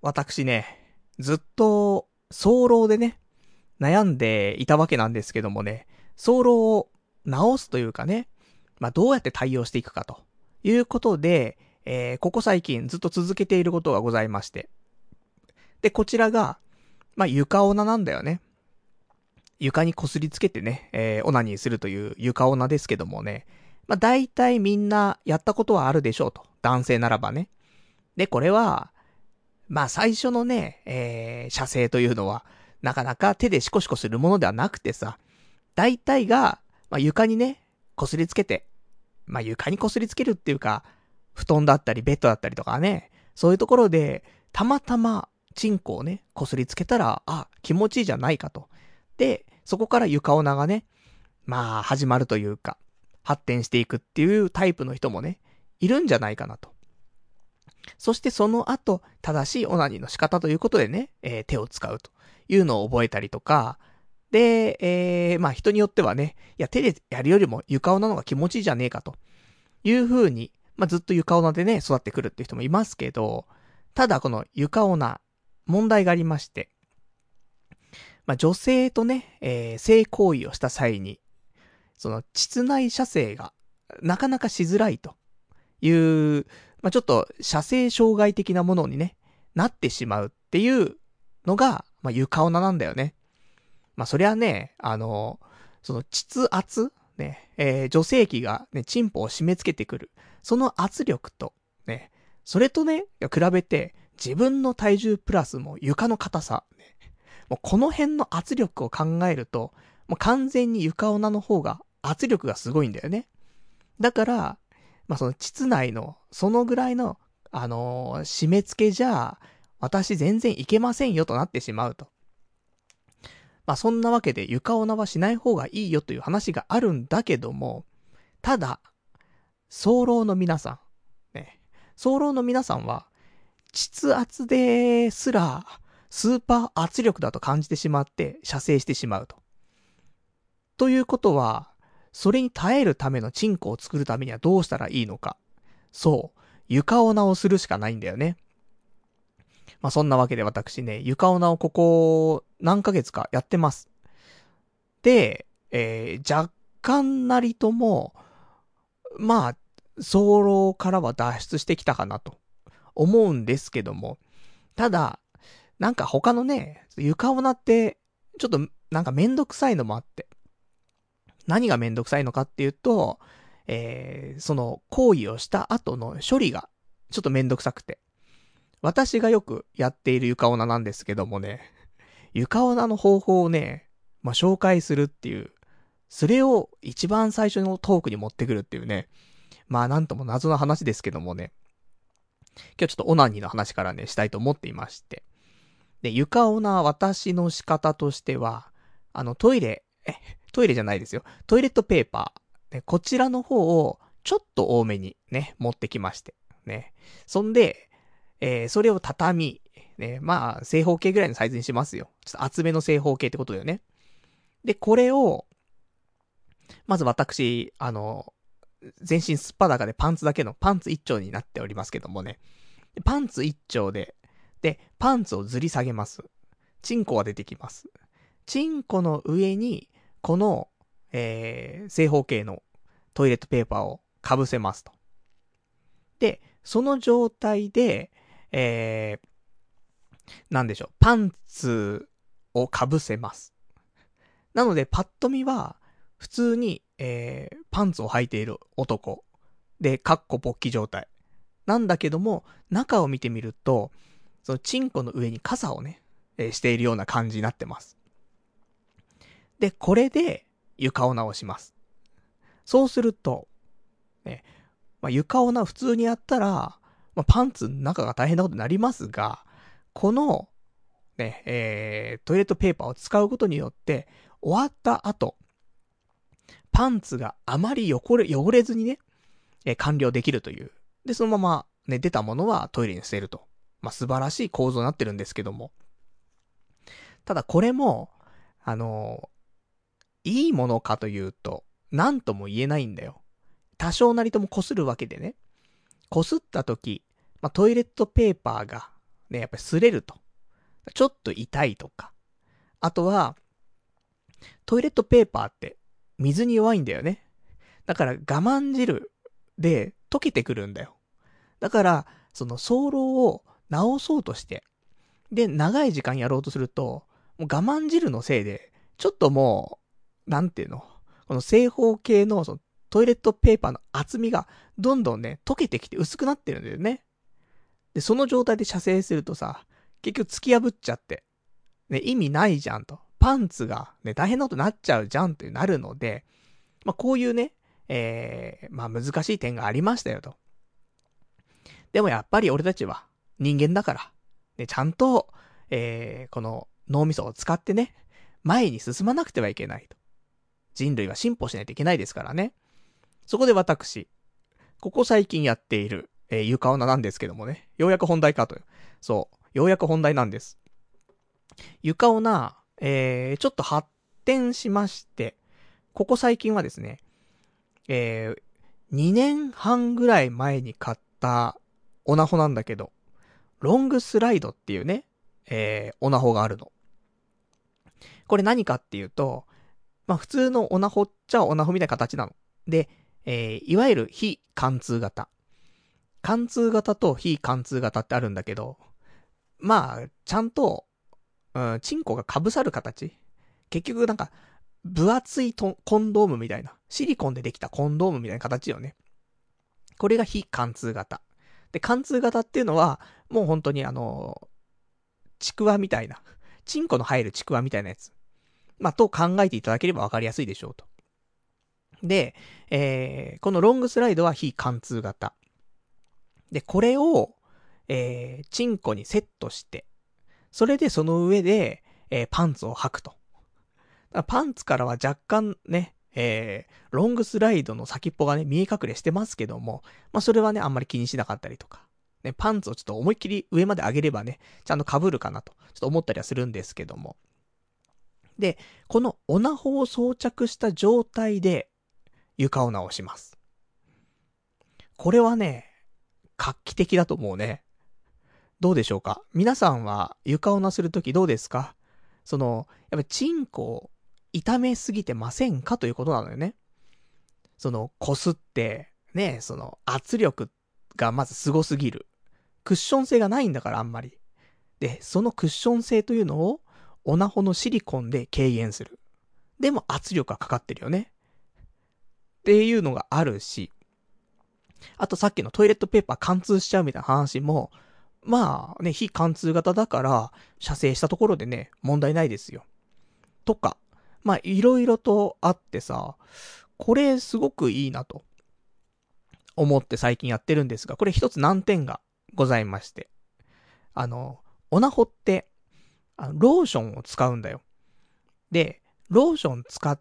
私ね、ずっと、早漏でね、悩んでいたわけなんですけどもね、早漏を直すというかね、どうやって対応していくかということで、ここ最近ずっと続けていることがございまして。で、こちらが、床オナなんだよね。床に擦りつけてね、オナニーするという床オナですけどもね、大体みんなやったことはあるでしょうと。男性ならばね。で、これは、最初のね、射精というのは、なかなか手でシコシコするものではなくてさ、大体が、床にね、擦りつけて、床に擦りつけるっていうか、布団だったりベッドだったりとかね、そういうところで、たまたま、チンコをね、擦りつけたら、あ、気持ちいいじゃないかと。で、そこから床オナがね、始まるというか、発展していくっていうタイプの人もね、いるんじゃないかなと。そしてその後、正しいオナニーの仕方ということでね、手を使うというのを覚えたりとか、で、人によってはね、いや手でやるよりも床オナの方が気持ちいいじゃねえかという風に、ずっと床オナでね、育ってくるっていう人もいますけど、ただこの床オナ、問題がありまして、女性とね、性行為をした際に、その膣内射精がなかなかしづらいという、ちょっと射精障害的なものにね、なってしまうっていうのが、床オナなんだよね。そりゃね、その膣圧ね、女性器がね、チンポを締め付けてくる。その圧力と、ね、それとね、比べて、自分の体重プラスも床の硬さ、ね、もうこの辺の圧力を考えると、もう完全に床オナの方が圧力がすごいんだよね。だから、その膣内の、そのぐらいの、締め付けじゃ、私全然いけませんよとなってしまうと。そんなわけで床オナはしない方がいいよという話があるんだけども、ただ、早漏の皆さん、ね、早漏の皆さんは、膣圧ですら、スーパー圧力だと感じてしまって、射精してしまうと。ということは、それに耐えるためのチンコを作るためにはどうしたらいいのか。そう、床オナをするしかないんだよね。そんなわけで私ね、床オナをここ何ヶ月かやってます。で、若干なりとも、早漏からは脱出してきたかなと思うんですけども、ただ、なんか他のね、床オナって、ちょっとなんかめんどくさいのもあって、何がめんどくさいのかっていうと、その行為をした後の処理がちょっとめんどくさくて、私がよくやっている床オナなんですけどもね、床オナの方法をね、紹介するっていう、それを一番最初のトークに持ってくるっていうね、なんとも謎な話ですけどもね、今日ちょっとオナニーの話からね、したいと思っていまして。で、床オナ私の仕方としては、トイレじゃないですよ。トイレットペーパー。こちらの方を、ちょっと多めにね、持ってきまして。ね。そんで、それを畳み、ね、正方形ぐらいのサイズにしますよ。ちょっと厚めの正方形ってことだよね。で、これを、まず私、全身すっぱだかでパンツだけのパンツ一丁になっておりますけどもね。パンツ一丁で、パンツをずり下げます。チンコが出てきます。チンコの上に、この、正方形のトイレットペーパーをかぶせますと。で、その状態で、なんでしょう、パンツをかぶせます。なので、パッと見は、普通に、パンツを履いている男。で、かっこ勃起状態。なんだけども、中を見てみると、そのチンコの上に傘をね、しているような感じになってます。で、これで床を直します。そうすると、ね、床を普通にやったら、パンツの中が大変なことになりますが、この、ね、トイレットペーパーを使うことによって、終わった後、パンツがあまり汚れずにね、完了できるという。で、そのまま、ね、出たものはトイレに捨てると。素晴らしい構造になってるんですけども。ただこれも、いいものかというと、なんとも言えないんだよ。多少なりとも擦るわけでね。擦った時、トイレットペーパーが、 ね、やっぱり擦れると。ちょっと痛いとか。あとは、トイレットペーパーって水に弱いんだよね。だから我慢汁で溶けてくるんだよ。だから、その早漏を直そうとして、で、長い時間やろうとすると、もう我慢汁のせいで、ちょっともう、なんていうの、この正方形のそのトイレットペーパーの厚みがどんどんね、溶けてきて薄くなってるんだよね。で、その状態で射精するとさ、結局突き破っちゃって、ね、意味ないじゃんと。パンツがね、大変なことになっちゃうじゃんってなるので、まあ、こういうね、まあ難しい点がありましたよと。でもやっぱり俺たちは人間だから、ね、ちゃんと、この脳みそを使ってね、前に進まなくてはいけないと。人類は進歩しないといけないですからね。そこで私、ここ最近やっている、床女なんですけどもね、ようやく本題かと。そう、ようやく本題なんです。床女、ちょっと発展しまして、ここ最近はですね、2年半ぐらい前に買ったオナホなんだけど、ロングスライドっていうね、オナホがあるの。これ何かっていうと、まあ普通のオナホっちゃオナホみたいな形なの。で、いわゆる非貫通型。貫通型と非貫通型ってあるんだけど、まあ、ちゃんと、チンコが被さる形。結局なんか、分厚いコンドームみたいな。シリコンでできたコンドームみたいな形よね。これが非貫通型。で、貫通型っていうのは、もう本当にちくわみたいな。チンコの入るちくわみたいなやつ。まあ、と考えていただければわかりやすいでしょうと。で、このロングスライドは非貫通型。で、これを、チンコにセットして、それでその上で、パンツを履くと。パンツからは若干ね、ロングスライドの先っぽがね、見え隠れしてますけども、まあそれはね、あんまり気にしなかったりとか。ね、パンツをちょっと思いっきり上まで上げればね、ちゃんと被るかなと、ちょっと思ったりはするんですけども。で、このオナホを装着した状態で、床を直します。これはね、画期的だと思うね。どうでしょうか？皆さんは床オナするときどうですか？やっぱりチンコを痛めすぎてませんかということなのよね。こすって、ね、圧力がまずすごすぎる。クッション性がないんだからあんまり。で、そのクッション性というのを、オナホのシリコンで軽減する。でも圧力がかかってるよね。っていうのがあるし、あとさっきのトイレットペーパー貫通しちゃうみたいな話も、まあね、非貫通型だから、射精したところでね、問題ないですよ。とか、まあいろいろとあってさ、これすごくいいなと思って最近やってるんですが、これ一つ難点がございまして。オナホって、ローションを使うんだよ。で、ローション使って、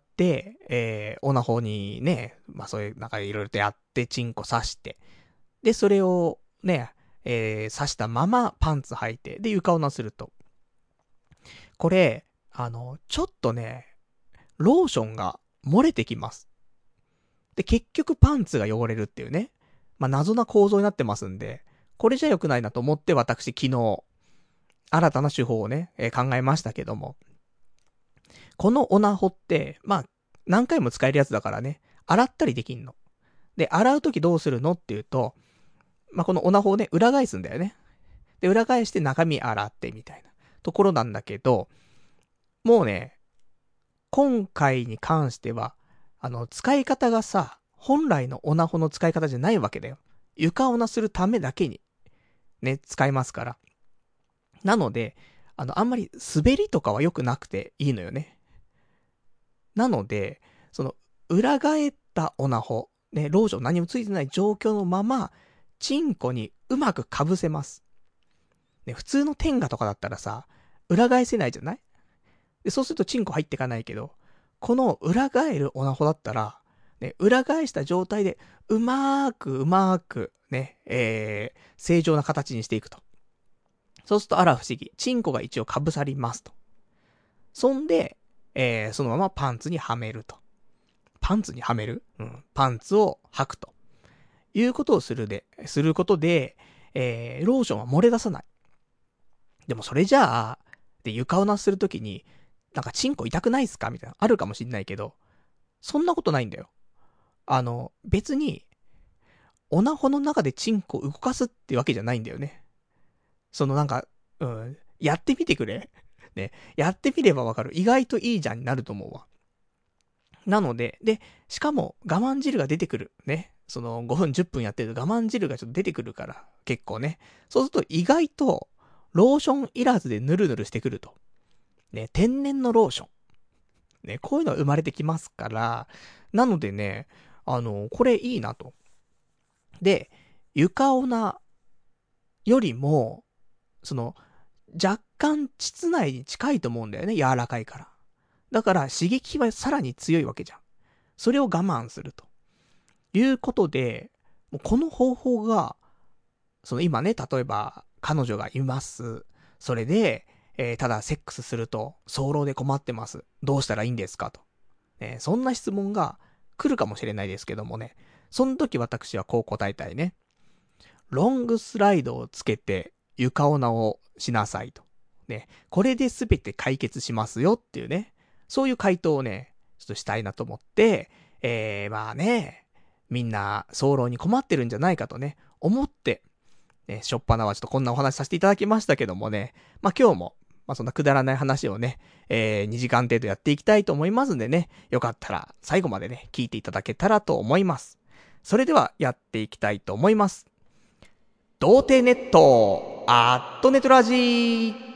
オナホにね、まあそういうなんかいろいろとやって、チンコ刺して、で、それをね、刺したままパンツ履いて、で、床オナすると。これ、ちょっとね、ローションが漏れてきます。で、結局パンツが汚れるっていうね。まあ、謎な構造になってますんで、これじゃ良くないなと思って私昨日、新たな手法をね、考えましたけども。このオナホって、まあ、何回も使えるやつだからね、洗ったりできんの。で、洗うときどうするのっていうと、まあ、このオナホをね、裏返すんだよね。で、裏返して中身洗ってみたいなところなんだけど、もうね、今回に関しては、使い方がさ、本来のオナホの使い方じゃないわけだよ。床オナするためだけに、ね、使いますから。なので、あんまり滑りとかは良くなくていいのよね。なので、裏返ったオナホ、ね、ローション何もついてない状況のまま、チンコにうまく被せます。ね、普通のテンガとかだったらさ、裏返せないじゃない？で、そうするとチンコ入ってかないけど、この裏返るオナホだったら、ね、裏返した状態で、うまーく、ね、正常な形にしていくと。そうすると、あら不思議。チンコが一応被さりますと。そんで、そのままパンツにはめると。パンツにはめる？うん。パンツを履くと。いうことをすることで、ローションは漏れ出さない。 でもそれじゃあ、で、床をなするときに、なんかチンコ痛くないっすかみたいな、あるかもしんないけど、そんなことないんだよ。別に、オナホの中でチンコを動かすってわけじゃないんだよね。なんか、やってみてくれ。ね、やってみればわかる。意外といいじゃんになると思うわ。なので、しかも我慢汁が出てくる。ね。5分10分やってると我慢汁がちょっと出てくるから、結構ね。そうすると意外と、ローションいらずでヌルヌルしてくると。ね、天然のローション。ね、こういうの生まれてきますから、なのでね、これいいなと。で、床オナよりも、若干膣内に近いと思うんだよね、柔らかいから。だから刺激はさらに強いわけじゃん。それを我慢すると。いうことで、もうこの方法が、今ね、例えば、彼女がいます。それで、ただセックスすると、早漏で困ってます。どうしたらいいんですかと。ね、そんな質問が来るかもしれないですけどもね。その時私はこう答えたいね。ロングスライドをつけて床オナをしなさいと。ね、これで全て解決しますよっていうね。そういう回答をね、ちょっとしたいなと思って、まあね、みんな早漏に困ってるんじゃないかとね、思って、ね、しょっぱなはちょっとこんなお話させていただきましたけどもね、まあ今日も、まあそんなくだらない話をね、2時間程度やっていきたいと思いますんでね、よかったら最後までね、聞いていただけたらと思います。それではやっていきたいと思います。童貞ネット、ネトラジー。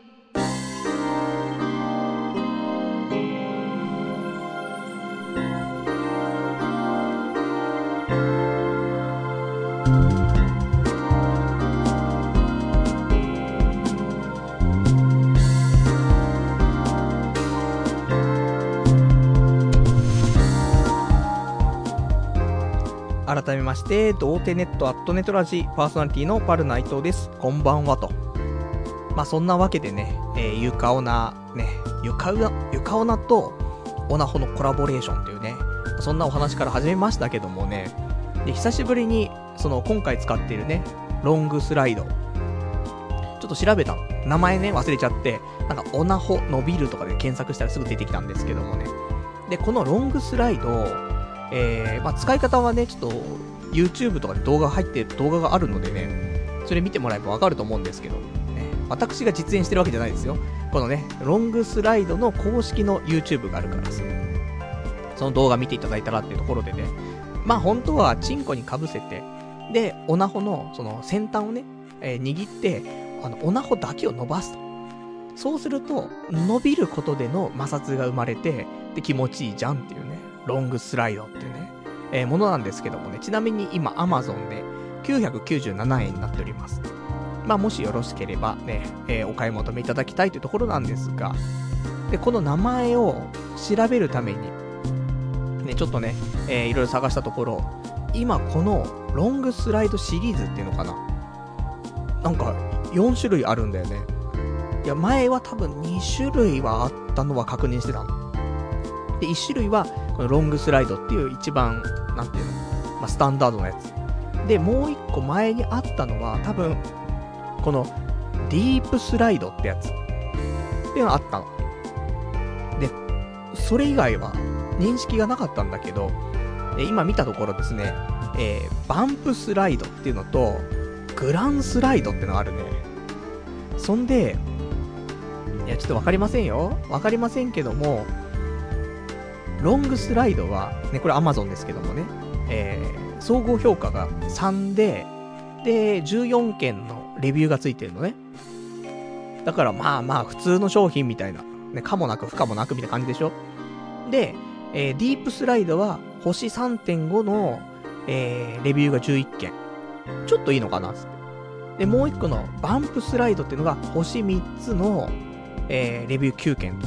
改めまして、童貞ネット、ネトラジパーソナリティのパル内藤です。こんばんはと。まあそんなわけでね、床オナ、ね、床オナとオナホのコラボレーションというね、そんなお話から始めましたけどもね、で久しぶりに、今回使っているね、ロングスライド。ちょっと調べたの。名前ね、忘れちゃって、なんかオナホ伸びるとかで検索したらすぐ出てきたんですけどもね。で、このロングスライド、まあ、使い方はね、ちょっと YouTube とかで動画があるのでね、それ見てもらえばわかると思うんですけど、ね、私が実演してるわけじゃないですよ。このね、ロングスライドの公式の YouTube があるからさ、その動画見ていただいたらっていうところでね、まあ本当はチンコにかぶせて、で、オナホのその先端をね、握って、オナホだけを伸ばすと。そうすると、伸びることでの摩擦が生まれて、で、気持ちいいじゃんっていうね。ロングスライドっていうね、ものなんですけどもね、ちなみに今 Amazon で997円になっております。まあもしよろしければね、お買い求めいただきたいというところなんですが、で、この名前を調べるために、ね、ちょっとね、いろいろ探したところ、今このロングスライドシリーズっていうのかな、なんか4種類あるんだよね。いや、前は多分2種類はあったのは確認してたの。で、1種類は、このロングスライドっていう一番、なんていうの、まあ、スタンダードなやつ。で、もう1個前にあったのは、多分、この、ディープスライドってやつ。っていうのがあったの。で、それ以外は、認識がなかったんだけど、今見たところですね、バンプスライドっていうのと、グランスライドっていうのがあるね。そんで、いや、ちょっとわかりませんよ。わかりませんけども、ロングスライドは、ね、これ Amazon ですけどもね、総合評価が3で、14件のレビューがついてるのね。だからまあまあ、普通の商品みたいな、ね、可もなく不可もなくみたいな感じでしょ。で、ディープスライドは、星 3.5 の、レビューが11件。ちょっといいのかなつって。で、もう一個のバンプスライドっていうのが、星3つの、レビュー9件と。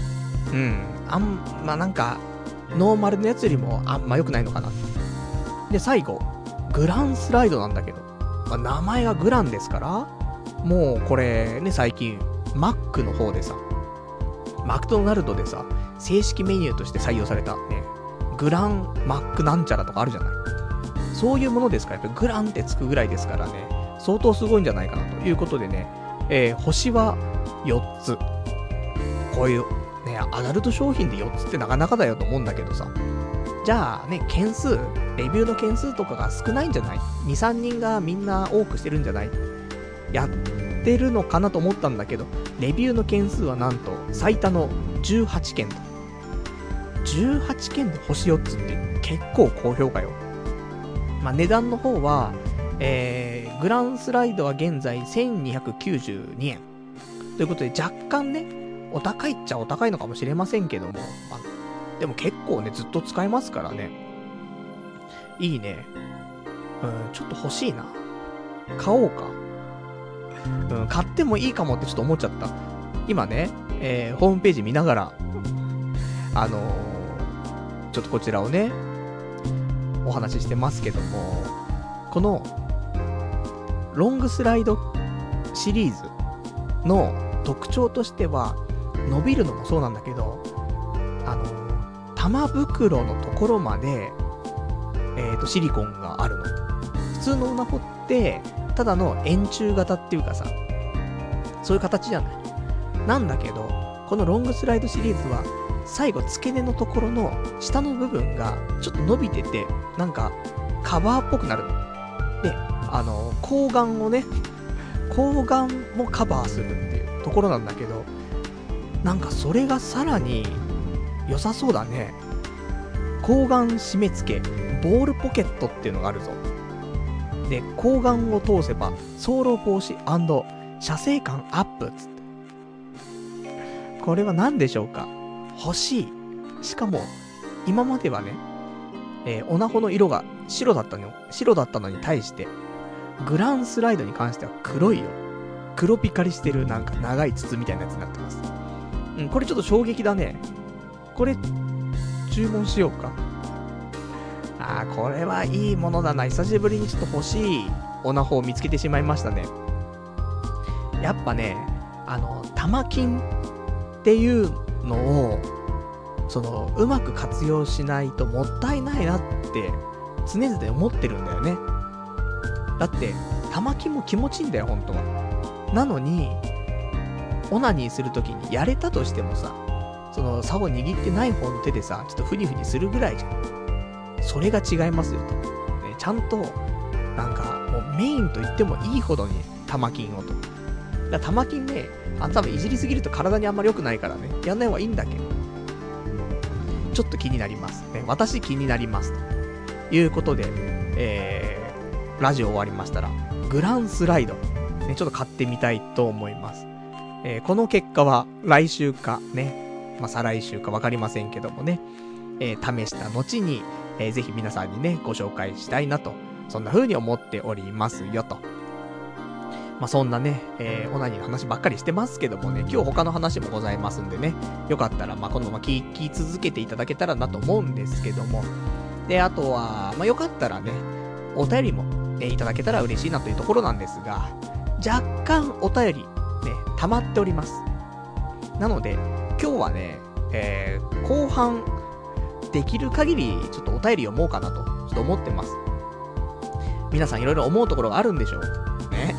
まあなんか、ノーマルのやつよりもあんま良くないのかな。で、最後、グランスライドなんだけど、まあ、名前がグランですから、もうこれね、最近、マックの方でさ、マクドナルドでさ、正式メニューとして採用されたね、グランマックなんちゃらとかあるじゃない。そういうものですから、やっぱりグランってつくぐらいですからね、相当すごいんじゃないかなということでね、 星は4つ。こういう、ね、アダルト商品で4つってなかなかだよと思うんだけどさ。じゃあね、件数、レビューの件数とかが少ないんじゃない？ 2、3人がみんな多くしてるんじゃない？やってるのかなと思ったんだけど、レビューの件数はなんと最多の18件と。18件で星4つって結構高評価よ。まあ、値段の方は、グランスライドは現在1292円。ということで若干ね、お高いっちゃお高いのかもしれませんけども、でも結構ね、ずっと使えますからね。いいね。ちょっと欲しいな。買おうか。買ってもいいかもってちょっと思っちゃった。今ね、ホームページ見ながら、ちょっとこちらをね、お話ししてますけども、この、ロングスライドシリーズの特徴としては、伸びるのもそうなんだけど、玉袋のところまで、シリコンがあるの。普通のオナホって、ただの円柱型っていうかさ、そういう形じゃない。なんだけど、このロングスライドシリーズは、最後付け根のところの下の部分がちょっと伸びてて、なんかカバーっぽくなるの。で、睾丸をね、睾丸もカバーするっていうところなんだけど、なんかそれがさらに良さそうだね。睾丸締め付け、ボールポケットっていうのがあるぞ。で、睾丸を通せば、走路防止&射精感アップつって。これは何でしょうか？欲しい。しかも、今まではね、オナホの色が白だったのに対して、グランスライドに関しては黒いよ。黒ピカリしてるなんか長い筒みたいなやつになってます。これちょっと衝撃だね。これ、注文しようか。これはいいものだな。久しぶりにちょっと欲しいオナホを見つけてしまいましたね。やっぱね、玉金っていうのを、うまく活用しないともったいないなって常々思ってるんだよね。だって玉金も気持ちいいんだよ本当は。なのにオナニーするときにやれたとしてもさ、竿を握ってない方の手でさ、ちょっとフニフニするぐらいじゃん。それが違いますよと、ね、ちゃんとなんかもうメインと言ってもいいほどに玉金をと。だ玉金ね、多分いじりすぎると体にあんまり良くないからね、やんない方がいいんだけど、ちょっと気になりますね。私気になりますということで、ラジオ終わりましたらグランスライド、ね、ちょっと買ってみたいと思います。この結果は来週かね、再来週か分かりませんけどもね、試した後に、ぜひ皆さんにねご紹介したいなと、そんな風に思っておりますよと。そんなね、オナニーの話ばっかりしてますけどもね、今日他の話もございますんでね、よかったらこのまま聞き続けていただけたらなと思うんですけども、で、あとはよかったらね、お便りも、いただけたら嬉しいなというところなんですが、若干お便りね溜まっております。なので今日はね、後半できる限りちょっとお便り読もうかなとちょっと思ってます。皆さんいろいろ思うところがあるんでしょうね。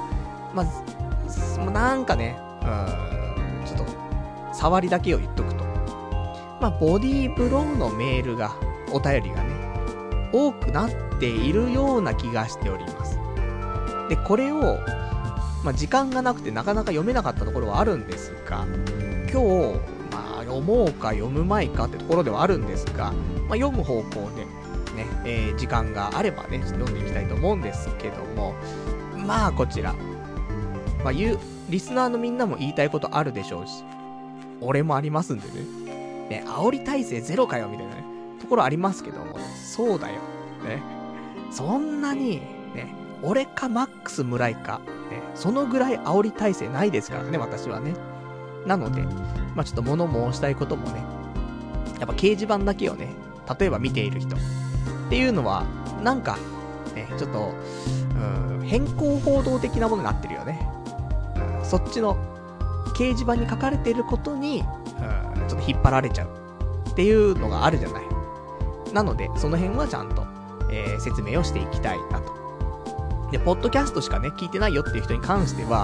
なんかね、ちょっと触りだけを言っとくと、ボディーブローのメールが、お便りがね多くなっているような気がしております。でこれを時間がなくてなかなか読めなかったところはあるんですが、今日読もうか読むまいかってところではあるんですが、読む方向でね、時間があればね読んでいきたいと思うんですけども、こちらリスナーのみんなも言いたいことあるでしょうし、俺もありますんでね、煽り体制ゼロかよみたいなねところありますけども、そうだよね、そんなにね俺かマックス村井か、ね、そのぐらい煽り体制ないですからね私はね。なのでちょっと物申したいこともね、やっぱ掲示板だけをね例えば見ている人っていうのはなんかねちょっと変更報道的なものになってるよね。そっちの掲示板に書かれていることにちょっと引っ張られちゃうっていうのがあるじゃない。なのでその辺はちゃんと、説明をしていきたいなと。でポッドキャストしかね聞いてないよっていう人に関しては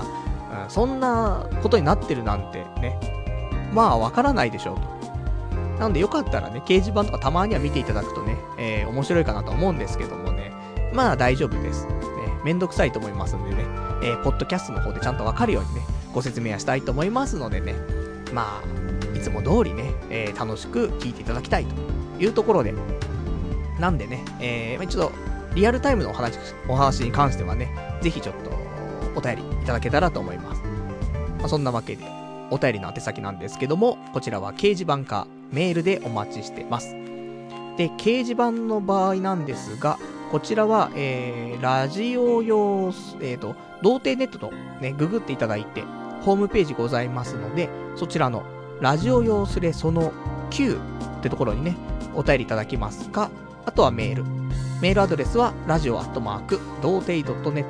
そんなことになってるなんてね、まあわからないでしょうと。なのでよかったらね、掲示板とかたまには見ていただくとね、面白いかなと思うんですけどもね、まあ大丈夫です。ね、めんどくさいと思いますんでね、ポッドキャストの方でちゃんとわかるようにね、ご説明はしたいと思いますのでね、まあ、いつも通りね、楽しく聞いていただきたいというところで、なんでね、ちょっとリアルタイムのお話に関してはね、ぜひちょっとお便りいただけたらと思います。まあ、そんなわけで、お便りの宛先なんですけども、こちらは掲示板かメールでお待ちしてます。で、掲示板の場合なんですが、こちらは、ラジオ用、童貞ネットとね、ググっていただいて、ホームページございますので、そちらのラジオ用スレその9ってところにね、お便りいただきますか、あとはメールアドレスはradio@童貞 .net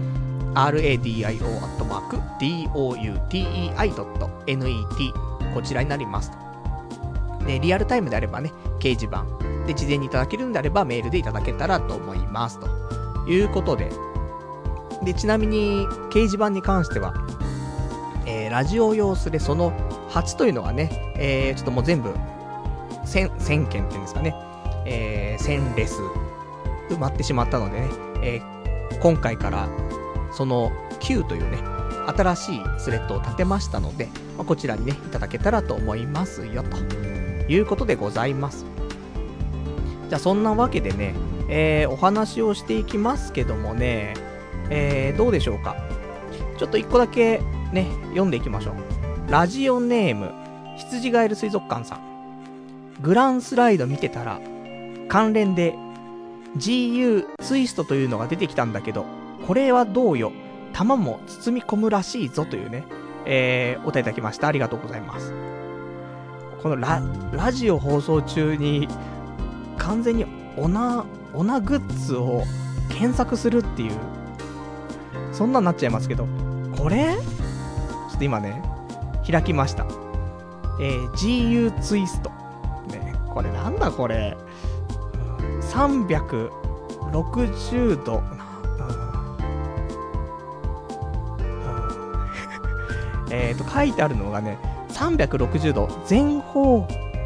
radio@doutei.net こちらになりますと。で、リアルタイムであればね、掲示板で事前にいただけるんであればメールでいただけたらと思いますということで、でちなみに掲示板に関しては、ラジオ用スレその8というのがね、ちょっともう全部1000件っていうんですかね、1000レス埋まってしまったのでね、今回からその9というね、新しいスレッドを立てましたので、こちらにね、いただけたらと思いますよ、ということでございます。じゃあそんなわけでね、お話をしていきますけどもね、どうでしょうか。ちょっと一個だけね、読んでいきましょう。ラジオネーム、羊ガエル水族館さん。グランスライド見てたら、関連で GU ツイストというのが出てきたんだけど、これはどうよ、玉も包み込むらしいぞというね、お便りいただきました。ありがとうございます。このラジオ放送中に完全にオナグッズを検索するっていう、そんなになっちゃいますけど、これちょっと今ね、開きました。GU ツイスト。ね、これなんだこれ。360度。書いてあるのがね、360度全方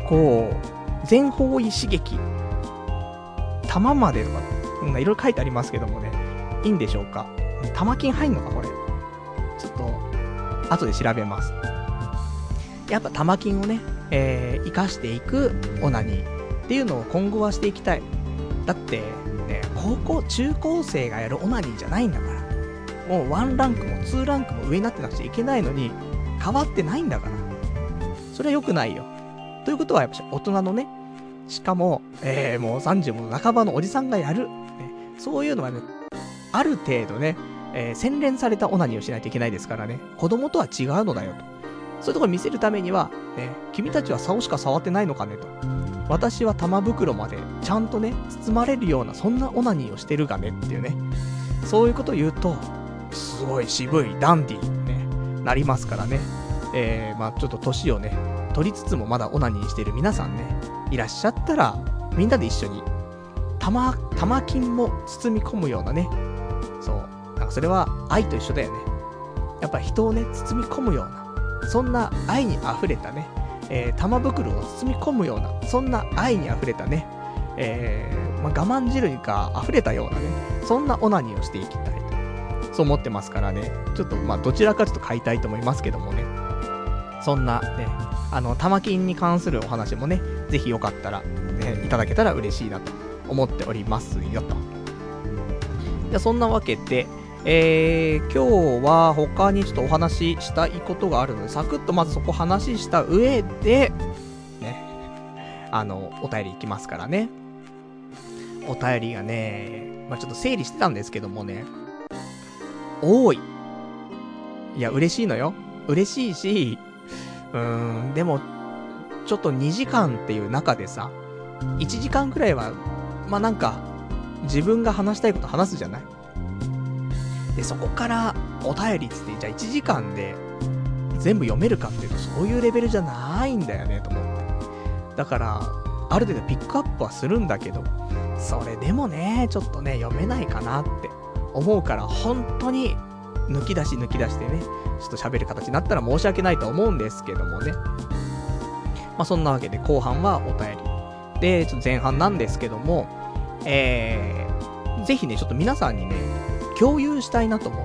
位刺激。玉までとか、いろいろ書いてありますけどもね、いいんでしょうか。玉金入んのかこれ。ちょっと、後で調べます。やっぱ玉金をね、生かしていくオナニーっていうのを今後はしていきたい。だって、ね、中高生がやるオナニーじゃないんだから。もう1ランクも2ランクも上になってなくちゃいけないのに、変わってないんだから。それは良くないよ。ということはやっぱ大人のね、しかも、もう30も半ばのおじさんがやる。ね、そういうのはね、ある程度ね、洗練されたオナニーをしないといけないですからね。子供とは違うのだよと。そういうところを見せるためには、ね、君たちは竿しか触ってないのかねと。私は玉袋までちゃんとね、包まれるような、そんなオナニーをしてるがねっていうね。そういうことを言うと、すごい渋いダンディーね、なりますからね。ちょっと年をね、取りつつもまだオナニーしてる皆さんね、いらっしゃったら、みんなで一緒に、玉金も包み込むようなね、そう、なんかそれは愛と一緒だよね。やっぱ人をね、包み込むような、そんな愛に溢れたね、玉袋を包み込むような、そんな愛に溢れたね、我慢汁が溢れたようなね、そんなオナニーをしていきたいと、そう思ってますからね、ちょっとどちらかちょっと買いたいと思いますけどもね、そんなね、玉金に関するお話もね、ぜひよかったら、ね、いただけたら嬉しいなと思っておりますよと。じゃあそんなわけで、今日は他にちょっとお話ししたいことがあるので、サクッとまずそこ話した上で、ね、お便りいきますからね。お便りがね、ちょっと整理してたんですけどもね、多い。いや、嬉しいのよ。嬉しいし、でも、ちょっと2時間っていう中でさ、1時間くらいは、なんか、自分が話したいこと話すじゃない？で、そこからお便りつって、じゃあ1時間で全部読めるかっていうと、そういうレベルじゃないんだよね、と思って。だから、ある程度ピックアップはするんだけど、それでもね、ちょっとね、読めないかなって思うから、本当に抜き出してね、ちょっと喋る形になったら申し訳ないと思うんですけどもね。まあそんなわけで後半はお便り。で、ちょっと前半なんですけども、ぜひね、ちょっと皆さんにね、共有したいなと思って。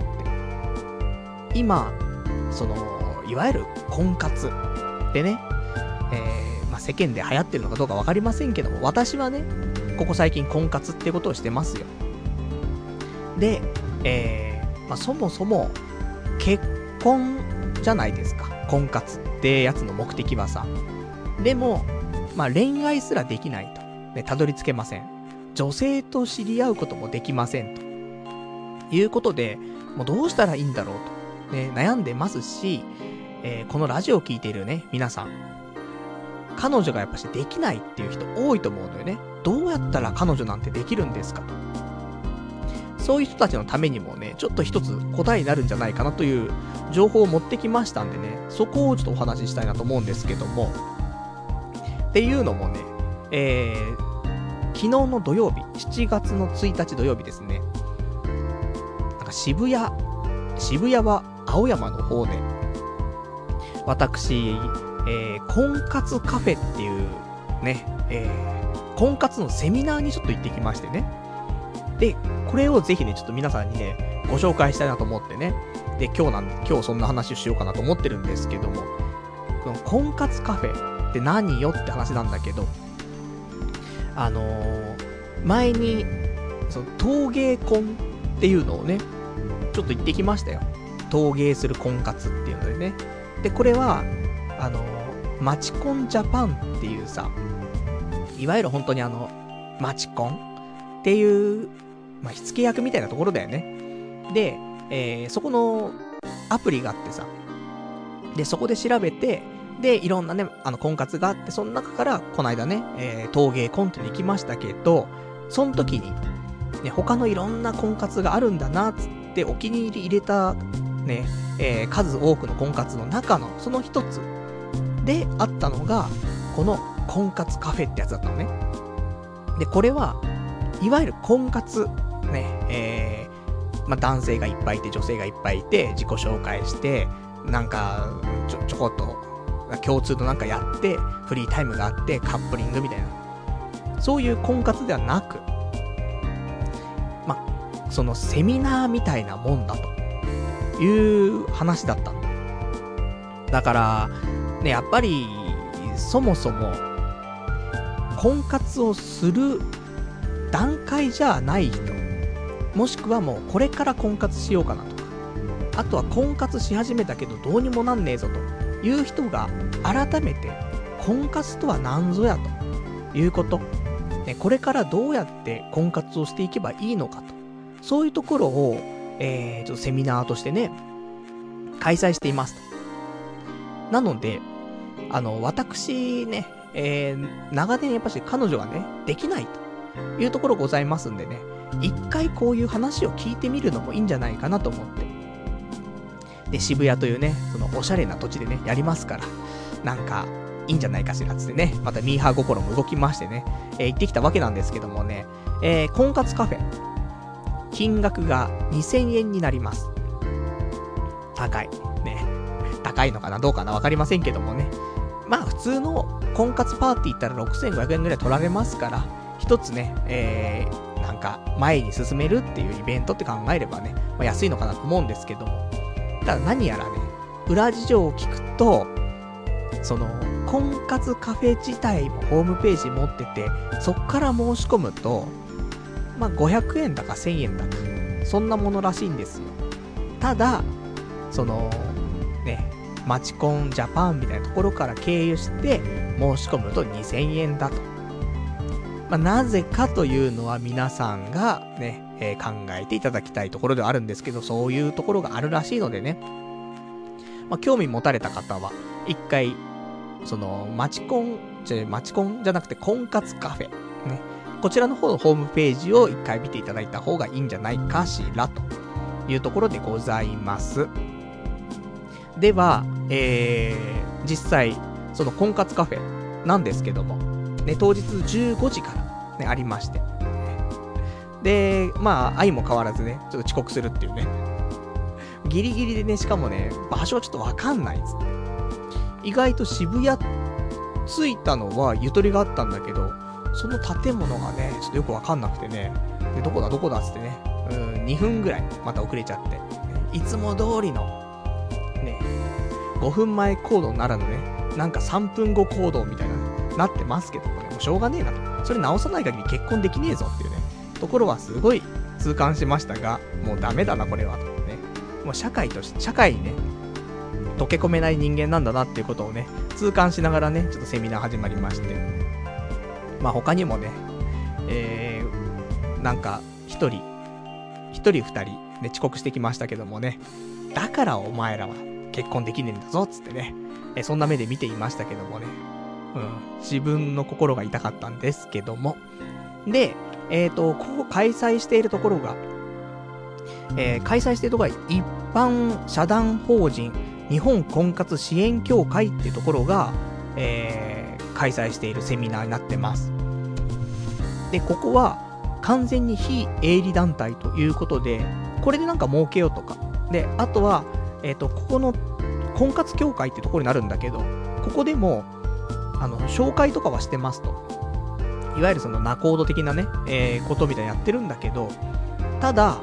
今、いわゆる婚活でね、まあ世間で流行ってるのかどうかわかりませんけども、私はね、ここ最近婚活ってことをしてますよ。で、まあそもそも、結婚じゃないですか。婚活ってやつの目的はさ。でも、まあ恋愛すらできないと。ね、たどり着けません。女性と知り合うこともできませんと。いうことで、もうどうしたらいいんだろうと。ね、悩んでますし、このラジオを聞いているね、皆さん。彼女がやっぱしできないっていう人多いと思うのよね。どうやったら彼女なんてできるんですかと。そういう人たちのためにもね、ちょっと一つ答えになるんじゃないかなという情報を持ってきましたんでね、そこをちょっとお話ししたいなと思うんですけども。っていうのもね、昨日の土曜日、7月の1日土曜日ですね。なんか渋谷は青山の方で、私、婚活カフェっていうね、婚活のセミナーにちょっと行ってきましてね。で、これをぜひね、ちょっと皆さんにね、ご紹介したいなと思ってね。で、今日そんな話をしようかなと思ってるんですけども、この婚活カフェって何よって話なんだけど、前に、陶芸婚っていうのをね、ちょっと行ってきましたよ。陶芸する婚活っていうのでね。で、これは、マチコンジャパンっていうさ、いわゆる本当にマチコンっていう、まあ、火付け役みたいなところだよね。で、そこのアプリがあってさ、で、そこで調べて、で、いろんなね、婚活があって、その中から、この間ね、陶芸コンテに行きましたけど、その時に、ね、他のいろんな婚活があるんだな、つってお気に入れた、ね、数多くの婚活の中の、その一つであったのが、この婚活カフェってやつだったのね。で、これは、いわゆる婚活、ね、まあ、男性がいっぱいいて、女性がいっぱいいて、自己紹介して、なんか、ちょこっと、共通のなんかやって、フリータイムがあって、カップリングみたいな。そういう婚活ではなく、ま、そのセミナーみたいなもんだという話だったの。だから、ね、やっぱり、そもそも、婚活をする段階じゃない人、もしくはもうこれから婚活しようかなとか、あとは婚活し始めたけどどうにもなんねえぞという人が改めて婚活とは何ぞやということ、ね、これからどうやって婚活をしていけばいいのかと、そういうところを、ちょっとセミナーとしてね開催していますと。なので私ね、長年やっぱし彼女がねできないというところございますんでね、一回こういう話を聞いてみるのもいいんじゃないかなと思って。で、渋谷というね、そのおしゃれな土地でね、やりますから、なんか、いいんじゃないかしらつってね、またミーハー心も動きましてね、行ってきたわけなんですけどもね、婚活カフェ、金額が2000円になります。高い。ね。高いのかなどうかなわかりませんけどもね。まあ普通の婚活パーティー行ったら6500円ぐらい取られますから、一つね、なんか前に進めるっていうイベントって考えればね、まあ、安いのかなと思うんですけども、ただ何やらね、裏事情を聞くと、その婚活カフェ自体もホームページ持ってて、そっから申し込むと、まあ500円だか1000円だか、そんなものらしいんですよ。ただ、そのね、マチコンジャパンみたいなところから経由して申し込むと2000円だと。まあ、なぜかというのは皆さんがね、考えていただきたいところではあるんですけど、そういうところがあるらしいのでね、まあ、興味持たれた方は一回そのマチコンじゃなくて婚活カフェね、こちらの方のホームページを一回見ていただいた方がいいんじゃないかしらというところでございます。では、実際その婚活カフェなんですけどもね、当日15時から、ね、ありまして。で、まあ、相も変わらずね、ちょっと遅刻するっていうね。 ギリギリでね、しかもね、場所ちょっとわかんないっつって。意外と渋谷着いたのはゆとりがあったんだけど、その建物がね、ちょっとよくわかんなくてね、でどこだっつってね、2分ぐらいまた遅れちゃって、いつも通りの、ね、5分前行動ならぬね、なんか3分後行動みたいな、なってますけどもね、もうしょうがねえなと。それ直さない限り結婚できねえぞっていうね、ところはすごい痛感しましたが、もうダメだなこれはとね。もう社会にね、溶け込めない人間なんだなっていうことをね、痛感しながらね、ちょっとセミナー始まりまして。まあ他にもね、なんか一人二人で遅刻してきましたけどもね、だからお前らは結婚できねえんだぞっつってね、そんな目で見ていましたけどもね、自分の心が痛かったんですけども、で、ここ開催しているところが、一般社団法人日本婚活支援協会っていうところが、開催しているセミナーになってます。で、ここは完全に非営利団体ということで、これでなんか儲けようとか、で、あとは、ここの婚活協会っていうところになるんだけど、ここでも、紹介とかはしてますと。いわゆるその仲人的なね、ことみたいなやってるんだけど、ただ、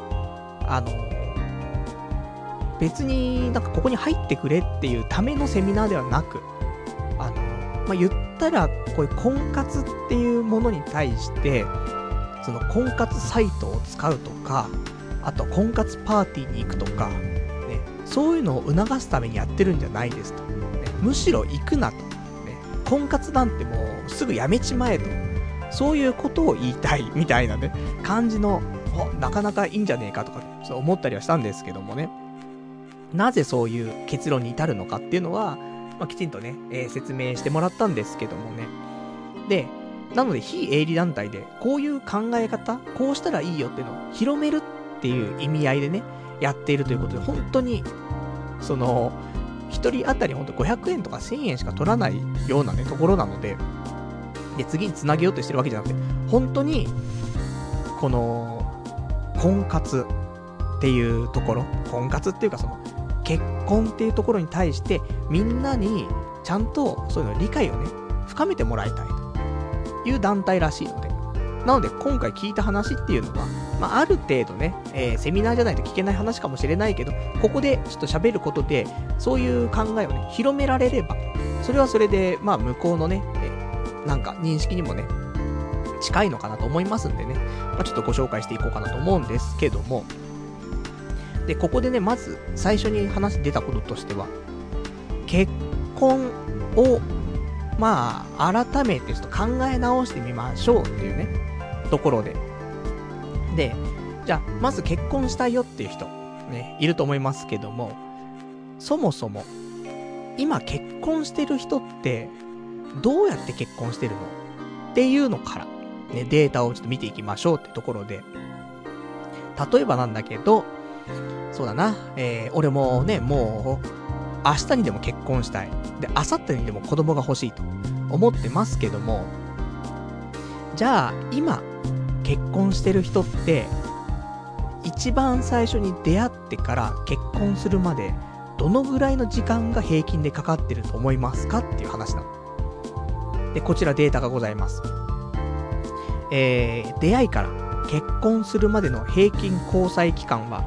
別になんかここに入ってくれっていうためのセミナーではなく、言ったら、こういう婚活っていうものに対して、その婚活サイトを使うとか、あと婚活パーティーに行くとか、ね、そういうのを促すためにやってるんじゃないですと。ね、むしろ行くなと。ね、婚活なんてもうすぐやめちまえと。そういうことを言いたいみたいなね、感じの、なかなかいいんじゃねえかとか、そう思ったりはしたんですけどもね。なぜそういう結論に至るのかっていうのは、きちんとね、説明してもらったんですけどもね。で、なので非営利団体でこういう考え方、こうしたらいいよっていうのを広めるっていう意味合いでね、やっているということで、本当に、その、一人当たり本当500円とか1000円しか取らないようなね、ところなので、で、次につなげようとしてるわけじゃなくて、本当に、この、婚活っていうところ、婚活っていうかその、結婚っていうところに対して、みんなにちゃんとそういうの理解をね、深めてもらいたいという団体らしいので。なので今回聞いた話っていうのは、ある程度ね、セミナーじゃないと聞けない話かもしれないけど、ここでちょっと喋ることで、そういう考えをね、広められれば、それはそれで、向こうのね、なんか認識にもね、近いのかなと思いますんでね、ちょっとご紹介していこうかなと思うんですけども、で、ここでね、まず最初に話出たこととしては、結婚を、改めてちょっと考え直してみましょうっていうね、ところで。で、じゃあ、まず結婚したいよっていう人、ね、いると思いますけども、そもそも、今結婚してる人って、どうやって結婚してるのっていうのから、ね、データをちょっと見ていきましょうってところで、例えばなんだけど、そうだな、俺もね、もう、明日にでも結婚したい。で、明後日にでも子供が欲しいと思ってますけども、じゃあ、今、結婚してる人って、一番最初に出会ってから結婚するまで、どのぐらいの時間が平均でかかってると思いますかっていう話なの。で、こちらデータがございます。出会いから結婚するまでの平均交際期間は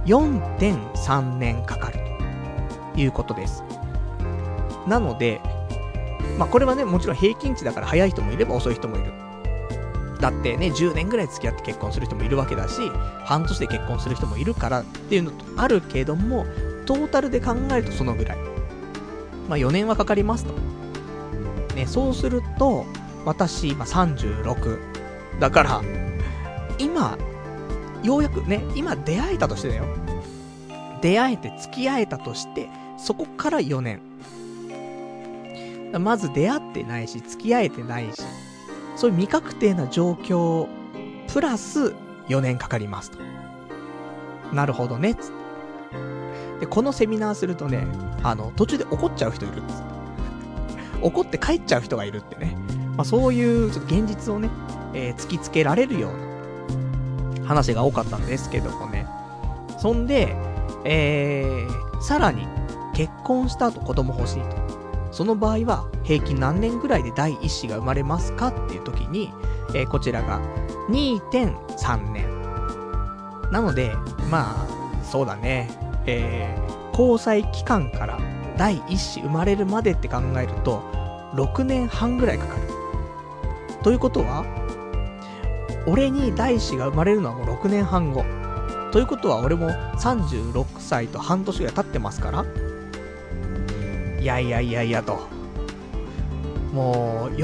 4.3 年かかるということです。なので、これはね、もちろん平均値だから早い人もいれば遅い人もいる。だってね、10年ぐらい付き合って結婚する人もいるわけだし、半年で結婚する人もいるからっていうのとあるけども、トータルで考えるとそのぐらい。4年はかかりますと。ね、そうすると、私、36。だから、今、ようやくね、今出会えたとしてだよ。出会えて付き合えたとして、そこから4年。まず出会ってないし、付き合えてないし、そういう未確定な状況、プラス4年かかりますと。なるほどね、つって。で、このセミナーするとね、途中で怒っちゃう人いるっつって。怒って帰っちゃう人がいるってね。そういうちょっと現実をね、突きつけられるような話が多かったんですけどもね。そんで、 さらに、結婚した後子供欲しいと。その場合は、平均何年ぐらいで第一子が生まれますかっていう時に、こちらが 2.3 年。なので、まあ、そうだね。交際期間から第一子生まれるまでって考えると、6年半ぐらいかかる。ということは、俺に第一子が生まれるのはもう6年半後。ということは俺も36歳と半年ぐらい経ってますから、いやと。もう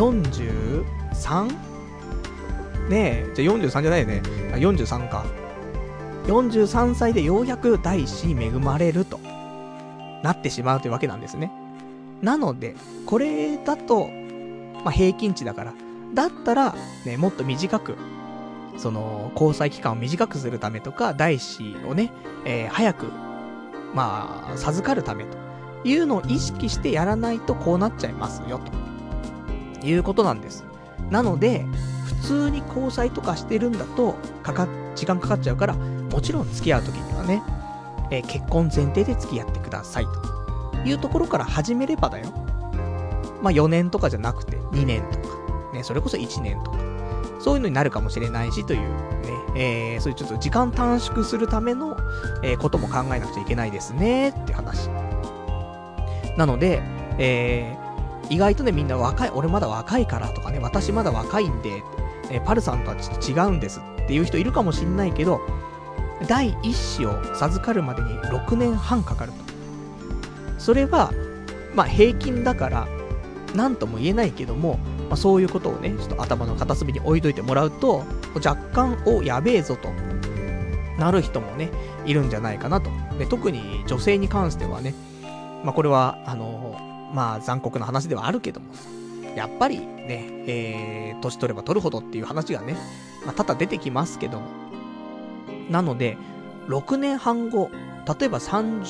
43？ ねえ、じゃあ43じゃないよね。43か。43歳でようやく第一子に恵まれるとなってしまうというわけなんですね。なので、これだと、まあ、平均値だから。だったら、ね、もっと短く、その、交際期間を短くするためとか、第一子をね、早く、まあ、授かるためというのを意識してやらないとこうなっちゃいますよ、ということなんです。なので、普通に交際とかしてるんだと、時間かかっちゃうから、もちろん付き合う時にはね、結婚前提で付き合ってくださいというところから始めればだよ。まあ4年とかじゃなくて2年とか、ね、それこそ1年とか、そういうのになるかもしれないしというね、そういうちょっと時間短縮するための、ことも考えなくちゃいけないですねって話。なので、意外とねみんな俺まだ若いからとかね、私まだ若いんで、パルさんとはちょっと違うんですっていう人いるかもしんないけど、第一子を授かるまでに6年半かかると。それは、まあ平均だから、なんとも言えないけども、まあ、そういうことをね、ちょっと頭の片隅に置いといてもらうと、若干、やべえぞと、なる人もね、いるんじゃないかなと。で、特に女性に関してはね、まあこれは、まあ残酷な話ではあるけども、やっぱりね、年取れば取るほどっていう話がね、まあ多々出てきますけども、なので、6年半後、例えば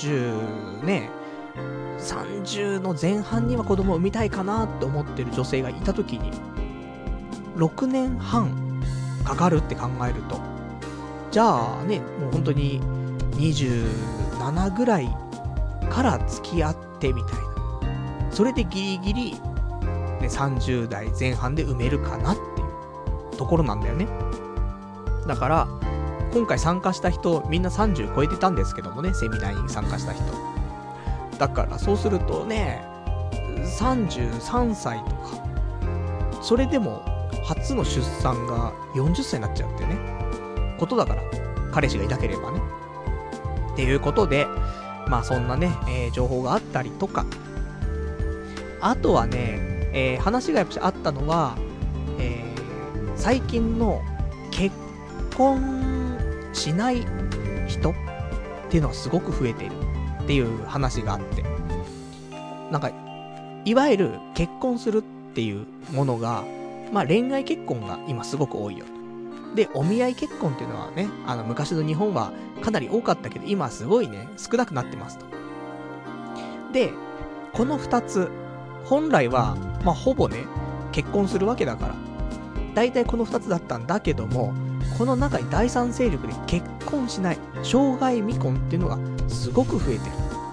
30ね、30の前半には子供を産みたいかなって思ってる女性がいたときに、6年半かかるって考えると、じゃあね、もう本当に27ぐらいから付き合ってみたいな。それでギリギリ、ね、30代前半で産めるかなっていうところなんだよね。だから、今回参加した人、みんな30超えてたんですけどもね、セミナーに参加した人。だからそうするとね、33歳とか、それでも初の出産が40歳になっちゃうっていうね、ことだから、彼氏がいなければね。っていうことで、まあそんなね、情報があったりとか、あとはね、話がやっぱあったのは、最近の結婚しない人っていうのがすごく増えているっていう話があって、なんかいわゆる結婚するっていうものが、まあ恋愛結婚が今すごく多いよと。で、お見合い結婚っていうのはね、昔の日本はかなり多かったけど、今すごいね、少なくなってますと。で、この2つ、本来は、まあほぼね、結婚するわけだから、大体この2つだったんだけども、この中に第三勢力で結婚しない、生涯未婚っていうのがすごく増えてる。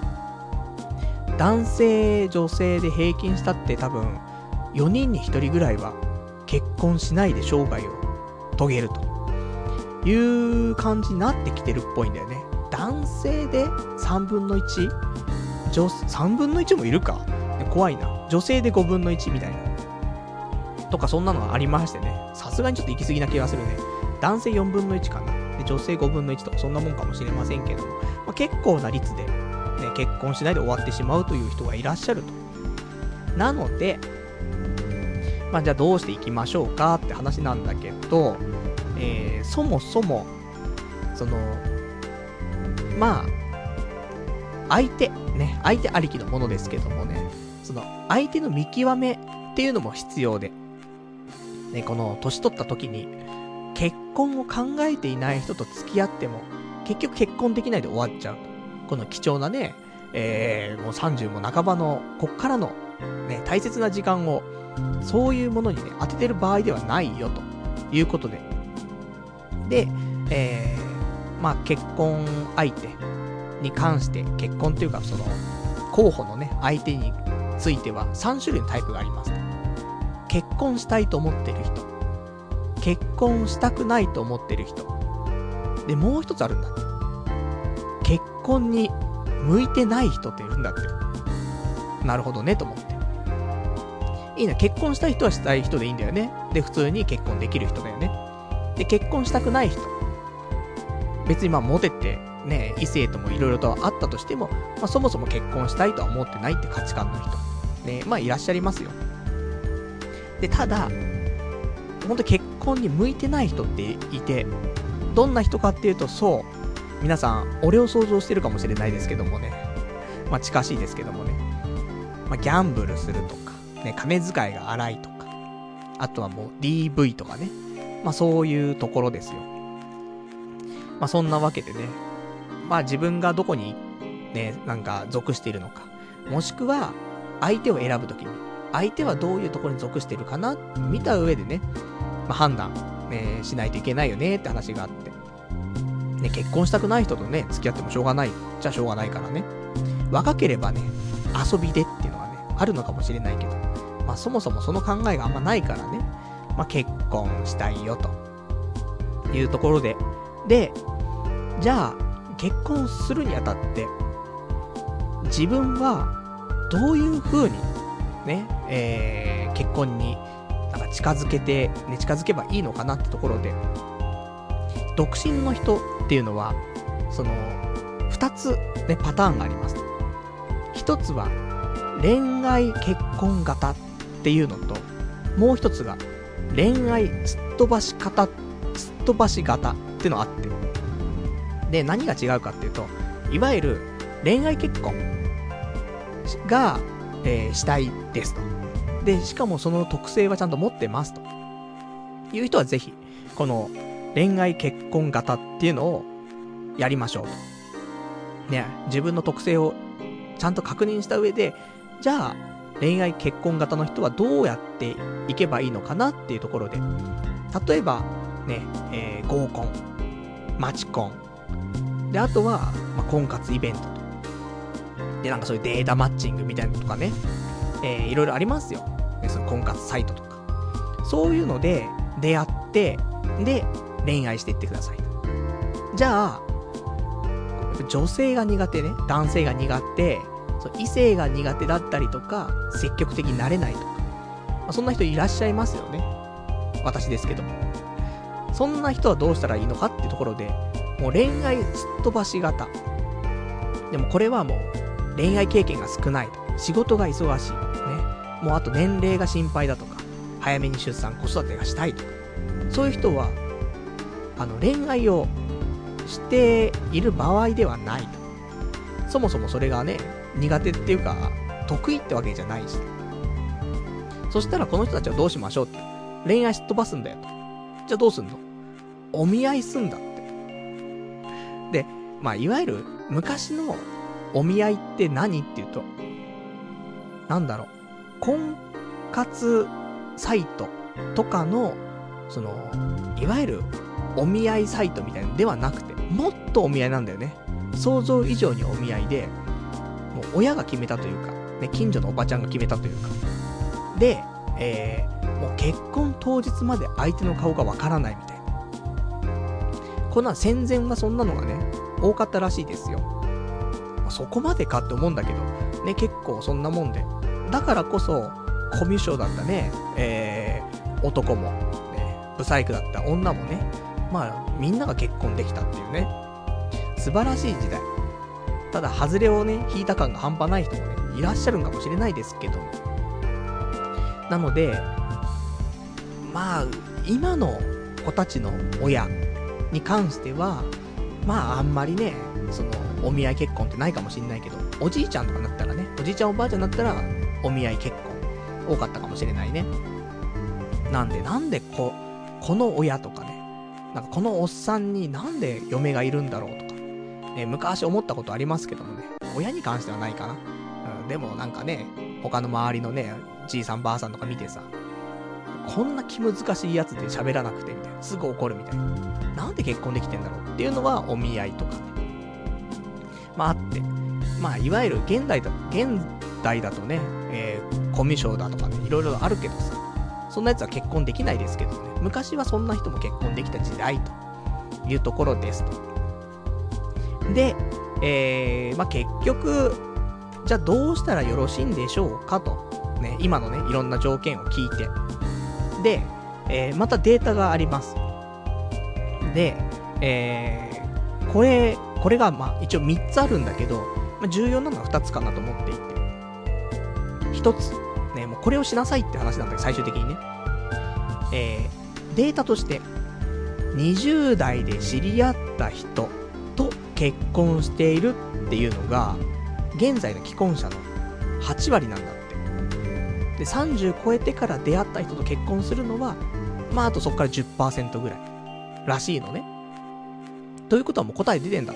男性、女性で平均したって多分、4人に1人ぐらいは結婚しないで生涯を遂げるという感じになってきてるっぽいんだよね。男性で3分の 1？ 3分の1もいるか？怖いな。女性で5分の1みたいな。とかそんなのがありましてね。さすがにちょっと行き過ぎな気がするね。男性4分の1かな。で、女性5分の1とかそんなもんかもしれませんけども、まあ、結構な率で、ね、結婚しないで終わってしまうという人がいらっしゃると。なので、まあじゃあどうしていきましょうかって話なんだけど、そもそも、その、まあ、相手ありきのものですけどもね、その相手の見極めっていうのも必要で、ね、この年取った時に結婚を考えていない人と付き合っても結局結婚できないで終わっちゃう。この貴重なね、もう30も半ばのこっからのね大切な時間をそういうものにね当ててる場合ではないよということで、で、まあ結婚相手に関して、結婚っていうかその候補のね相手については3種類のタイプがあります。結婚したいと思ってる人、結婚したくないと思ってる人で、もう一つあるんだって。結婚に向いてない人っているんだって。なるほどねと思って。いいな、結婚したい人はしたい人でいいんだよね。で、普通に結婚できる人だよね。で、結婚したくない人、別にまあモテてね、異性ともいろいろとあったとしても、まあそもそも結婚したいとは思ってないって価値観の人ね、まあいらっしゃいますよ。で、ただ本当結婚に向いてない人っていて、どんな人かっていうと、そう皆さん俺を想像してるかもしれないですけどもね、まあ近しいですけどもね、まあギャンブルするとかね、金遣いが荒いとか、あとはもう DV とかね、まあそういうところですよ。まあそんなわけでね、まあ自分がどこにね、なんか属しているのか、もしくは相手を選ぶときに、相手はどういうところに属しているかな、見た上でね、まあ判断、ね、しないといけないよねって話があって。ね、結婚したくない人とね、付き合ってもしょうがないじゃしょうがないからね。若ければね、遊びでっていうのはね、あるのかもしれないけど、まあそもそもその考えがあんまないからね、まあ結婚したいよというところで、で、じゃあ結婚するにあたって自分はどういう風にね、結婚になんか近づけばいいのかなってところで、独身の人っていうのはその2つねパターンがあります。一つは恋愛結婚型っていうのと、もう一つが恋愛すっ飛ばし型っていうのがあって、で何が違うかっていうと、いわゆる恋愛結婚が、したいですと。でしかもその特性はちゃんと持ってますという人はぜひこの恋愛結婚型っていうのをやりましょうと。ね、自分の特性をちゃんと確認した上で、じゃあ恋愛結婚型の人はどうやっていけばいいのかなっていうところで、例えばね、合コン、マチコンで、あとは、まあ、婚活イベントとで、なんかそういうデータマッチングみたいなのとかね、いろいろありますよ、その婚活サイトとか、そういうので出会って、で恋愛していってください。じゃあ女性が苦手ね、男性が苦手、異性が苦手だったりとか、積極的になれないとか、まあ、そんな人いらっしゃいますよね。私ですけども。そんな人はどうしたらいいのかっていうところで、もう恋愛すっ飛ばし型。でもこれはもう恋愛経験が少ないと、仕事が忙しいね、もうあと年齢が心配だとか、早めに出産子育てがしたいとか、そういう人は恋愛をしている場合ではないと。そもそもそれがね、苦手っていうか得意ってわけじゃないし、そしたらこの人たちはどうしましょうって、恋愛すっ飛ばすんだよと。じゃあどうすんの？お見合いすんだって。で、まあいわゆる昔のお見合いって何っていうと、なんだろう、婚活サイトとかのそのいわゆるお見合いサイトみたいなのではなくて、もっとお見合いなんだよね。想像以上にお見合いで、もう親が決めたというか、ね、近所のおばちゃんが決めたというか。で、もう結婚当日まで相手の顔がわからないみたいな。こんな戦前はそんなのがね、多かったらしいですよ。まあ、そこまでかって思うんだけど、ね、結構そんなもんで。だからこそ、コミュ障だったね、男も、ね、ブサイクだった女もね、まあ、みんなが結婚できたっていうね。素晴らしい時代。ただ、外れをね、引いた感が半端ない人もね、いらっしゃるんかもしれないですけど。なので、まあ、今の子たちの親に関しては、まあ、あんまりね、その、お見合い結婚ってないかもしれないけど、おじいちゃんとかなったらね、おじいちゃんおばあちゃんだったら、お見合い結婚、多かったかもしれないね。なんでこの親とかね、なんかこのおっさんになんで嫁がいるんだろうとか、ね、昔思ったことありますけどもね、親に関してはないかな。うん、でもなんかね、他の周りのね、じいさんばあさんとか見てさ、こんな気難しいやつで喋らなくてみたいな、すぐ怒るみたいな、なんで結婚できてんだろうっていうのはお見合いとかね。 まああって、まあいわゆる現代だとね、コミュ障だとかね、いろいろあるけどさ、そんなやつは結婚できないですけどね、昔はそんな人も結婚できた時代というところですと。で、まあ結局、じゃあどうしたらよろしいんでしょうかと、ね、今のね、いろんな条件を聞いて。で、またデータがあります。で、これがまあ一応3つあるんだけど、まあ、重要なのは2つかなと思っていて。1つ、ね、もうこれをしなさいって話なんだけど、最終的にね。データとして、20代で知り合った人と結婚しているっていうのが、現在の既婚者の8割なんだって。で、30超えてから出会った人と結婚するのは、まああとそこから 10% ぐらいらしいのね。ということはもう答え出てんだって。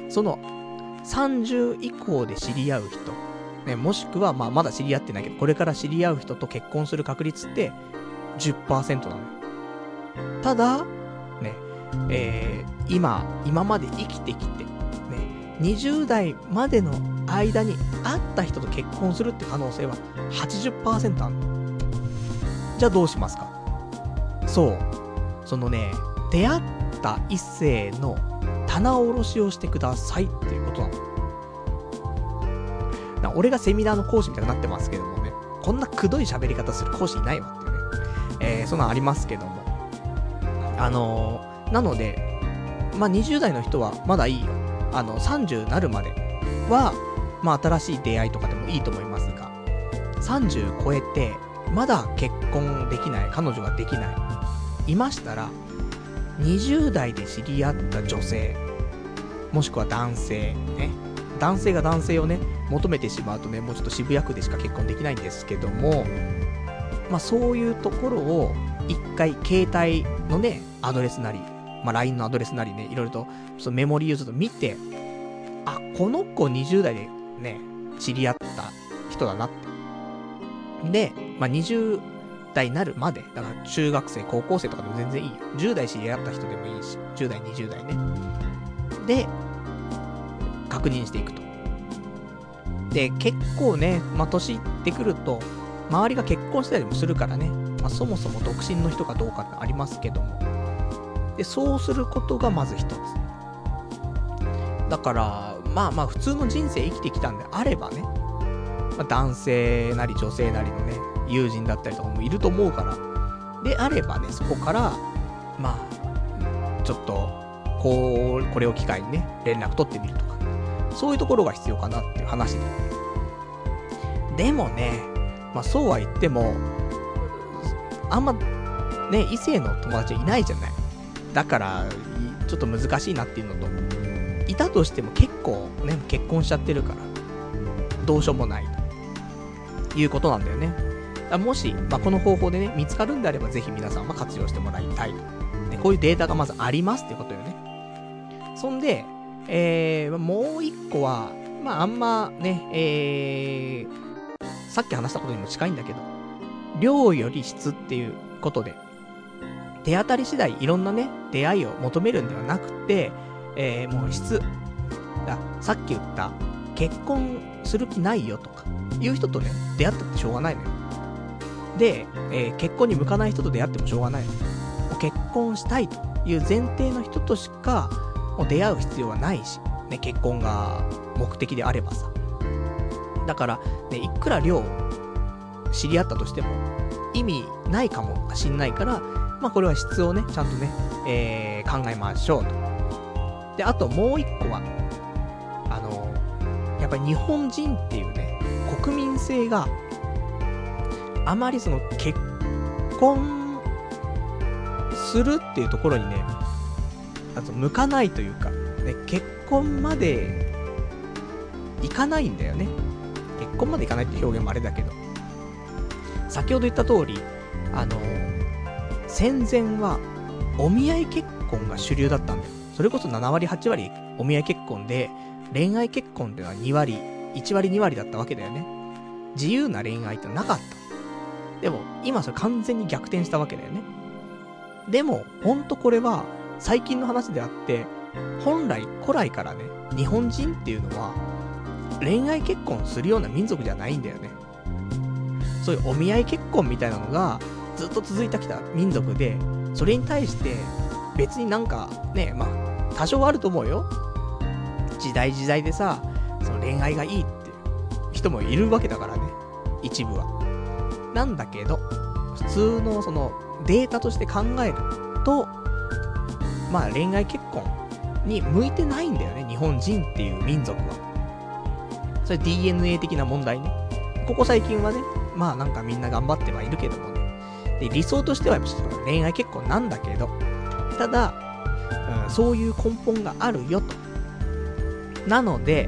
その30以降で知り合う人、ね、もしくはまあまだ知り合ってないけど、これから知り合う人と結婚する確率って 10% なのよ。ただ、ね、今まで生きてきて、ね、20代までの間に会った人と結婚するって可能性は 80% あるの。じゃあどうしますか？そう。そのね、出会った異性の棚卸しをしてくださいっていうことなの。俺がセミナーの講師みたいになってますけどもね、こんなくどい喋り方する講師いないわっていうね。そんなんありますけども。なので、まあ、20代の人はまだいいよ。30なるまでは、まあ、新しい出会いとかでもいいと思いますが、30超えて、まだ結婚できない、彼女ができない、いましたら、20代で知り合った女性、もしくは男性、ね。男性が男性をね、求めてしまうとね、もうちょっと渋谷区でしか結婚できないんですけども、まあそういうところを、一回携帯のね、アドレスなり、まあ LINE のアドレスなりね、いろいろと、そのメモリーユーズと見て、あ、この子20代でね、知り合った人だなって。で、まあ20代になるまで、だから中学生、高校生とかでも全然いいよ。10代知り合った人でもいいし、10代、20代ね。で、確認していくと。で、結構ね、まあ年いってくると、周りが結婚してたりもするからね、まあそもそも独身の人かどうかってありますけども。で、そうすることがまず一つ。だから、まあまあ普通の人生生きてきたんであればね、まあ男性なり女性なりのね、友人だったりとかもいると思うから、であればね、そこから、まあ、ちょっと、これを機会にね、連絡取ってみるとか、そういうところが必要かなっていう話で。でもね、まあそうは言っても、あんま、ね、異性の友達はいないじゃない。だから、ちょっと難しいなっていうのと、いたとしても結構ね、結婚しちゃってるから、どうしようもないということなんだよね。もし、まあ、この方法でね、見つかるんであれば、ぜひ皆さんは活用してもらいたいと。で、こういうデータがまずありますってことよね。そんで、もう一個は、まあ、あんまね、さっき話したことにも近いんだけど、量より質っていうことで、手当たり次第いろんなね、出会いを求めるんではなくて、もう質。さっき言った、結婚する気ないよとか、いう人とね、出会ったってしょうがないのよ。で、結婚に向かない人と出会ってもしょうがないの。もう結婚したいという前提の人としか、もう出会う必要はないし、ね、結婚が目的であればさ。だから、ね、いくら量知り合ったとしても、意味ないかもしんないから、まあこれは質をね、ちゃんとね、考えましょうと。で、あともう一個は、やっぱり日本人っていうね、国民性が、あまりその結婚するっていうところにね、向かないというか、ね、結婚までいかないんだよね。結婚までいかないって表現もあれだけど、先ほど言った通り、戦前はお見合い結婚が主流だったんだよ。それこそ7割8割お見合い結婚で、恋愛結婚ってのは2割、1割2割だったわけだよね。自由な恋愛ってなかった。でも今それ完全に逆転したわけだよね。でもほんとこれは最近の話であって、 本来古来からね、日本人っていうのは恋愛結婚するような民族じゃないんだよね。そういうお見合い結婚みたいなのがずっと続いてきた民族で、それに対して別になんかね、まあ多少あると思うよ。時代時代でさ、その恋愛がいいって人もいるわけだからね、一部は。なんだけど、普通のそのデータとして考えると、まあ恋愛結婚に向いてないんだよね、日本人っていう民族は。それ DNA 的な問題ね。ここ最近はね、まあなんかみんな頑張ってはいるけどもね。で、理想としてはやっぱ恋愛結婚なんだけど、ただ、そういう根本があるよと。なので、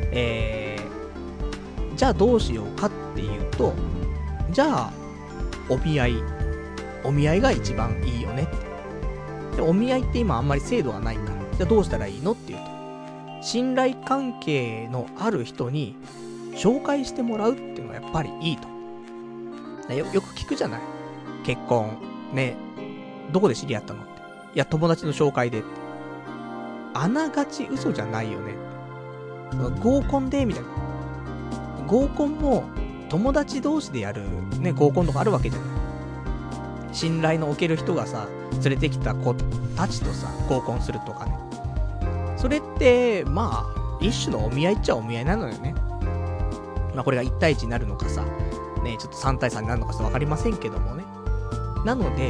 じゃあどうしようかっていうと、じゃあお見合いが一番いいよねって。で、お見合いって今あんまり制度がないから、じゃあどうしたらいいのっていうと、信頼関係のある人に紹介してもらうっていうのはやっぱりいいと。よく聞くじゃない、結婚ね、どこで知り合ったのって。いや、友達の紹介でって。あながち嘘じゃないよね。合コンでみたいな。合コンも友達同士でやるね、合コンとかあるわけじゃない。信頼のおける人がさ、連れてきた子たちとさ、合コンするとかね。それってまあ一種のお見合いっちゃお見合いなのよね。まあこれが1対1になるのかさ、ね、ちょっと3対3になるのかさ分かりませんけどもね。なので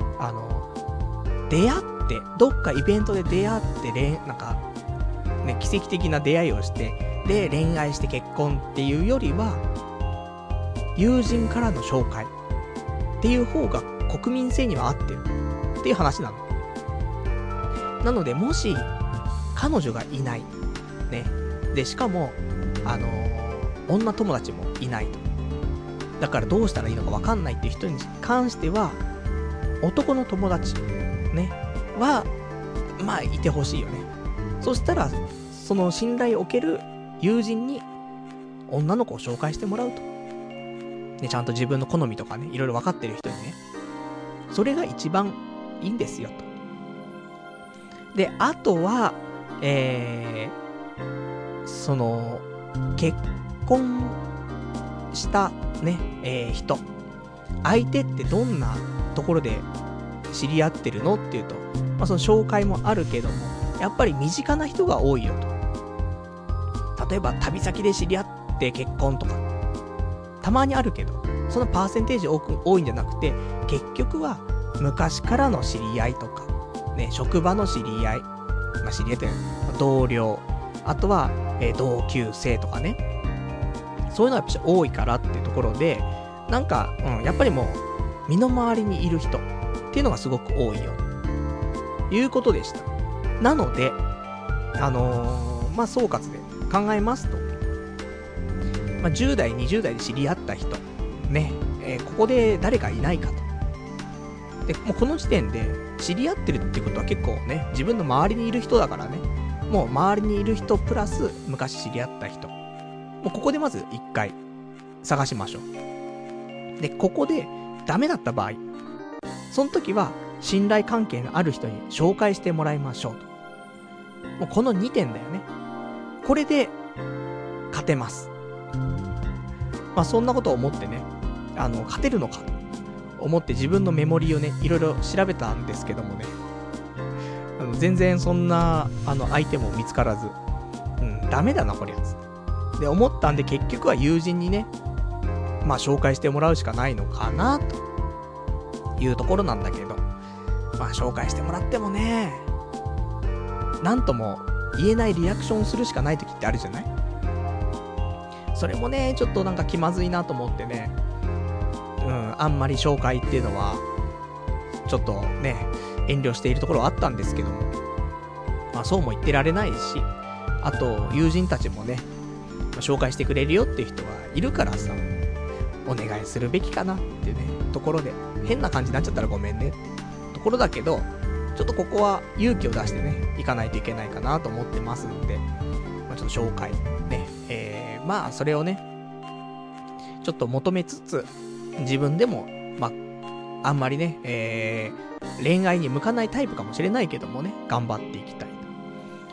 出会ってどっかイベントで出会ってなんかね、奇跡的な出会いをしてで恋愛して結婚っていうよりは、友人からの紹介っていう方が国民性には合ってるっていう話なの。なのでもし彼女がいないね、でしかも女友達もいないと、だからどうしたらいいのか分かんないっていう人に関しては、男の友達ねはまあいてほしいよね。そしたらその信頼を受ける友人に女の子を紹介してもらうと、ね、ちゃんと自分の好みとかね、いろいろ分かってる人にね、それが一番いいんですよと。で、あとはその結婚したね、人、相手ってどんなところで知り合ってるのっていうと、まあその紹介もあるけども、やっぱり身近な人が多いよと。例えば旅先で知り合って結婚とかたまにあるけど、そのパーセンテージ多いんじゃなくて、結局は昔からの知り合いとかね、職場の知り合い、まあ知り合いって同僚、あとは、同級生とかね、そういうのがやっぱ多いからっていうところで、なんか、やっぱりもう身の回りにいる人っていうのがすごく多いよということでした。なのでまあ総括で考えますと、まあ、10代20代で知り合った人ね、ここで誰かいないかと。でもうこの時点で知り合ってるってことは結構ね、自分の周りにいる人だからね、もう周りにいる人プラス昔知り合った人、もうここでまず一回探しましょう。でここでダメだった場合、その時は信頼関係のある人に紹介してもらいましょうと。もうこの2点だよね。これで勝てます。まあそんなことを思ってね、勝てるのかと思って自分のメモリーをね、いろいろ調べたんですけどもね、全然そんな相手も見つからず、ダメだなこりゃつで思ったんで、結局は友人にね、まあ紹介してもらうしかないのかなというところなんだけど、まあ紹介してもらってもね、なんとも言えないリアクションするしかない時ってあるじゃない。それもね、ちょっとなんか気まずいなと思ってね、あんまり紹介っていうのはちょっとね遠慮しているところはあったんですけども、まあそうも言ってられないし、あと友人たちもね、紹介してくれるよっていう人はいるからさ、お願いするべきかなっていうねところで、変な感じになっちゃったらごめんねってところだけど、ちょっとここは勇気を出してね行かないといけないかなと思ってますんで、まあ、ちょっと紹介ね、まあそれをねちょっと求めつつ、自分でもまああんまりね、恋愛に向かないタイプかもしれないけどもね、頑張っていきたい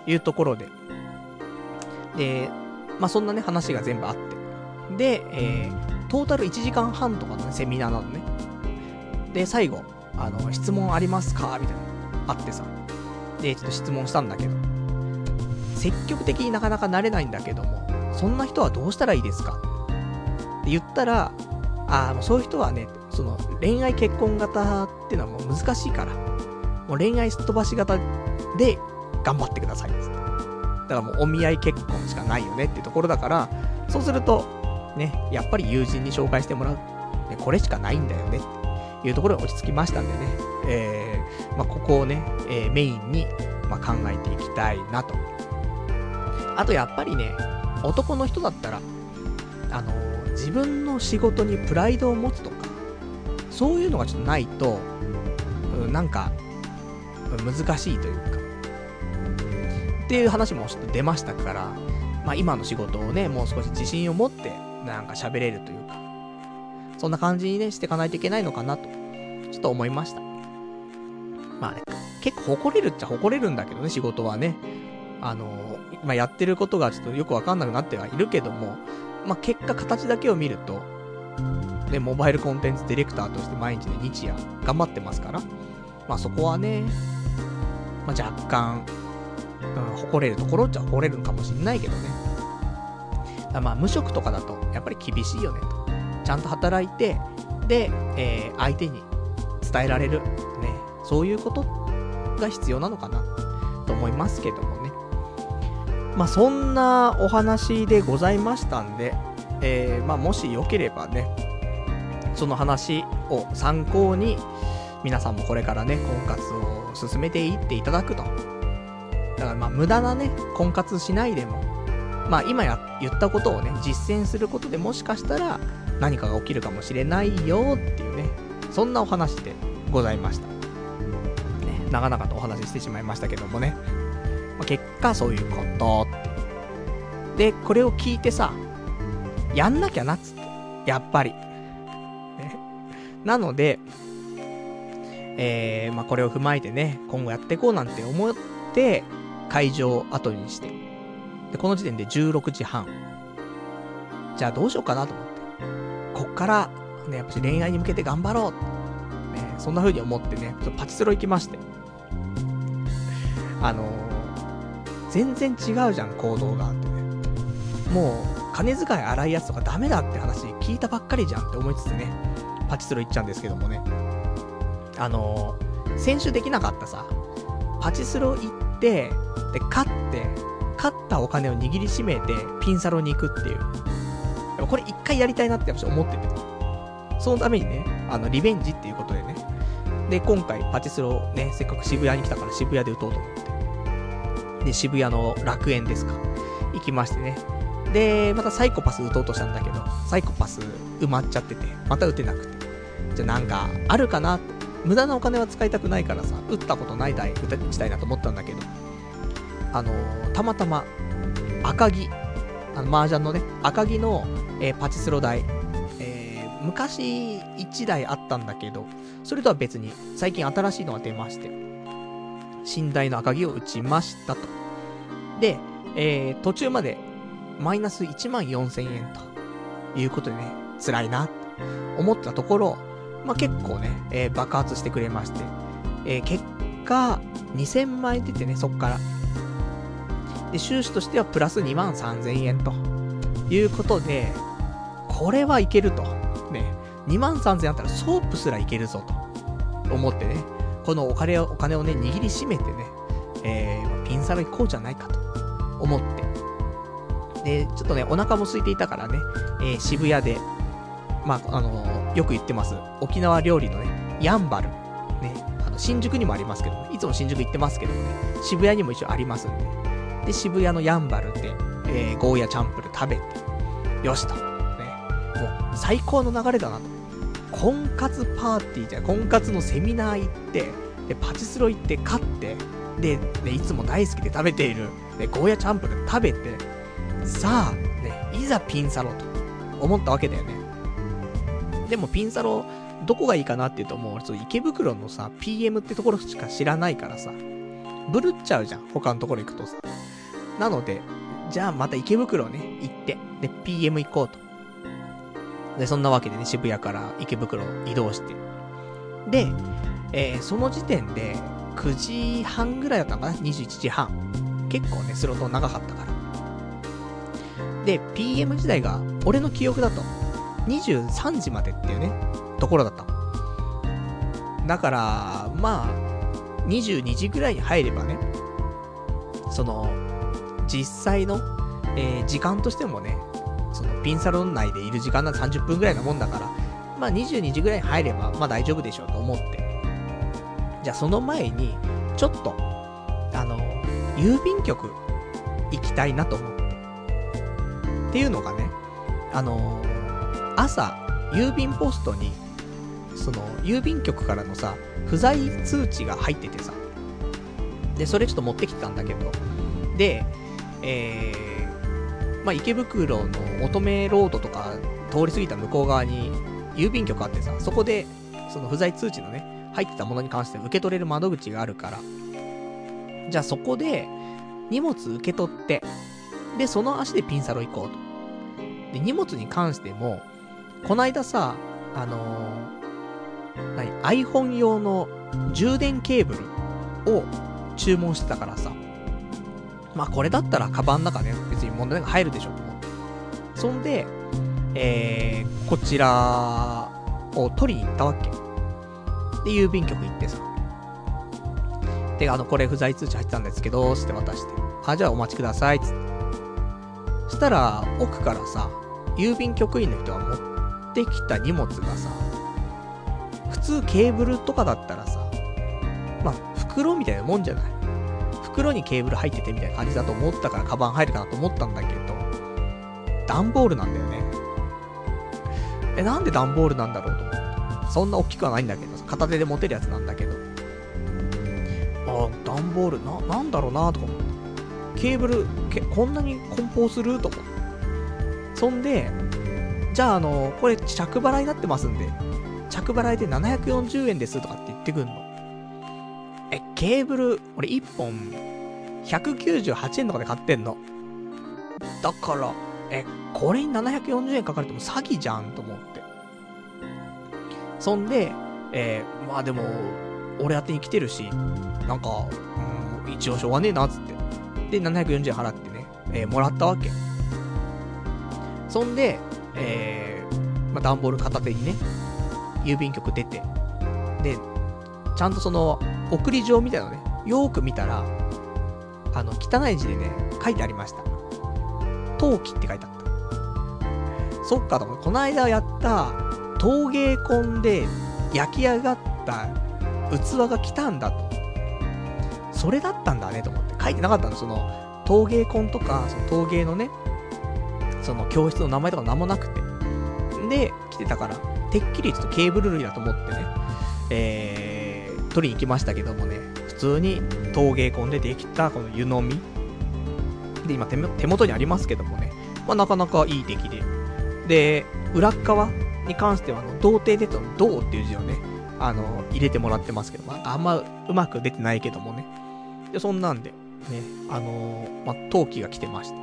いうところで。で、まあ、そんなね、話が全部あって。で、トータル1時間半とかの、ね、セミナーなのね。で、最後、質問ありますかみたいな、あってさ。で、ちょっと質問したんだけど、積極的になかなかなれないんだけども、そんな人はどうしたらいいですかって言ったら、もうそういう人はね、その恋愛結婚型っていうのはもう難しいから、もう恋愛すっ飛ばし型で頑張ってくださいっつって。だからもうお見合い結婚しかないよねっていうところだから、そうすると、ね、やっぱり友人に紹介してもらう。ね、これしかないんだよねっていうところに落ち着きましたんでね。まあ、ここをね、メインに、まあ、考えていきたいなと。あとやっぱりね、男の人だったら、自分の仕事にプライドを持つとか、そういうのがちょっとないと、なんか、難しいというか、っていう話もちょっと出ましたから、まあ今の仕事をね、もう少し自信を持って、なんか喋れるというか、そんな感じにね、していかないといけないのかなと、ちょっと思いました。まあね、結構誇れるっちゃ誇れるんだけどね、仕事はね。まあやってることがちょっとよくわかんなくなってはいるけども、まあ結果形だけを見ると、ね、モバイルコンテンツディレクターとして毎日ね、日夜頑張ってますから、まあそこはね、まあ若干、誇れるところっちゃ誇れるのかもしんないけどね。まあ無職とかだとやっぱり厳しいよねと。ちゃんと働いて、で、相手に伝えられる、ね、そういうことが必要なのかなと思いますけどもね。まあそんなお話でございましたんで、まあもしよければね、その話を参考に皆さんもこれからね、婚活を進めていっていただくと。だからまあ無駄なね、婚活しないでも、まあ今言ったことをね、実践することでもしかしたら何かが起きるかもしれないよっていうね、そんなお話でございました。ね、長々とお話ししてしまいましたけどもね。まあ、結果そういうことって。で、これを聞いてさ、やんなきゃなっつって。やっぱり。ね、なので、まあこれを踏まえてね、今後やっていこうなんて思って、会場を後にして。で、この時点で16時半。じゃあどうしようかなと思って。こっから、ね、やっぱり恋愛に向けて頑張ろう。ね、そんな風に思ってね、ちょっとパチスロ行きまして。全然違うじゃん、行動がってね。もう、金遣い荒いやつとかダメだって話聞いたばっかりじゃんって思いつつね、パチスロ行っちゃうんですけどもね。先週できなかったさ、パチスロ行って、で、勝ったお金を握りしめて、ピンサロに行くっていう。でもこれ一回やりたいなって私思ってて。そのためにね、リベンジっていうことでね。で、今回パチスロね、せっかく渋谷に来たから渋谷で打とうと思って。で、渋谷の楽園ですか。行きましてね。で、またサイコパス打とうとしたんだけど、サイコパス埋まっちゃってて、また打てなくて。じゃあなんか、あるかなって。無駄なお金は使いたくないからさ、打ったことない台打ちたいなと思ったんだけど、たまたま、赤木、麻雀のね、赤木の、パチスロ台、昔1台あったんだけど、それとは別に、最近新しいのが出まして、新台の赤木を打ちましたと。で、途中まで、マイナス14,000円ということでね、辛いなって思ったところ、まあ、結構ね、爆発してくれまして、結果、2000万円出てね、そっから。で、収支としてはプラス23,000円ということで、これはいけると。ね、23,000円あったらソープすらいけるぞと思ってね、このお金をね、握りしめてね、ピンサロ行こうじゃないかと思って。で、ちょっとね、お腹も空いていたからね、渋谷で、まあ、よく言ってます。沖縄料理のね、やんばる。ね、新宿にもありますけどね、いつも新宿行ってますけどね、渋谷にも一応ありますんで。で、渋谷のやんばるで、ゴーヤチャンプル食べて、よしと。ね、もう、最高の流れだなと。婚活パーティーじゃ、婚活のセミナー行って、で、パチスロ行って、勝って、で、いつも大好きで食べている、で、ゴーヤチャンプル食べて、さあ、ね、いざピンサロと思ったわけだよね。でもピンサロ、どこがいいかなっていうと、もう、池袋のさ、PM ってところしか知らないからさ、 ブルっちゃうじゃん。他のところ行くとさ。なので、じゃあまた池袋ね、行って、で、PM 行こうと。で、そんなわけでね、渋谷から池袋移動して。で、その時点で、9時半ぐらいだったのかな ?21 時半。結構ね、スロット長かったから。で、PM 時代が、俺の記憶だと、23時までっていうね、ところだった。だから、まあ、22時ぐらいに入ればね、その、実際の、時間としてもね、そのピンサロン内でいる時間なんて30分ぐらいのもんだから、まあ22時ぐらいに入れば、まあ大丈夫でしょうと思って。じゃあその前に、ちょっと、郵便局行きたいなと思って。っていうのがね、朝、郵便ポストに、その、郵便局からのさ、不在通知が入っててさ、で、それちょっと持ってきてたんだけど、で、まあ、池袋の乙女ロードとか通り過ぎた向こう側に郵便局あってさ、そこで、その不在通知のね、入ってたものに関して受け取れる窓口があるから、じゃあそこで荷物受け取って、で、その足でピンサロ行こうと。で、荷物に関しても、こないださ、iPhone 用の充電ケーブルを注文してたからさ、まあこれだったらカバンの中ね、別に問題なく入るでしょと思って。そんで、こちらを取りに行ったわけ。で、郵便局行ってさ。で、これ不在通知入ってたんですけど、つって渡して。じゃあお待ちください、つって。そしたら、奥からさ、郵便局員の人が持ってきた荷物がさ、普通ケーブルとかだったらさ、まあ、袋みたいなもんじゃない。袋にケーブル入っててみたいな感じだと思ったからカバン入るかなと思ったんだけど、段ボールなんだよね。なんで段ボールなんだろうと思って。そんな大きくはないんだけどさ、片手で持てるやつなんだけど。段ボール、なんだろうなとか思って。ケーブル、こんなに梱包すると思って。そんで、じゃあこれ着払いになってますんで、着払いで740円ですとかって言ってくんの。ケーブル、俺1本、198円とかで買ってんの。だから、これに740円かかるってもう詐欺じゃんと思って。そんで、まあでも、俺宛てに来てるし、なんか、一応しょうがねえな、つって。で、740円払ってね、もらったわけ。そんで、まあ、段ボール片手にね、郵便局出て、で、ちゃんとその、送り状みたいなのね、よーく見たら、汚い字でね、書いてありました。陶器って書いてあった。そっかと思って、この間やった、陶芸婚で焼き上がった器が来たんだと。それだったんだねと思って。書いてなかったの、その、陶芸婚とか、その陶芸のね、その教室の名前とか何もなくて。で、来てたから、てっきりちょっとケーブル類だと思ってね、取りに行きましたけどもね、普通に陶芸婚でできたこの湯飲み。で、今手元にありますけどもね、まあなかなかいい出来で。で、裏側に関しては童貞でとの銅っていう字をね、入れてもらってますけど、まあ、あんまうまく出てないけどもね。で、そんなんで、ね、まあ、陶器が来てました。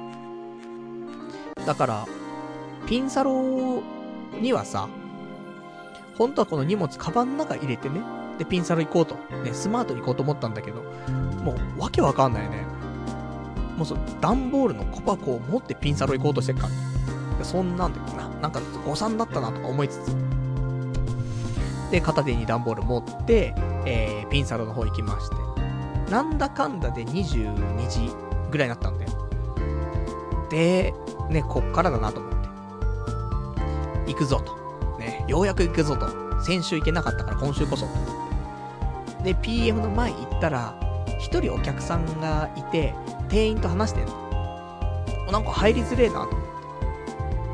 だから、ピンサロにはさ、本当はこの荷物、カバンの中入れてね、で、ピンサロ行こうと。ね、スマートに行こうと思ったんだけど、もう、わけわかんないよね。もう段ボールの小箱を持ってピンサロ行こうとしてっから。で、そんなんで、なんか誤算だったなとか思いつつ。で、片手に段ボール持って、ピンサロの方行きまして。なんだかんだで22時ぐらいになったんだよ。で、ね、こっからだなと思って。行くぞと。ね、ようやく行くぞと。先週行けなかったから今週こそと思って。で、PM の前行ったら、一人お客さんがいて、店員と話してんの。なんか入りづれえなと思って。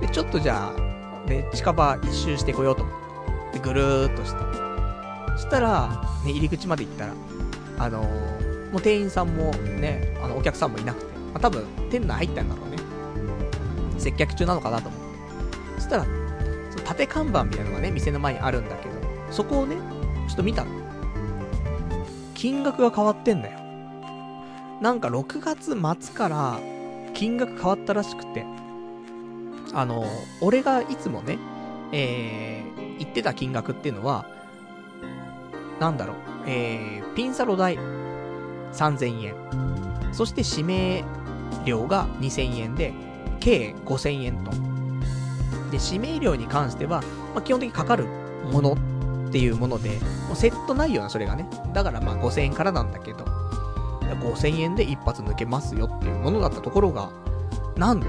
で、ちょっとじゃあ、ね、近場一周してこようと思って。で、ぐるーっとして。そしたら、ね、入り口まで行ったら、もう店員さんもね、お客さんもいなくて、まあ、多分、店内入ったんだろうね。接客中なのかなと思って。そしたら、その縦看板みたいなのがね、店の前にあるんだけど、そこをね、ちょっと見たの。金額が変わってんだよ。 なんか6月末から金額変わったらしくて、俺がいつもね、言ってた金額っていうのは、なんだろう、ピンサロ代3000円。そして指名料が2000円で、計5000円と。で、指名料に関しては、まあ、基本的にかかるものっていうもので、もうセットないようなそれがね。だからまあ5000円からなんだけど、5000円で一発抜けますよっていうものだったところが、なんと、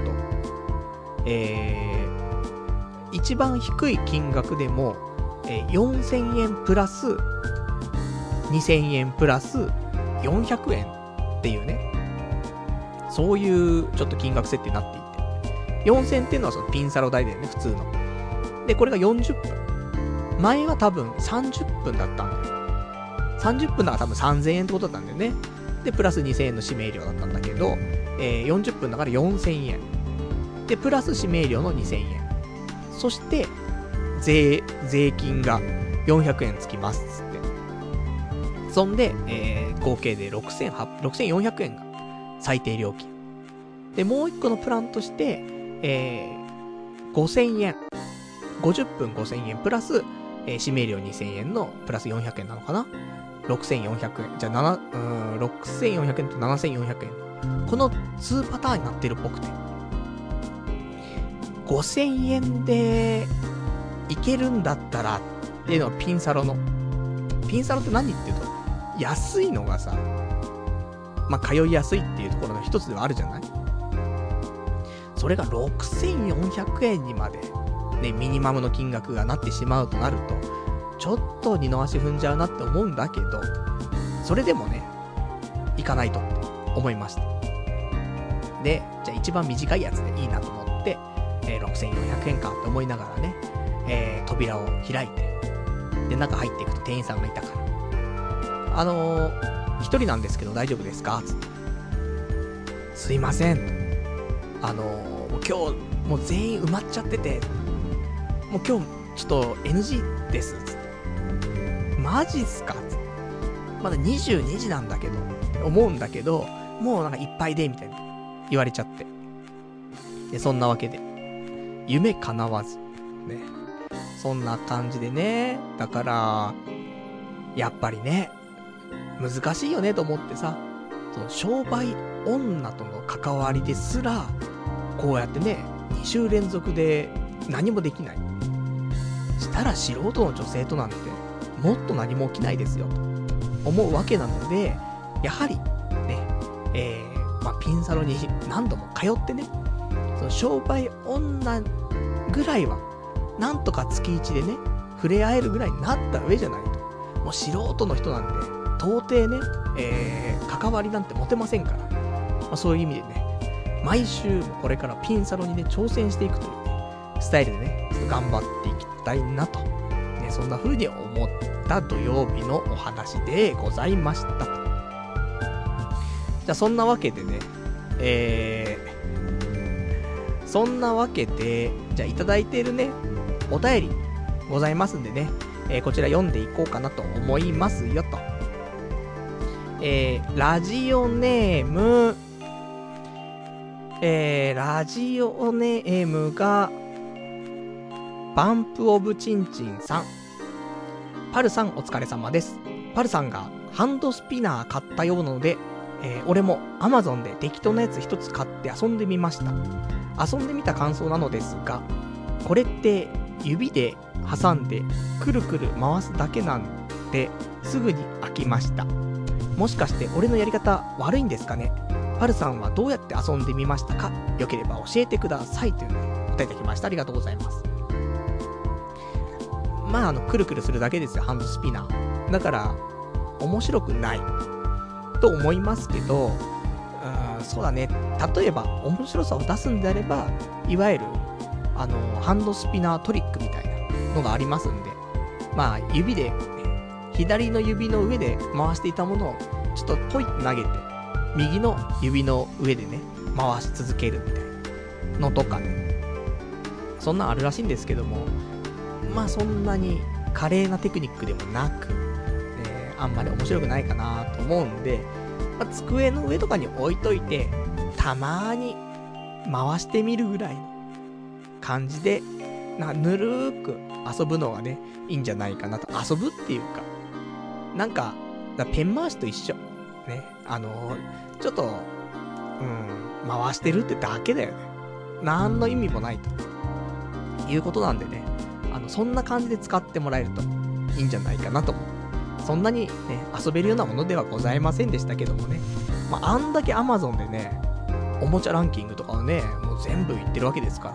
一番低い金額でも、4000円プラス2000円プラス400円っていうね、そういうちょっと金額設定になっていて、4000っていうのはそのピンサロ代だよね、普通の。で、これが40分。前は多分30分だったんだよ。30分だから多分3000円ってことだったんだよね。で、プラス2000円の指名料だったんだけど、40分だから4000円。で、プラス指名料の2000円。そして、税金が400円つきますっつって。そんで、合計で6400円が最低料金。で、もう一個のプランとして、5000円。50分5000円プラス、指名料2000円のプラス400円なのかな ?6400 円。じゃあ6400円と7400円。この2パターンになってるっぽくて。5000円でいけるんだったらっていうのはピンサロの。ピンサロって何っていうと、安いのがさ、まあ、通いやすいっていうところの一つではあるじゃない？それが6400円にまで、ね、ミニマムの金額がなってしまうとなると、ちょっと二の足踏んじゃうなって思うんだけど、それでもね、行かないとって思いました。で、じゃあ一番短いやつでいいなと思って、6400円かって思いながらね、扉を開いて、で、中入っていくと店員さんがいたから、一人なんですけど大丈夫ですかつって。すいません。今日、もう全員埋まっちゃってて、もう今日、ちょっと NG です。つって。マジっすかつって。まだ22時なんだけど、って思うんだけど、もうなんかいっぱいで、みたいな言われちゃって。で、そんなわけで、夢叶わず。ね。そんな感じでね。だから、やっぱりね、難しいよねと思ってさ、その商売女との関わりですら、こうやってね、2週連続で何もできない。したら素人の女性となんて、もっと何も起きないですよ、と思うわけなので、やはり、ね、まあ、ピンサロに何度も通ってね、その商売女ぐらいは、なんとか月1でね、触れ合えるぐらいになった上じゃないと。もう素人の人なんで、到底ね、関わりなんて持てませんから。まあ、そういう意味でね、毎週これからピンサロにね、挑戦していくというね、スタイルでね、ちょっと頑張っていきたいなと。ね、そんな風に思った土曜日のお話でございましたと。じゃあそんなわけでね、そんなわけで、じゃあいただいているね、お便りございますんでね、こちら読んでいこうかなと思いますよと。ラジオネーム、が、バンプオブチンチンさん。パルさんお疲れ様です。パルさんがハンドスピナー買ったようなので、俺も Amazon で適当なやつ一つ買って遊んでみました。遊んでみた感想なのですが、これって指で挟んでくるくる回すだけなんですぐに飽きました。もしかして俺のやり方悪いんですかね。パルさんはどうやって遊んでみましたか。よければ教えてくださいというね、答えてきました。ありがとうございます。まあくるくるするだけですよ、ハンドスピナーだから面白くないと思いますけど、そうだね、例えば面白さを出すんであれば、いわゆるハンドスピナートリックみたいなのがありますんで、まあ指で、左の指の上で回していたものをちょっとポイって投げて、右の指の上でね回し続けるみたいなのとかね、そんなんあるらしいんですけども、まあそんなに華麗なテクニックでもなく、あんまり面白くないかなと思うんで、 まあ、机の上とかに置いといて、たまーに回してみるぐらいの感じで、ぬるーく遊ぶのがね、いいんじゃないかなと。遊ぶっていうか、なんか、ペン回しと一緒。ね。ちょっと、回してるってだけだよね。なんの意味もないと。いうことなんでね。そんな感じで使ってもらえるといいんじゃないかなと。そんなにね、遊べるようなものではございませんでしたけどもね。まあ、あんだけ Amazon でね、おもちゃランキングとかをね、もう全部言ってるわけですから。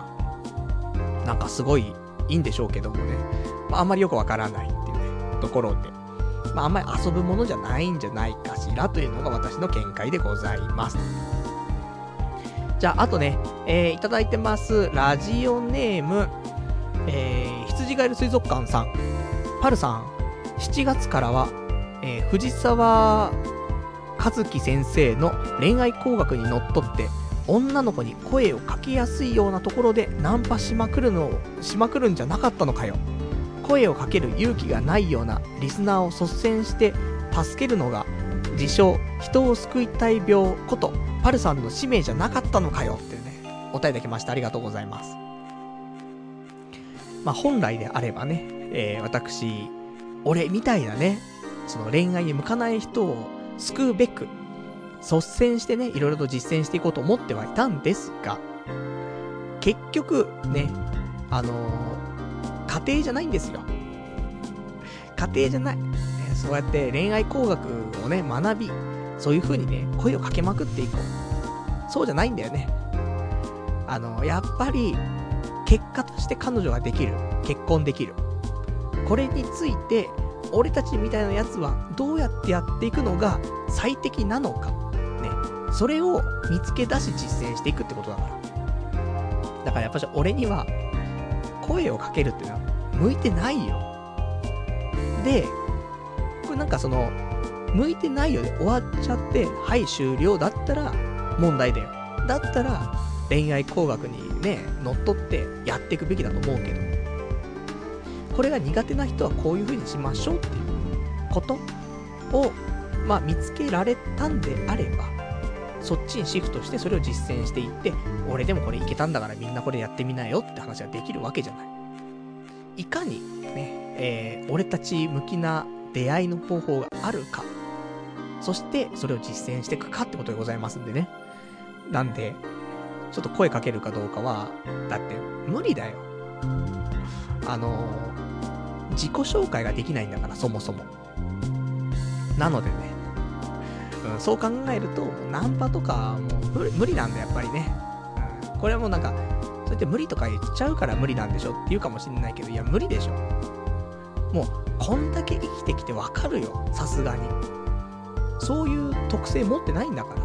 なんかすごいいいんでしょうけどもね。まあ、あんまりよくわからないっていうね、ところで。まあ、あんまり遊ぶものじゃないんじゃないかしらというのが私の見解でございます。じゃあ、あとね、いただいてます。ラジオネーム、羊ガエル水族館さん。パルさん、7月からは、藤沢和樹先生の恋愛工学にのっとって、女の子に声をかけやすいようなところでナンパしまくるんじゃなかったのかよ。声をかける勇気がないようなリスナーを率先して助けるのが自称人を救いたい病ことパルさんの使命じゃなかったのかよっていうね、お便りいただきました。ありがとうございます。まあ本来であればね、私俺みたいなね、その恋愛に向かない人を救うべく率先してね、いろいろと実践していこうと思ってはいたんですが、結局ね、家庭じゃないんですよ。家庭じゃない、ね。そうやって恋愛工学をね、学び、そういう風にね、声をかけまくっていこう。そうじゃないんだよね。やっぱり、結果として彼女ができる。結婚できる。これについて、俺たちみたいなやつはどうやってやっていくのが最適なのか。ね。それを見つけ出し実践していくってことだから。だからやっぱり俺には、声をかけるっていうのは向いてないよ。で、これなんか向いてないよで終わっちゃって、はい終了だったら問題だよ。だったら恋愛工学にね、乗っ取ってやっていくべきだと思うけど、これが苦手な人はこういう風にしましょうっていうことを、まあ見つけられたんであれば、そっちにシフトしてそれを実践していって、俺でもこれいけたんだからみんなこれやってみなよって話ができるわけじゃない。いかにね、俺たち向きな出会いの方法があるか、そしてそれを実践していくかってことでございますんでね。なんでちょっと声かけるかどうかは、だって無理だよ。自己紹介ができないんだから、そもそも。なのでね、そう考えるとナンパとかもう無理なんだやっぱりね。これはもうなんかそうやって無理とか言っちゃうから無理なんでしょって言うかもしれないけど、いや無理でしょ。もうこんだけ生きてきてわかるよ、さすがに。そういう特性持ってないんだから、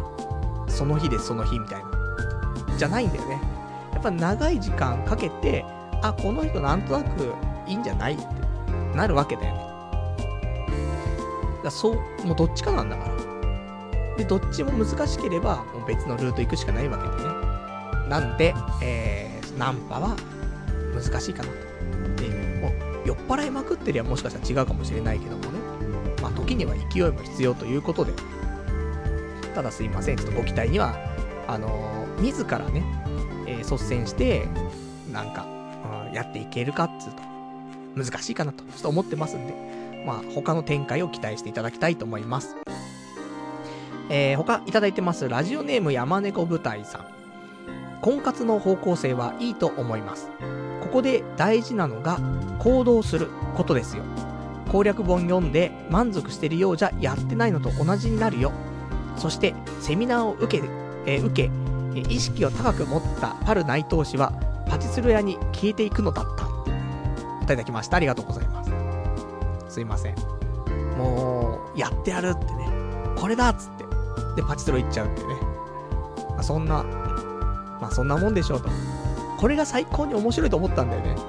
その日でその日みたいなじゃないんだよね。やっぱ長い時間かけて、あ、この人なんとなくいいんじゃないってなるわけだよね。だそう、もうどっちかなんだから。で、どっちも難しければもう別のルート行くしかないわけでね。なんで、ナンパは難しいかなと。で、もう酔っ払いまくってりゃもしかしたら違うかもしれないけどもね。まあ時には勢いも必要ということで。ただすいません、ちょっとご期待には自らね、率先してなんか、やっていけるかっつうと難しいかなとちょっと思ってますんで、まあ他の展開を期待していただきたいと思います。他いただいてます。ラジオネーム山猫舞台さん。婚活の方向性はいいと思います。ここで大事なのが行動することですよ。攻略本読んで満足してるようじゃやってないのと同じになるよ。そしてセミナーを受け意識を高く持ったパル内藤氏はパチスロ屋に消えていくのだった。いただきました。ありがとうございます。すいません。もうやってやるってね、これだっつってでパチスロ行っちゃうってね。まあ、そんなもんでしょうと。これが最高に面白いと思ったんだよね。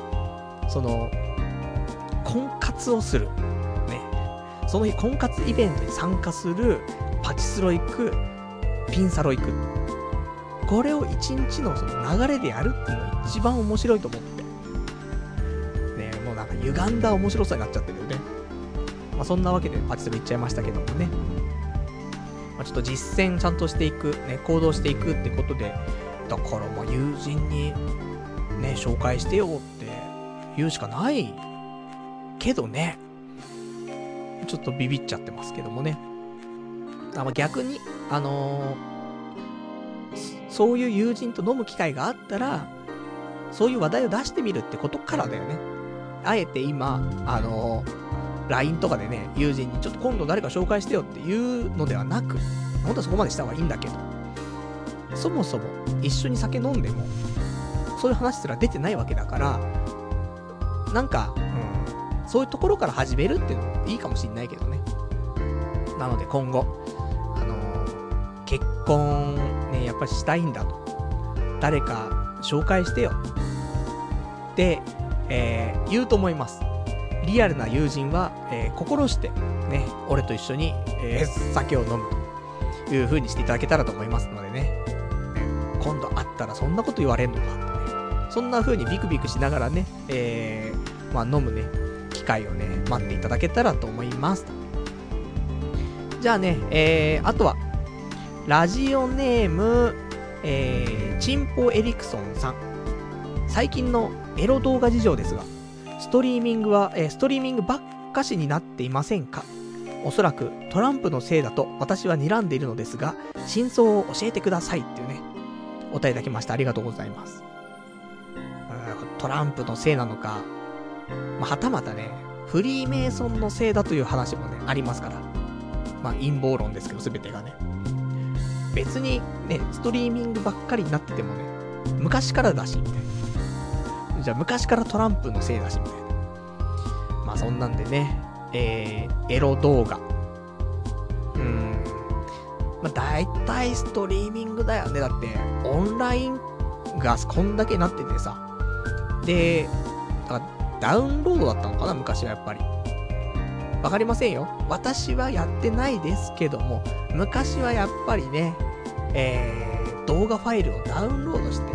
婚活をするね。その日婚活イベントに参加する、パチスロ行く、ピンサロ行く。これを一日のその流れでやるっていうのが一番面白いと思って。ね、もうなんか歪んだ面白さになっちゃってるよね。まあそんなわけでパチスロ行っちゃいましたけどもね。 まあ、ちょっと実践ちゃんとしていく、ね、行動していくってことで、だからまあ友人にね、紹介してよって言うしかないけどね、ちょっとビビっちゃってますけどもね。まあ逆に、そういう友人と飲む機会があったら、そういう話題を出してみるってことからだよね。あえて今、LINE とかでね、友人にちょっと今度誰か紹介してよっていうのではなく、本当はそこまでした方がいいんだけど、そもそも一緒に酒飲んでも、そういう話すら出てないわけだから、なんか、そういうところから始めるっていうのもいいかもしんないけどね。なので今後、結婚ね、やっぱりしたいんだと。誰か紹介してよ。って、言うと思います。リアルな友人は、心して、ね、俺と一緒に、酒を飲むという風にしていただけたらと思いますのでね。今度会ったらそんなこと言われんのかってね。そんな風にビクビクしながらね、まあ飲むね、機会をね、待っていただけたらと思います。じゃあね、あとは、ラジオネーム、チンポエリクソンさん。最近のエロ動画事情ですが、ストリーミングばっかしになっていませんか？おそらくトランプのせいだと私は睨んでいるのですが、真相を教えてくださいっていうね、お答えいただきました。ありがとうございます。トランプのせいなのか、まあ、はたまたね、フリーメイソンのせいだという話もね、ありますから。まあ陰謀論ですけど、すべてがね。別にね、ストリーミングばっかりになっててもね、昔からだし、みたいな。じゃあ昔からトランプのせいだし、みたいな。まあそんなんでね、エロ動画。まあ大体ストリーミングだよね。だって、オンラインがこんだけなっててさ。で、ダウンロードだったのかな、昔はやっぱり。わかりませんよ。私はやってないですけども、昔はやっぱりね、動画ファイルをダウンロードして、